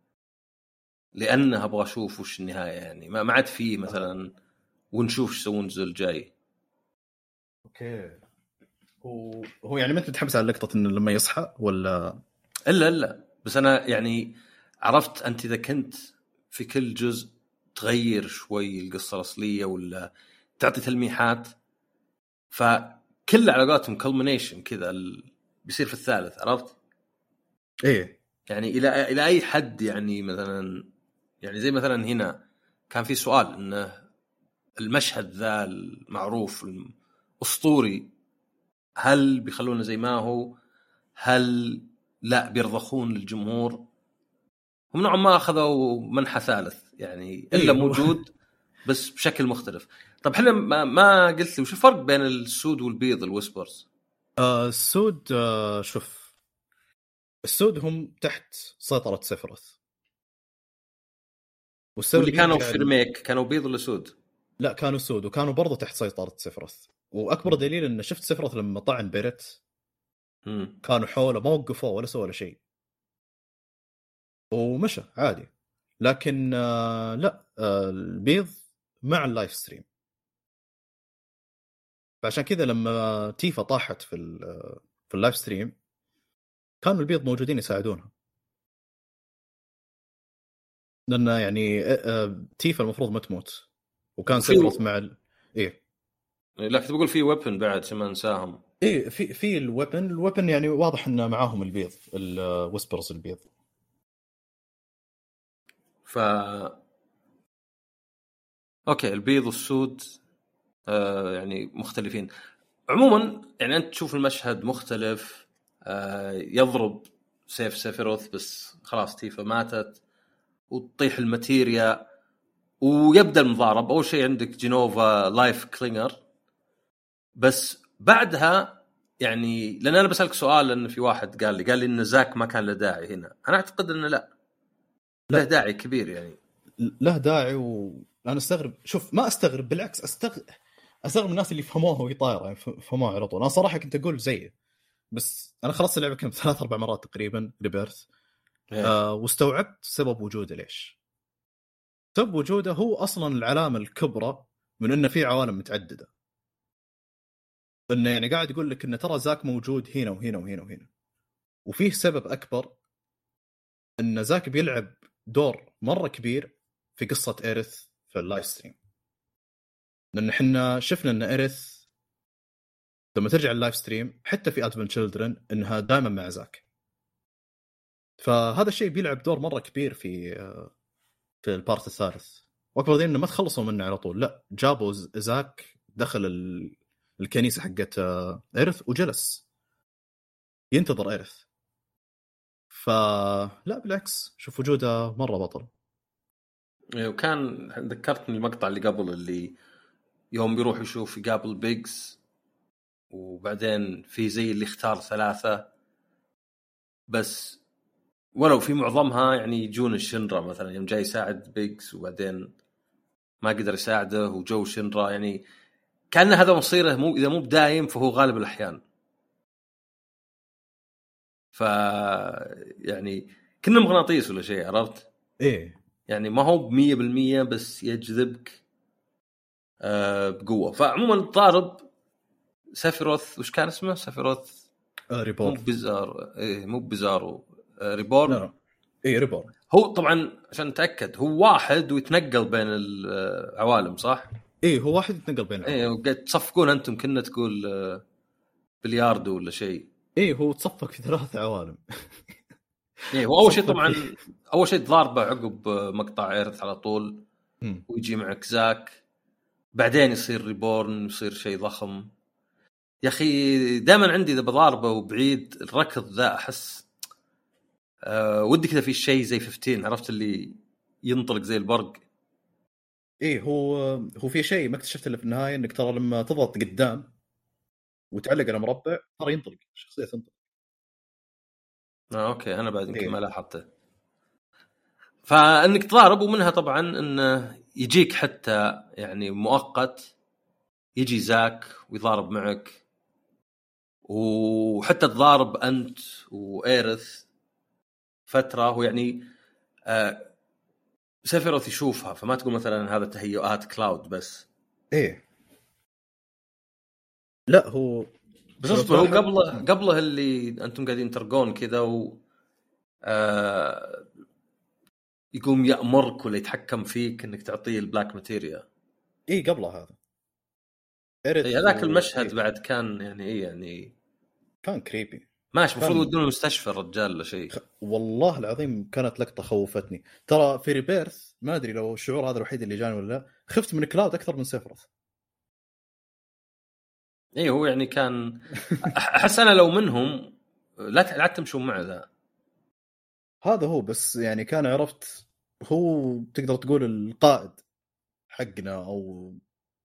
لانه ابغى اشوف وش النهايه. يعني ما عاد فيه مثلا ونشوف ايش يسوون الجزء الجاي. اوكي، هو يعني ما انت متحمس على لقطة انه لما يصحى ولا؟ الا بس انا يعني عرفت انت اذا كنت في كل جزء تغير شوي القصه الاصليه ولا تعطي تلميحات، فكل علاقاتهم كلمنيشن كذا بيصير في الثالث. عرفت ايه يعني الى اي حد؟ يعني مثلا يعني زي مثلا هنا كان في سؤال انه المشهد ذا المعروف الاسطوري هل بيخلونه زي ما هو، هل لا بيرضخون للجمهور؟ هم نوعا ما اخذوا منحى ثالث يعني الا إيه موجود بس بشكل مختلف. طب احنا ما قلت لي وش الفرق بين السود والبيض الويسبرز؟ السود، شوف، السود هم تحت سيطرة سفرث، والسبب واللي كانوا يرجع في ريميك كانوا بيض ولا سود؟ لا كانوا سود، وكانوا برضو تحت سيطرة سفرث. واكبر دليل ان شفت سفرث لما طعن بيرت كانوا حوله ما وقفوه ولا سووا ولا شيء ومشى عادي. لكن لا البيض مع اللايف ستريم. فعشان كذا لما تيفا طاحت في اللايف ستريم كانوا البيض موجودين يساعدونها، لأن يعني تيفا المفروض ما تموت، وكان سيفروث مع إيه. لكن تقول في ويبن بعد عشان ما نساهم. إيه في الويبن يعني واضح إن معاهم البيض الويسبرز البيض. اوكي البيض والسود يعني مختلفين عموما. يعني انت تشوف المشهد مختلف، يضرب سيف سيفيروث بس خلاص تيفا ماتت وتطيح الماتيريا ويبدا المضارب. اول شيء عندك جينوفا لايف كلينجر، بس بعدها يعني لان انا بسالك سؤال لان في واحد قال لي ان زاك ما كان له داعي هنا. انا اعتقد انه لا له داعي كبير، يعني له داعي. وانا استغرب، شوف ما استغرب بالعكس استغرب من الناس اللي فهموها وهي طايره، يعني فهموها على طول. انا صراحه كنت اقول زيه، بس انا خلصت اللعبه كم 3-4 مرات تقريبا ريبيرث. واستوعبت سبب وجوده. ليش سبب وجوده؟ هو اصلا العلامه الكبرى من انه في عوالم متعدده، انه يعني قاعد يقول لك انه ترى زاك موجود هنا وهنا وهنا وهنا. وفيه سبب اكبر، ان زاك بيلعب دور مره كبير في قصه إيرث في اللايف ستريم. لان احنا شفنا ان إيرث لما ترجع اللايف ستريم حتى في ادفنت تشيلدرن انها دائما مع زاك. فهذا الشيء بيلعب دور مره كبير في البارت الثالث. واكبر دليل انه ما تخلصوا منه على طول، لا جابوا زاك دخل الكنيسه حقت إيرث وجلس ينتظر إيرث. فلا بالعكس شوف وجوده مره بطل. وكان ذكرتني المقطع اللي قبل اللي يوم بيروح يشوف يقابل بيجز وبعدين في زي اللي اختار 3 بس، ولو في معظمها يعني يجون الشنرا مثلا يوم جاي يساعد بيجز وبعدين ما قدر يساعده وجو شنرا. يعني كان هذا مصيره، مو اذا مو بدايم فهو غالب الاحيان. ف يعني كنا مغناطيس ولا شيء، عرفت؟ ايه يعني ما هو 100% بس يجذبك بقوه. فعموما الضارب سيفيروث وش كان اسمه؟ سيفيروث ريبورن. مو بزار، إيه مو بزارو، ريبورن. لا ايه ريبورن. هو طبعا عشان نتاكد هو واحد ويتنقل بين العوالم صح؟ ايه هو واحد يتنقل بين العوالم. ايه وقاعد تصفقون انتم كنا تقول بلياردو ولا شيء. ايه هو تصفق في 3 عوالم. ايه هو اول شيء طبعا اول شيء ضاربه عقب مقطع إيرث على طول ويجي معك زاك، بعدين يصير ريبورن يصير شيء ضخم. يا اخي دائما عندي اذا بضاربه وبعيد الركض ذا احس ودي كذا في شيء زي 15 عرفت اللي ينطلق زي البرق. ايه هو في شيء ما اكتشفت الا في النهايه، انك ترى لما تضغط قدام وتعلق على مربع ترى ينطلق الشخصيه تنطلق. اوكي انا بعد يمكن إيه. ما لاحظته. فانك تضارب ومنها طبعا انه يجيك حتى يعني مؤقت يجي زاك ويضارب معك، وحتى تضارب انت وإيرث فتره ويعني سيفيروث يشوفها، فما تقول مثلا هذا تهيؤات كلاود بس. ايه لا هو بس اصبر هو قبله اللي انتم قاعدين ترقون كذا و يقوم يأمرك ولا يتحكم فيك انك تعطيه البلاك ماتيريا. ايه قبله هذا اي هذاك المشهد إيه. بعد كان يعني ايه يعني كان كريبي ماشي. المفروض يودون المستشفى الرجال ولا شيء. والله العظيم كانت لقطه خوفتني ترى في ريبيرث. ما ادري لو الشعور هذا الوحيد اللي جاني ولا لا، خفت من كلاود اكثر من سيفروث. ايه هو يعني كان احس انا لو منهم لا تمشون معه ذا. هذا هو بس يعني كان عرفت هو تقدر تقول القائد حقنا او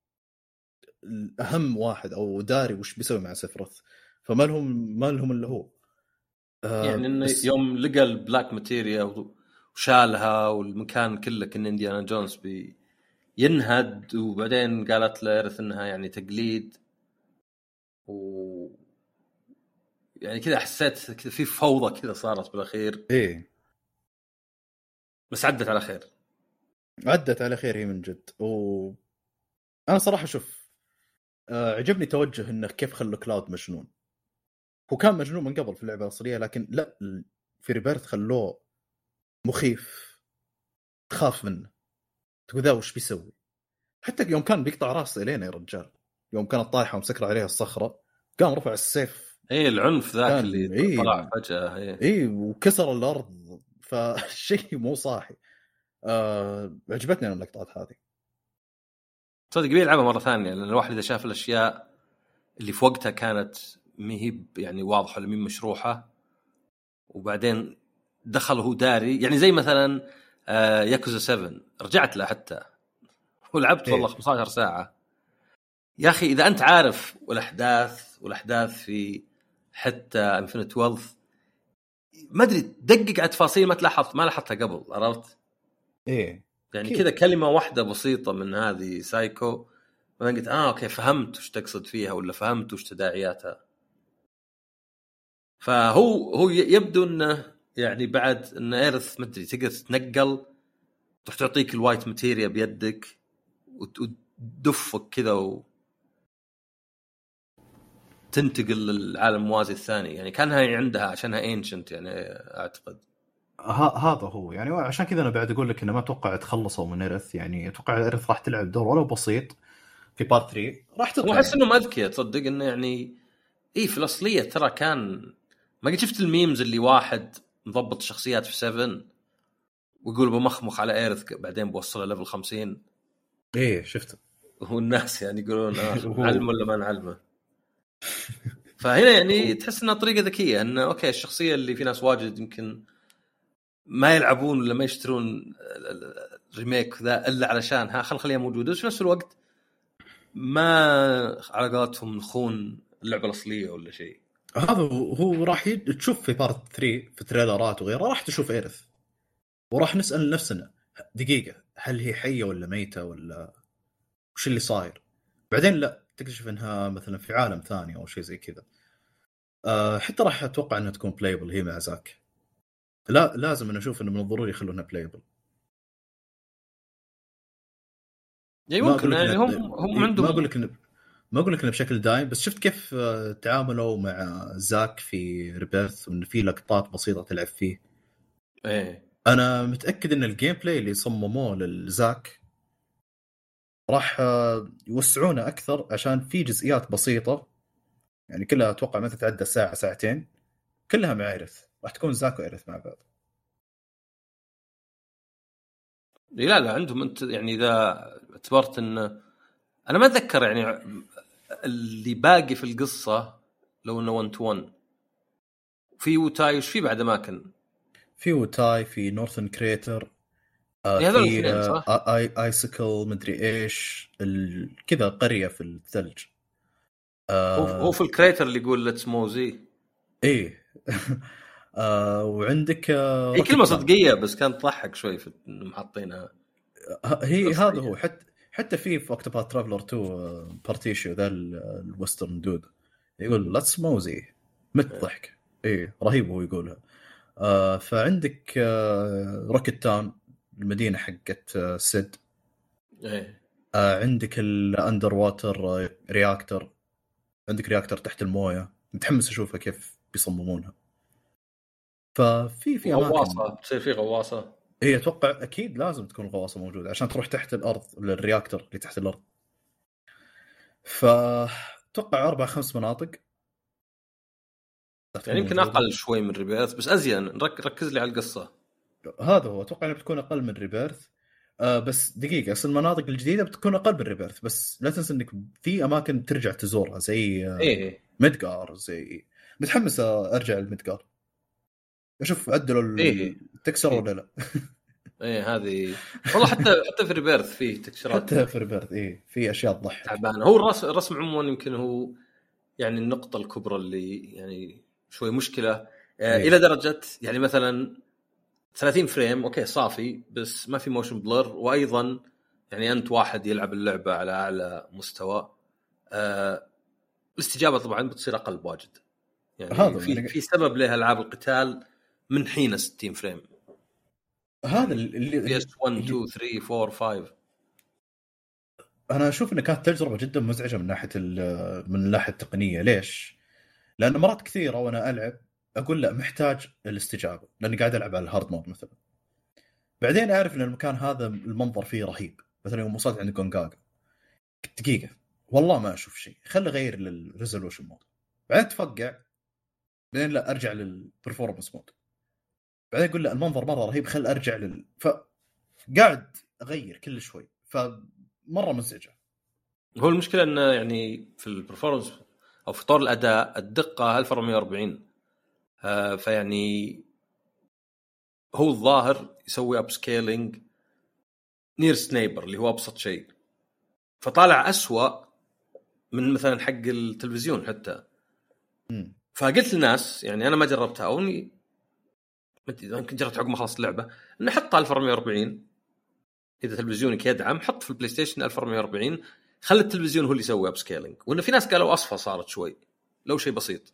الاهم واحد او داري وش بيسوي مع سيفروث. فما لهم الا هو. يعني انه بس يوم لقى البلاك ماتيريا وشالها والمكان كله كان انديانا جونز ينهد، وبعدين قالت له إيرث انها يعني تقليد و يعني كذا حسيت كذا في فوضى كذا صارت بالاخير. ايه بس عدت على خير. عدت على خير هي من جد. انا صراحه شوف عجبني توجه انه كيف خلوا كلاود مجنون. هو كان مجنون من قبل في اللعبه الاصليه، لكن لا، في ريبيرث خلوه مخيف، تخاف منه، تقول ذا وش بيسوي. حتى يوم كان بيقطع راسه الين يا رجال، يوم كانت طايحه ومسكر عليها الصخره قام رفع السيف. ايه العنف ذاك اللي طلع إيه فجاه. ايه وكسر الارض، فالشيء مو صاحي. عجبتني انا اللقطات هذه. صدق بيلعبها مره ثانيه، لان الواحد اذا شاف الاشياء اللي في وقتها كانت مهيب يعني واضحه ولا مين مشروحه، وبعدين دخل هو داري، يعني زي مثلا ياكوزا 7 رجعت له حتى ولعبت والله 15 ساعه. يا اخي اذا انت عارف والاحداث في حتى انفينيت ويلث ما ادري دقق على تفاصيل ما لاحظتها قبل، عرفت؟ ايه يعني كذا كلمه واحده بسيطه من هذه سايكو وانا قلت اوكي فهمت وش تقصد فيها ولا فهمت وش تداعياتها. فهو يبدو انه يعني بعد ان ايرث مدري تقدر تتنقل، تروح تعطيك الوايت ماتيريا بيدك وتدفك كذا تنتقل للعالم الموازي الثاني، يعني كانها عندها عشانها انشنت يعني اعتقد. هذا هو يعني. عشان كذا انا بعد اقول لك انه ما اتوقع تخلصوا من ايرث، يعني اتوقع ايرث راح تلعب دور ولو بسيط في بارت 3 راح تطلع. واحس انه اذكياء تصدق انه يعني ايه في الاصليه ترى كان ما قد شفت الميمز اللي واحد مضبط الشخصيات في 7 ويقول بمخمخ على ايرث بعدين بوصله ليفل 50. ايه شفته. والناس يعني يقولون نعلمه ولا ما نعلمه. فهنا يعني تحس انها طريقه ذكيه انه اوكي الشخصيه اللي في ناس واجد يمكن ما يلعبون ولا ما يشترون الريميك ذا الا علشان خليها موجوده، وفي نفس الوقت ما على قولتهم نخون اللعبه الاصليه ولا شيء. هذا هو راح تشوف في بارت 3 في تريلرات وغيره راح تشوف ايرث وراح نسال نفسنا دقيقه هل هي حيه ولا ميته ولا وش اللي صاير. بعدين لا تكتشف انها مثلا في عالم ثاني او شيء زي كذا. حتى راح اتوقع انها تكون بلايبل هي مع زاك. لا لازم أنا أشوف إنه من الضروري يخلونها بلايبل. يعني ممكن يعني هم عندهم ما أقول لك إنه بشكل دايم، بس شفت كيف تعاملوا مع زاك في ريبيرث وإن في لقطات بسيطة تلعب فيه. إيه. أنا متأكد إن الجيم بلاي اللي صمموه للزاك راح يوسعونه أكثر، عشان في جزئيات بسيطة يعني كلها أتوقع ما تتعدى ساعة ساعتين كلها مع إيرث، راح تكون زاك وإيرث مع بعض. لا عندهم انت يعني اذا اعتبرت ان انا ما اتذكر يعني اللي باقي في القصه لو انه 1 تو 1 في وتاي وش في بعد اماكن في وتاي في نورثن كريتر في ايسكل مدري ايش كذا قريه في الثلج. هو في الكريتر اللي يقول ليتس موزي. ايه وعندك هي كلمه صدقيه بس كانت تضحك شوي في محطينها. هي هذا هو. حتى في اوكتوباث ترافلر 2 بارتيشيو ذا الوسترن دود يقول ليتس موزي متضحك. ايه رهيب هو يقولها. فعندك روكيت تاون المدينه حقت سيد. ايه. عندك الاندر واتر رياكتور، عندك رياكتور تحت المويه متحمس اشوفها كيف بيصممونها. ففي غواصه تصير في غواصه. هي اتوقع اكيد لازم تكون غواصه موجوده عشان تروح تحت الارض للرياكتور اللي تحت الارض. فتوقع 4-5 مناطق يعني يمكن اقل شوي من ريبيرث بس ازين ركز لي على القصه. هذا هو اتوقع انها بتكون اقل من ريبيرث. بس دقيقه اصل المناطق الجديده بتكون اقل من ريبيرث، بس لا تنسى انك في اماكن ترجع تزورها زي ايه ميدغار. زي متحمس ارجع لميدغار اشوف عدلوا التكسر ولا لا. ايه هذه والله حتى في ريبيرث فيه تكسرات. حتى في ريبيرث ايه في اشياء تضحك تعبانه. هو الرسم عموما يمكن هو يعني النقطه الكبرى اللي يعني شوي مشكله. إيه. الى درجه يعني مثلا 30 فريم اوكي صافي بس ما في موشن بلر، وايضا يعني انت واحد يلعب اللعبه على اعلى مستوى الاستجابه طبعا بتصير اقل بواجد. يعني في سبب لها العاب القتال من حين 60 فريم. هذا اللي PS 1 2 3 4 5. انا اشوف انها كانت تجربه جدا مزعجه من الناحيه التقنيه. ليش؟ لان مرات كثيره وانا العب اقول لا محتاج الاستجابه لاني قاعد العب على الهارد مود مثلا، بعدين اعرف ان المكان هذا المنظر فيه رهيب، مثلا يوم وصلت عند جونغاغا دقيقه والله ما اشوف شيء، خلي اغير للريزولوشن مود، بعدين تفقع، بعدين لا ارجع للبرفورمانس مود، بعدين اقول لا المنظر مره رهيب خل ارجع فقاعد اغير كل شوي، فمره مزعجه. هو المشكله انه يعني في البرفورمانس او في طور الاداء الدقه 1440 فيعني هو الظاهر يسوي اب سكيلينج نير سنايبر اللي هو ابسط شيء، فطالع أسوأ من مثلا حق التلفزيون حتى. فقلت للناس يعني انا ما جربتها او اني يمكن جربت عقب ما خلصت اللعبه انه حط 1440 اذا تلفزيونك يدعم، حط في البلاي ستيشن 1440، خلي التلفزيون هو اللي يسوي اب سكيلينج. وانه في ناس قالوا اصفى صارت شوي لو شيء بسيط،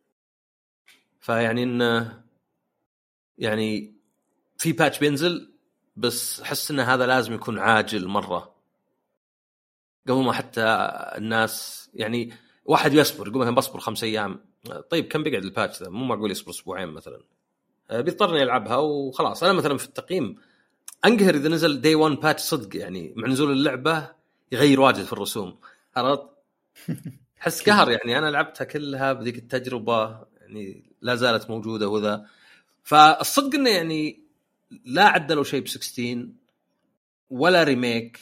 فيعني انه يعني في باتش بينزل، بس احس ان هذا لازم يكون عاجل مره قبل ما حتى الناس يعني واحد يصبر يقول مثلا بصبر 5 أيام. طيب كم بيقعد الباتش ذا؟ مو معقول يصبر اسبوعين مثلا، بيضطرني يلعبها وخلاص. انا مثلا في التقييم انقهر اذا نزل داي 1 باتش صدق، يعني مع نزول اللعبه يغير واجد في الرسوم، عرفت؟ حس قهر يعني. انا لعبتها كلها بذيك التجربه يعني لا زالت موجوده وذا. فالصدق انه يعني لا عدلوا شيء ب16 ولا ريميك،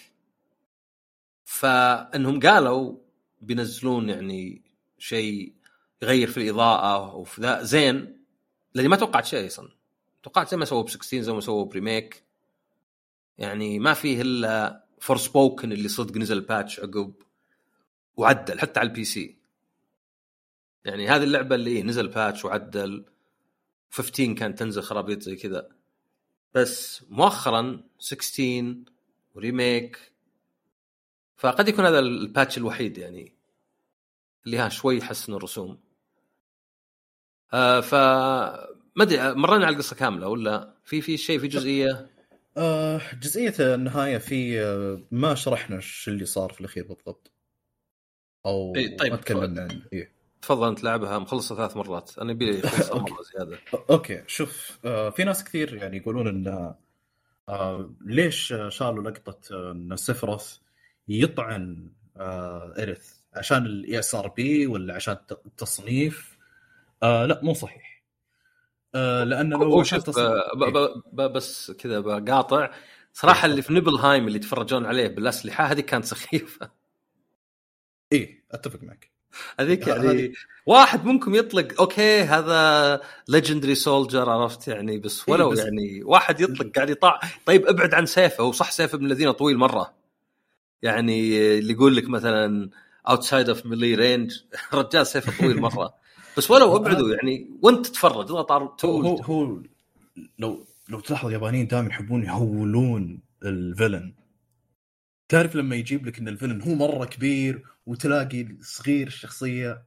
فانهم قالوا بينزلون يعني شيء يغير في الاضاءه وفي ذا زين، لاني ما توقعت شيء اصلا. توقعت زي ما سووا ب16 زي ما سووا بريميك، يعني ما فيه الا فورسبوكن اللي صدق نزل باتش عقب وعدل حتى على البي سي. يعني هذه اللعبه اللي نزل باتش وعدل، 15 كانت تنزل خرابيط زي كذا، بس مؤخرا 16 وريميك، فقد يكون هذا الباتش الوحيد يعني اللي ها شوي حسن الرسوم. فما ادري مرينا على القصه كامله ولا في شيء في جزئيه؟ جزئيه النهايه في ما شرحنا ايش اللي صار في الاخير بالضبط، او طيب ما تكلمنا عن تفضل انت لعبها مخلصه 3 مرات، انا ابي لي خلصها مره زياده. اوكي شوف، في ناس كثير يعني يقولون ان ليش شالوا لقطه ان سيفروث يطعن إيرث عشان الاي اس ار بي ولا عشان التصنيف؟ لا مو صحيح. لانه لو بس كذا بقاطع صراحه اللي في نيبلهايم اللي تفرجون عليه بالاسلحه هذه كانت سخيفه. ايه اتفق معك. هذيك يعني واحد منكم يطلق اوكي هذا ليجندري سولجر عرفت يعني، بس ولو بس يعني واحد يطلق قاعد يطاع. طيب ابعد عن سيفه، هو صح سيفه من الذين طويل مره يعني، اللي يقول لك مثلا outside of melee range رجال سيفه طويل مره، بس ولو ابعدوا يعني وانت تتفرج اضغط هو لو تلاحظ اليابانيين دائما يحبون يهولون الفيلن. تعرف لما يجيب لك ان الفيلن هو مره كبير وتلاقي صغير الشخصيه،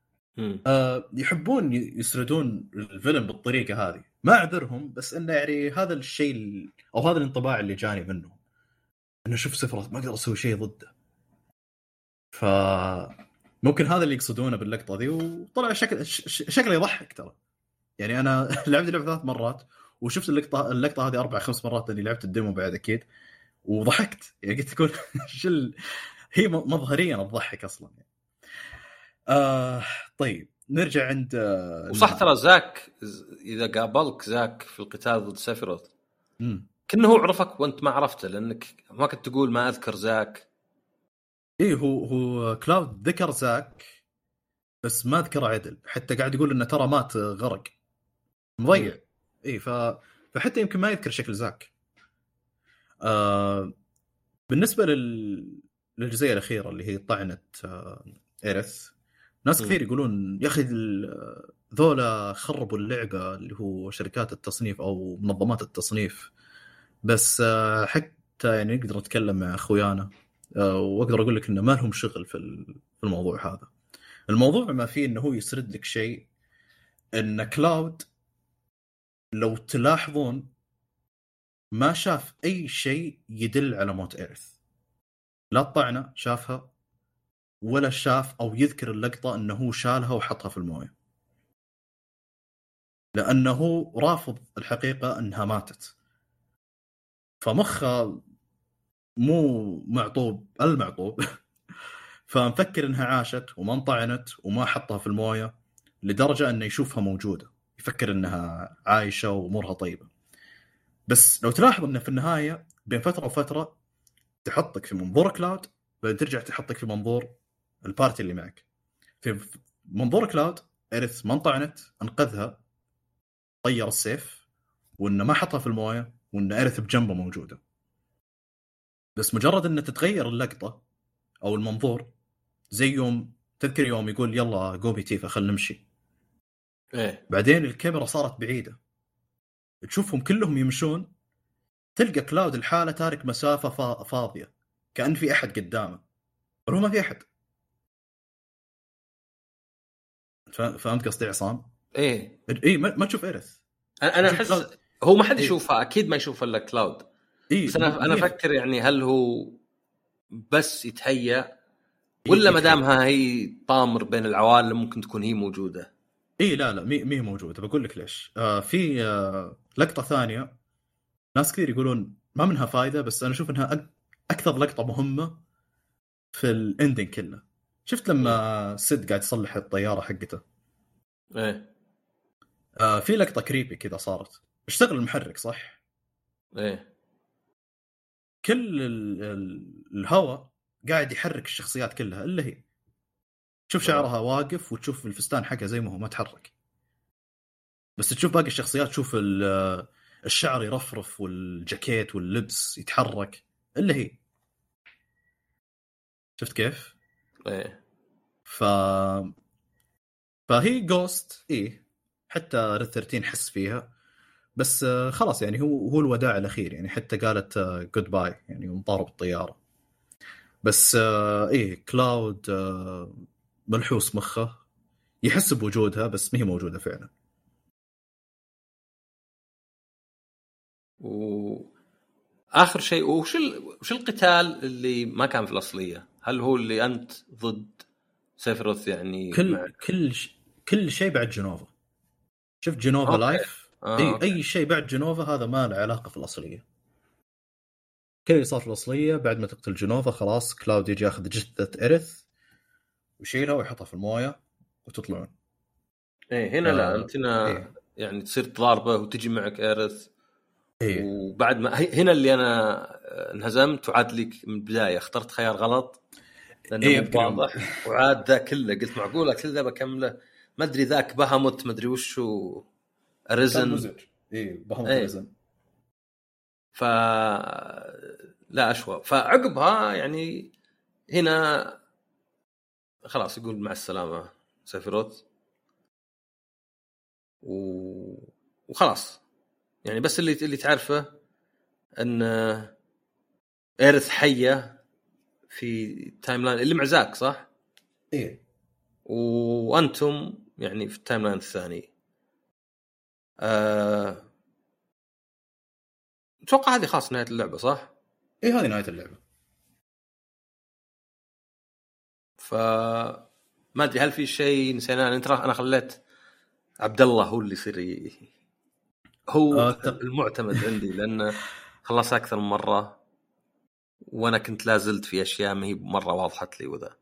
يحبون يسردون الفيلن بالطريقه هذه. ما اعذرهم، بس انه يعني هذا الشيء او هذا الانطباع اللي جاني منه، انه شوف سفرات ما اقدر اسوي شيء ضده. فممكن هذا اللي يقصدونه باللقطه ذي، وطلع شكله يضحك ترى. يعني انا لعبت اللعبه 3 مرات وشفت اللقطه هذه 4-5 مرات اللي لعبت الديمو بعد اكيد، وضحكت. يعني قلت اقول هي مظهريا تضحك اصلا يعني. طيب نرجع عند وصح ترى زاك اذا قابلك زاك في القتال ضد سيفيروث كأنه هو عرفك وانت ما عرفته، لانك ما كنت تقول ما اذكر زاك. ايه هو كلاود ذكر زاك بس ما ذكر عدل، حتى قاعد يقول انه ترى مات غرق مضيع. ايه فحتى يمكن ما يذكر شكل زاك. بالنسبه للجزئيه الاخيره اللي هي طعنه إيرث، ناس كثير يقولون يا اخي ذولا خربوا اللعبه، اللي هو شركات التصنيف او منظمات التصنيف. بس حتى يعني نقدر نتكلم مع اخويانا واقدر اقول لك انه ما لهم شغل في الموضوع هذا. الموضوع ما فيه انه هو يسرد لك شيء ان كلاود لو تلاحظون ما شاف اي شيء يدل على موت إيرث، لا الطعنه شافها ولا شاف او يذكر اللقطه انه هو شالها وحطها في المويه، لانه رافض الحقيقه انها ماتت. فمخه مو معطوب المعطوب فمفكر انها عاشت وما انطعنت وما حطها في المويه، لدرجه انه يشوفها موجوده يفكر انها عايشه وامورها طيبه. بس لو تلاحظ انه في النهايه بين فتره وفتره تحطك في منظور كلاود، بعدين ترجع تحطك في منظور البارتي اللي معك. في منظور كلاود إيرث ما انطعنت، انقذها، طير السيف، وانه ما حطها في المويه، وان إيرث بجنبه موجوده. بس مجرد ان تتغير اللقطه او المنظور، زي يوم تذكر يوم يقول يلا جوبي تيفا خلينا نمشي، ايه بعدين الكاميرا صارت بعيده تشوفهم كلهم يمشون، تلقى كلاود الحالة تارك مسافة فاضية كأن في أحد قدامه، وهو ما في أحد. فهمت قصدي عصام؟ ايه إيه ما تشوف إيرث. انا تشوف احس كلاود. هو ما حد إيه يشوفها، اكيد ما يشوف الا كلاود. إيه بس انا افكر يعني هل هو بس يتهيأ ولا ما دامها هي طامر بين العوالم ممكن تكون هي موجوده؟ إيه لا مي موجودة. بقول لك ليش. في لقطة ثانية ناس كثير يقولون ما منها فايدة، بس أنا أشوف إنها أكثر لقطة مهمة في الإندين كله. شفت لما سيد قاعد يصلح الطيارة حقته؟ ايه في لقطة كريبي كذا صارت، اشتغل المحرك صح؟ ايه كل الهواء قاعد يحرك الشخصيات كلها إلا هي. تشوف شعرها واقف وتشوف الفستان حقها زي ما هو ما تحرك، بس تشوف باقي الشخصيات تشوف الشعر يرفرف والجاكيت واللبس يتحرك إلا هي. شفت كيف؟ ايه ف... فهي جوست إيه، حتى ريد 13 حس فيها، بس خلاص يعني هو الوداع الأخير يعني، حتى قالت جود باي يعني ومطارب الطيارة. بس إيه كلاود ملحوس مخه يحس بوجودها بس ما هي موجودة فعلا. واخر شيء وش القتال اللي ما كان في الاصليه؟ هل هو اللي انت ضد سيفروث يعني مع كل شيء بعد جنوفا. شفت جنوفا اوكي لايف؟ أوكي. اي شيء بعد جنوفا هذا ما له علاقة في الأصلية. كل اللي صار في الأصلية بعد ما تقتل جنوفا خلاص كلاود يجي ياخذ جثة إيرث ويشيلها ويحطها في المويه وتطلعون. ايه هنا لا انت هنا إيه. يعني تصير تضاربه وتجي معك إيرث. إيه. وبعد ما هنا اللي انا انهزمت وعاد لك من البدايه اخترت خيار غلط لانه إيه مو واضح، وعاد ذا كله قلت معقوله كل ذا بكمله، ما ادري ذاك بهمت ما ادري وشو اريزن. إيه بهمت ايه أريزن. ف لا اشوى. فعقبها يعني هنا خلاص يقول مع السلامه سيفيروث وخلاص يعني. بس اللي تعرفه ان إيرث حيه في تايم لاين اللي مع زاك صح؟ إيه وانتم يعني في التايم لاين الثاني. اتوقع هذه خاص نهايه اللعبه صح؟ إيه هذه نهاية اللعبة. ما ادري هل في شيء نسيناه. انت انا خليت عبد الله هو اللي يصير هو المعتمد عندي لانه خلص اكثر من مره وانا كنت لازلت في اشياء ما هي مره واضحت لي وذا.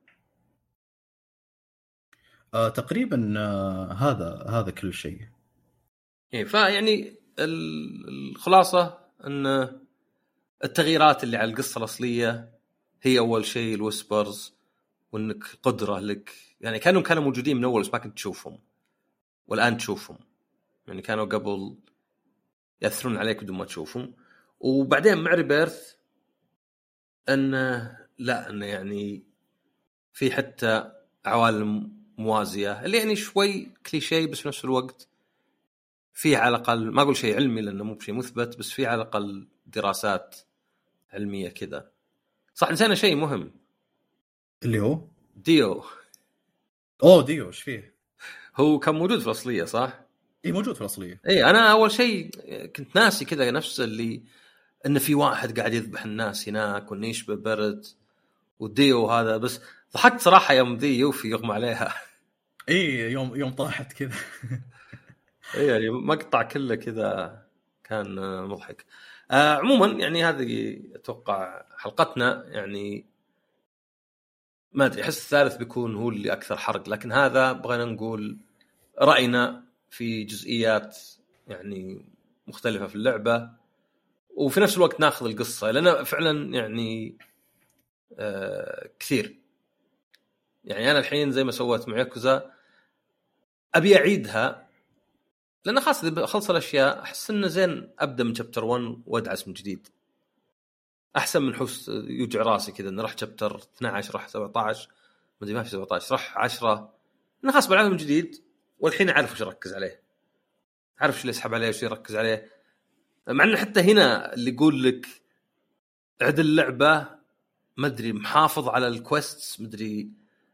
تقريبا هذا كل شيء. ايه فيعني الخلاصه ان التغييرات اللي على القصه الاصليه هي اول شيء الويسبرز، وانك قدره لك يعني كانوا موجودين من اول بس ما كنت تشوفهم، والان تشوفهم يعني كانوا قبل يأثرون عليك بدون ما تشوفهم. وبعدين مع ريبيرث انه لا انه يعني في حتى عوالم موازيه اللي يعني شوي كليشيه بس في نفس الوقت في على الاقل ما اقول شيء علمي لانه مو بشيء مثبت بس في على الاقل دراسات علميه كذا. صح نسينا شيء مهم اللي هو ديو. ديو ايش فيه؟ هو كان موجود في الاصليه صح؟ اي موجود في الاصليه. اي انا اول شيء كنت ناسي كذا نفس اللي ان في واحد قاعد يذبح الناس هناك وانه يشبه برد وديو هذا، بس ضحكت صراحه يوم ذي يوفي يغمى عليها. اي يوم طاحت كذا. اي يعني مقطع كله كذا كان مضحك. عموما يعني هذه اتوقع حلقتنا، يعني ما ادري احس الثالث بيكون هو اللي اكثر حرق، لكن هذا بغينا نقول راينا في جزئيات يعني مختلفه في اللعبه، وفي نفس الوقت ناخذ القصه لان فعلا يعني كثير. يعني انا الحين زي ما سويت مع ياكوزا ابي اعيدها، لان خلاص اذا خلص الاشياء احس انه زين ابدا من شابتر 1 وادعس من جديد، احسن من حس يوجع راسي كذا ان رحت شابتر 12 رحت 17 ما في 17 راح 10، انا خلاص بلعب من جديد والحين اعرف وش اركز عليه، عارف ايش اللي اسحب عليه وش يركز عليه. مع انه حتى هنا اللي يقول لك عد اللعبه ما ادري محافظ على الكويستس ما ادري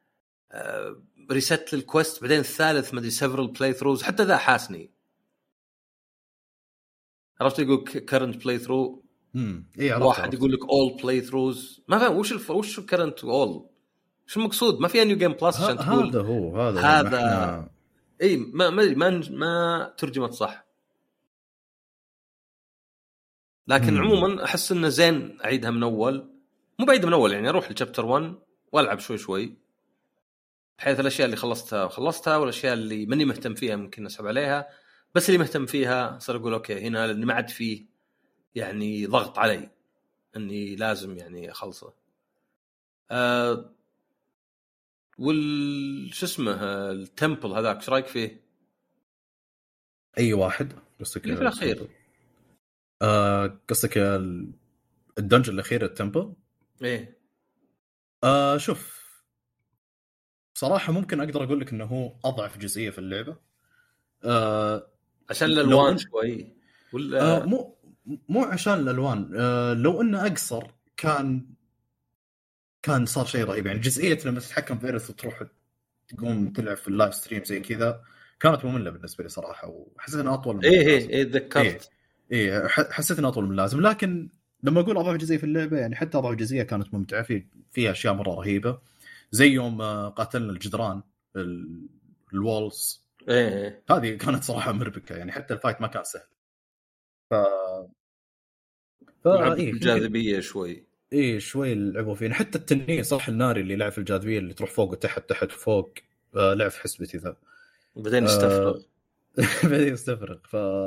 ريست للكويست، بعدين الثالث ما ادري سيفرال بلاي ثروز، حتى ذا حاسني عرفت يقول كرنت بلاي ثرو. اي واحد يقول لك اول بلاي ثروز، ما فاهم وش كرنت اول، شو المقصود؟ ما في نيو جيم بلس عشان تقول هذا اي ما ادري ما ترجمت صح. لكن عموما احس انه زين اعيدها من اول، مو بعيد من اول، يعني اروح لشابتر 1 والعب شوي بحيث الاشياء اللي خلصتها والاشياء اللي ماني مهتم فيها ممكن اسحب عليها، بس اللي مهتم فيها صار اقول اوكي هنا لاني ما عاد فيه يعني ضغط علي اني لازم يعني اخلصه. شو اسمه التمبل هذاك ايش رايك فيه؟ اي واحد قصدك اللي في الاخير؟ قصدك الدنجن الاخير التمبل؟ ايه شوف صراحه ممكن اقدر اقول لك انه هو اضعف جزئيه في اللعبه عشان الالوان شوي ولا مو عشان الالوان. لو انه اقصر كان صار شيء رهيب. يعني جزئيه لما تتحكم في ايرث وتروح تقوم تلعب في اللايف ستريم زي كذا كانت ممله بالنسبه لي صراحه، وحسيت انها اطول من ايه تذكرت حسيت انها اطول من اللازم. لكن لما اقول اضعف جزئيه في اللعبه يعني حتى اضعف جزئيه كانت ممتعه، فيها اشياء مره رهيبه زي يوم قاتلنا الجدران الوالز. ايه هذه كانت صراحه مربكه، يعني حتى الفايت ما كان سهل. ايه الجاذبيه شوي شوي لعبوا فيه. حتى التنين صح الناري اللي لعب في الجاذبيه اللي تروح فوق وتحت تحت فوق لعب في حسبتي ذا بعدين يستفرغ بعدين يستفرغ.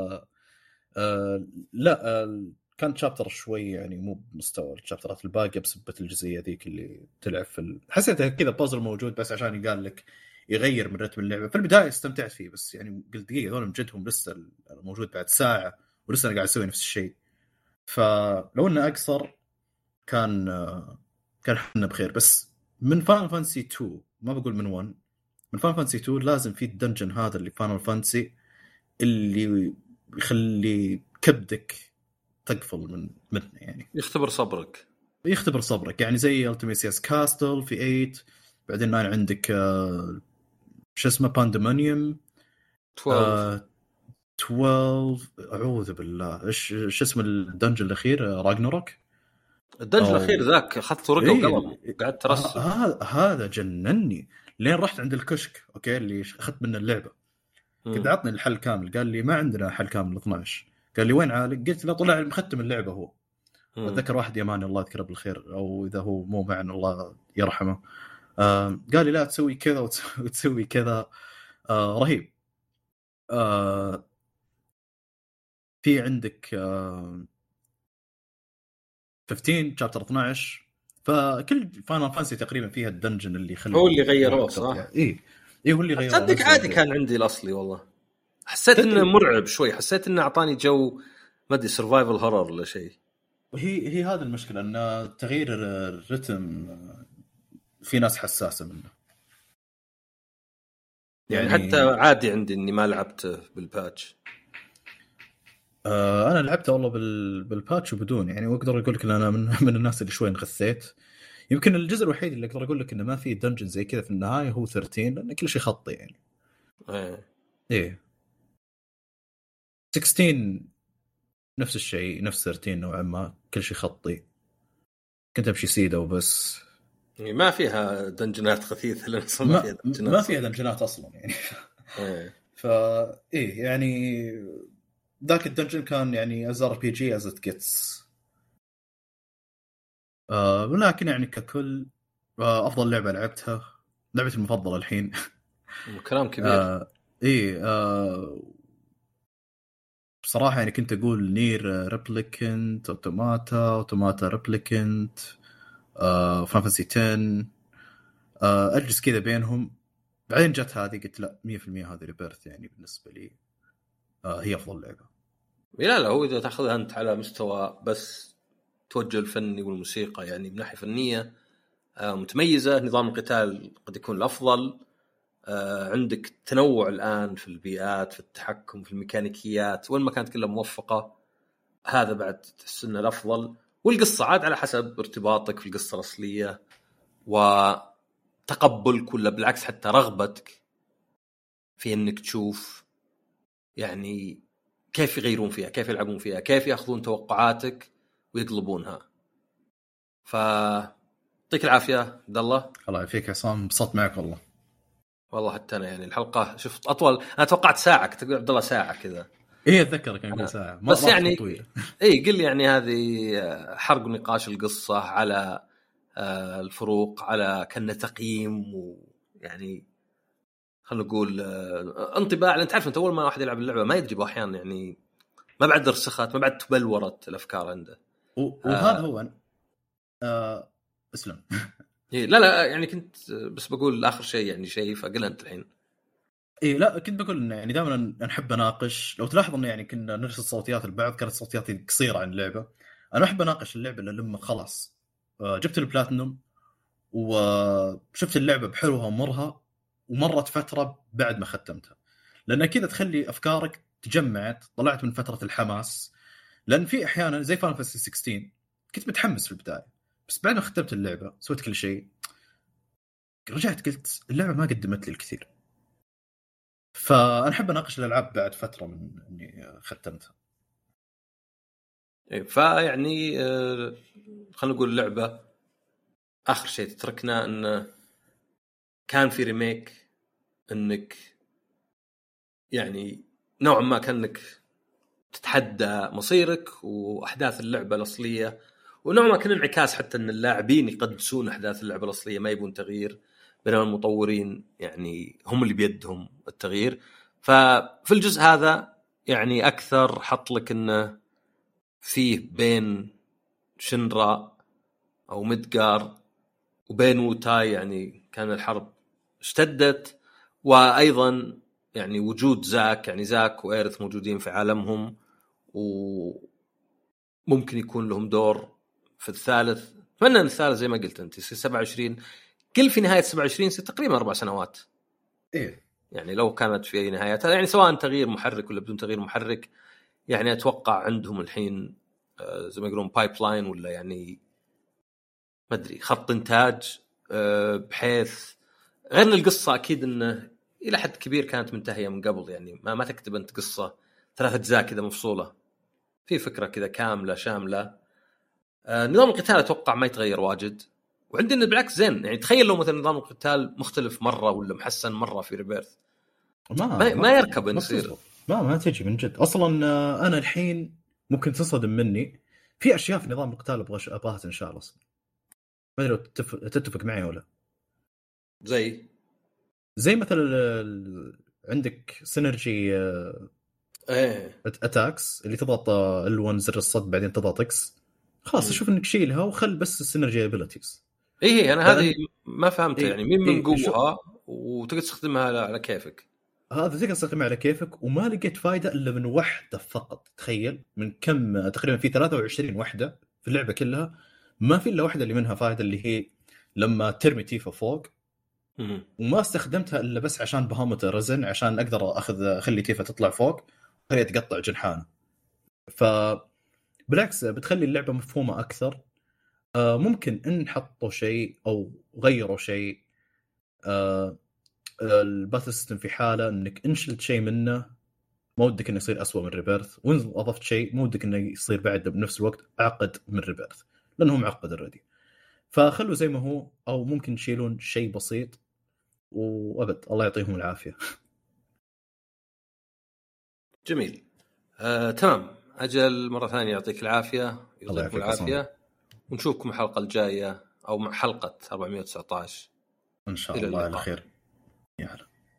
لا كان شابتر شوي يعني مو بمستوى الشابترات الباقيه بسبه الجزئيه ذيك اللي تلعب حسيتها كذا بازل موجود بس عشان يقال لك يغير من رتم اللعبه. في البدايه استمتعت فيه بس يعني قلت دقيقه هذول مجدهم لسه موجود بعد ساعه ولسه انا قاعد اسوي نفس الشيء. فلو انه اقصر كان حنا بخير. بس من فاينل فانتسي 2 ما بقول من 1، من فاينل فانتسي 2 لازم في الدنجن هذا اللي فاينل فانتسي اللي يخلي كبدك تقفل منه، يعني يختبر صبرك يعني زي التيميسياس كاستل في 8. بعدين عندك شو اسمه باندمونيوم 12 اعوذ بالله ايش اسم الدنجن الاخير راجناروك. الدنجن الاخير ذاك اخذت ورقه وقلم قعدت ترسم. هذا جنني لين رحت عند الكشك اوكي اللي اخذت منه اللعبه كنت عطني الحل كامل، قال لي ما عندنا حل كامل 12. قال لي وين عالق؟ قلت له طلع مختم اللعبه هو. اتذكر واحد يماني الله يذكره بالخير او اذا هو مو معنا الله يرحمه قال لي لا تسوي كذا وتسوي كذا. رهيب. في عندك 15 شابتر 12. فكل فاينل فانسي تقريبا فيها الدنجن اللي هو اللي غيروه صح؟ ايه هو اللي غيروه. صدق عادي كان عندي الاصلي والله حسيت انه مرعب شوي، حسيت انه اعطاني جو ما ادري سرفايفل هورر ولا شيء. هي هذا المشكله ان تغيير الرتم في ناس حساسه منه يعني حتى عادي عندي اني ما لعبت بالباتش. انا لعبته والله بالباتش وبدون يعني، واقدر اقول لك ان انا من الناس اللي شوي انغثيت. يمكن الجزء الوحيد اللي اقدر اقول لك انه ما فيه دنجن زي كذا في النهايه هو 13 لان كل شيء خطي يعني ايه 16 نفس الشيء، نفس 13 نوعا ما، كل شيء خطي، كنت امشي سيده وبس. يعني ما فيها دنجنات خفيفه لان ما فيها دنجنات اصلا يعني. فا ايه يعني ذاك الدنجن كان يعني از ار بي جي از ات جيتس. ولكن يعني ككل افضل لعبه لعبتها، لعبتي المفضله الحين. كلام كبير. ايه بصراحه يعني كنت اقول نير ريبليكنت، اوتوماتا ريبليكنت، فانتسي 10، اجلس كذا بينهم. بعدين جت هذه قلت لا 100% هذه ريبيرث يعني بالنسبه لي هي افضل لعبه. لا هو اذا تاخذها انت على مستوى بس توجه الفني والموسيقى، يعني من ناحيه فنيه متميزه، نظام القتال قد يكون الافضل، عندك تنوع الان في البيئات، في التحكم، في الميكانيكيات، وين ما كانت كلها موفقه، هذا بعد تحس انه الافضل. والقصه عاد على حسب ارتباطك في القصه الاصليه وتقبلك، ولا بالعكس حتى رغبتك في انك تشوف يعني كيف يغيرون فيها، كيف يلعبون فيها، كيف ياخذون توقعاتك ويقلبونها. يعطيك العافيه عبد الله. الله يعافيك عصام، انبسطت معك والله. والله حتى انا يعني الحلقه شفت اطول، انا توقعت ساعه، كنت اقول عبد الله ساعه كذا. ايه اتذكر كان يقول ساعه، بس يعني طويله. اي قل لي يعني هذه حرق نقاش القصه على الفروق، على كنا تقييم، ويعني خلينا نقول انطباع. لان تعرف انت اول ما واحد يلعب اللعبه ما يدري احيانا يعني ما بعد رسخت، ما بعد تبلورت الافكار عنده. وهذا هو اسلم. إيه لا يعني كنت بس بقول اخر شيء يعني شيء فقلها انت الحين. ايه لا كنت بقول انه يعني دائما نحب اناقش. لو تلاحظ انه يعني كنا نرسل صوتيات البعض كانت صوتيات قصيره عن اللعبه. انا احب اناقش اللعبه الا لما خلاص جبت البلاتينوم وشفت اللعبه بحلوها ومرها، ومرت فتره بعد ما ختمتها، لان كذا تخلي افكارك تجمعت، طلعت من فتره الحماس. لان في احيانا زي فاينل فانتسي 16 كنت متحمس في البدايه، بس بعد ما ختمت اللعبه سويت كل شيء، رجعت قلت اللعبه ما قدمت لي الكثير. فانا احب اناقش الالعاب بعد فتره من اني ختمتها. فيعني خلينا نقول اللعبه اخر شيء تتركنا انه كان في ريميك، انك يعني نوعا ما كانك تتحدى مصيرك واحداث اللعبه الاصليه، ونوعا ما كان انعكاس حتى ان اللاعبين يقدسون احداث اللعبه الاصليه، ما يبون تغيير، بينما المطورين يعني هم اللي بيدهم التغيير. ففي الجزء هذا يعني اكثر حط لك انه فيه بين شنرا او مدقار وبين ووتاي يعني كان الحرب اشتدت، وايضا يعني وجود زاك، يعني زاك وايرث موجودين في عالمهم، وممكن يكون لهم دور في الثالث. اتمنى ان الثالث زي ما قلت انت يصير 27، كل في نهايه 27 يصير تقريبا 4 سنوات. ايه يعني لو كانت في نهايتها يعني سواء تغيير محرك ولا بدون تغيير محرك، يعني اتوقع عندهم الحين زي ما يقولون بايب لاين، ولا يعني ما ادري خط انتاج، بحيث غير القصه اكيد انه الى حد كبير كانت منتهيه من قبل، يعني ما تكتب انت قصه 3 أجزاء كذا مفصوله، في فكره كذا كامله شامله. نظام القتال اتوقع ما يتغير واجد، وعندنا بالعكس زين. يعني تخيل لو مثلا نظام القتال مختلف مره ولا محسن مره في ريبيرث، ما يركب ان يصير. ما تجي من جد اصلا. انا الحين ممكن تصدم مني في اشياء في نظام القتال ابغاها تنشال اصلا. ما ادري لو تتفق معي ولا. زي مثلا عندك سينرجي اتاكس اللي تضغط ال1 زر الصد بعدين تضغط اكس، خلاص اشوف انك شيلها وخل بس السينرجي ابيلتيز. ايه انا هذه ما فهمتها. يعني مين من قوها وتقدر تستخدمها على كيفك. هذا تقدر تستخدمها على كيفك، وما لقيت فايده الا من وحده فقط. تخيل من كم تقريبا في 23 وحده في اللعبه كلها، ما في الا واحده اللي منها فايده، اللي هي لما ترمي تيفا فوق. وما استخدمتها الا بس عشان بهامة رزن، عشان اقدر اخلي تيفا تطلع فوق وهي تقطع جنحانه. فبالعكس بتخلي اللعبه مفهومه اكثر. ممكن ان حطوا شيء او غيروا شيء الباتل سيستم في حاله انك ان شلت شيء منه ما ودك انه يصير اسوء من ريبيرث، وان اضفت شيء ما ودك انه يصير بعد بنفس الوقت اعقد من ريبيرث لانه معقد الردي. فخلوا زي ما هو، او ممكن تشيلون شيء بسيط وابد الله يعطيهم العافيه. جميل. تمام، اجل مره ثانيه يعطيك العافيه، يعطيكم العافيه، ونشوفكم الحلقه الجايه او مع حلقه 419 ان شاء الله على خير. يا هلا.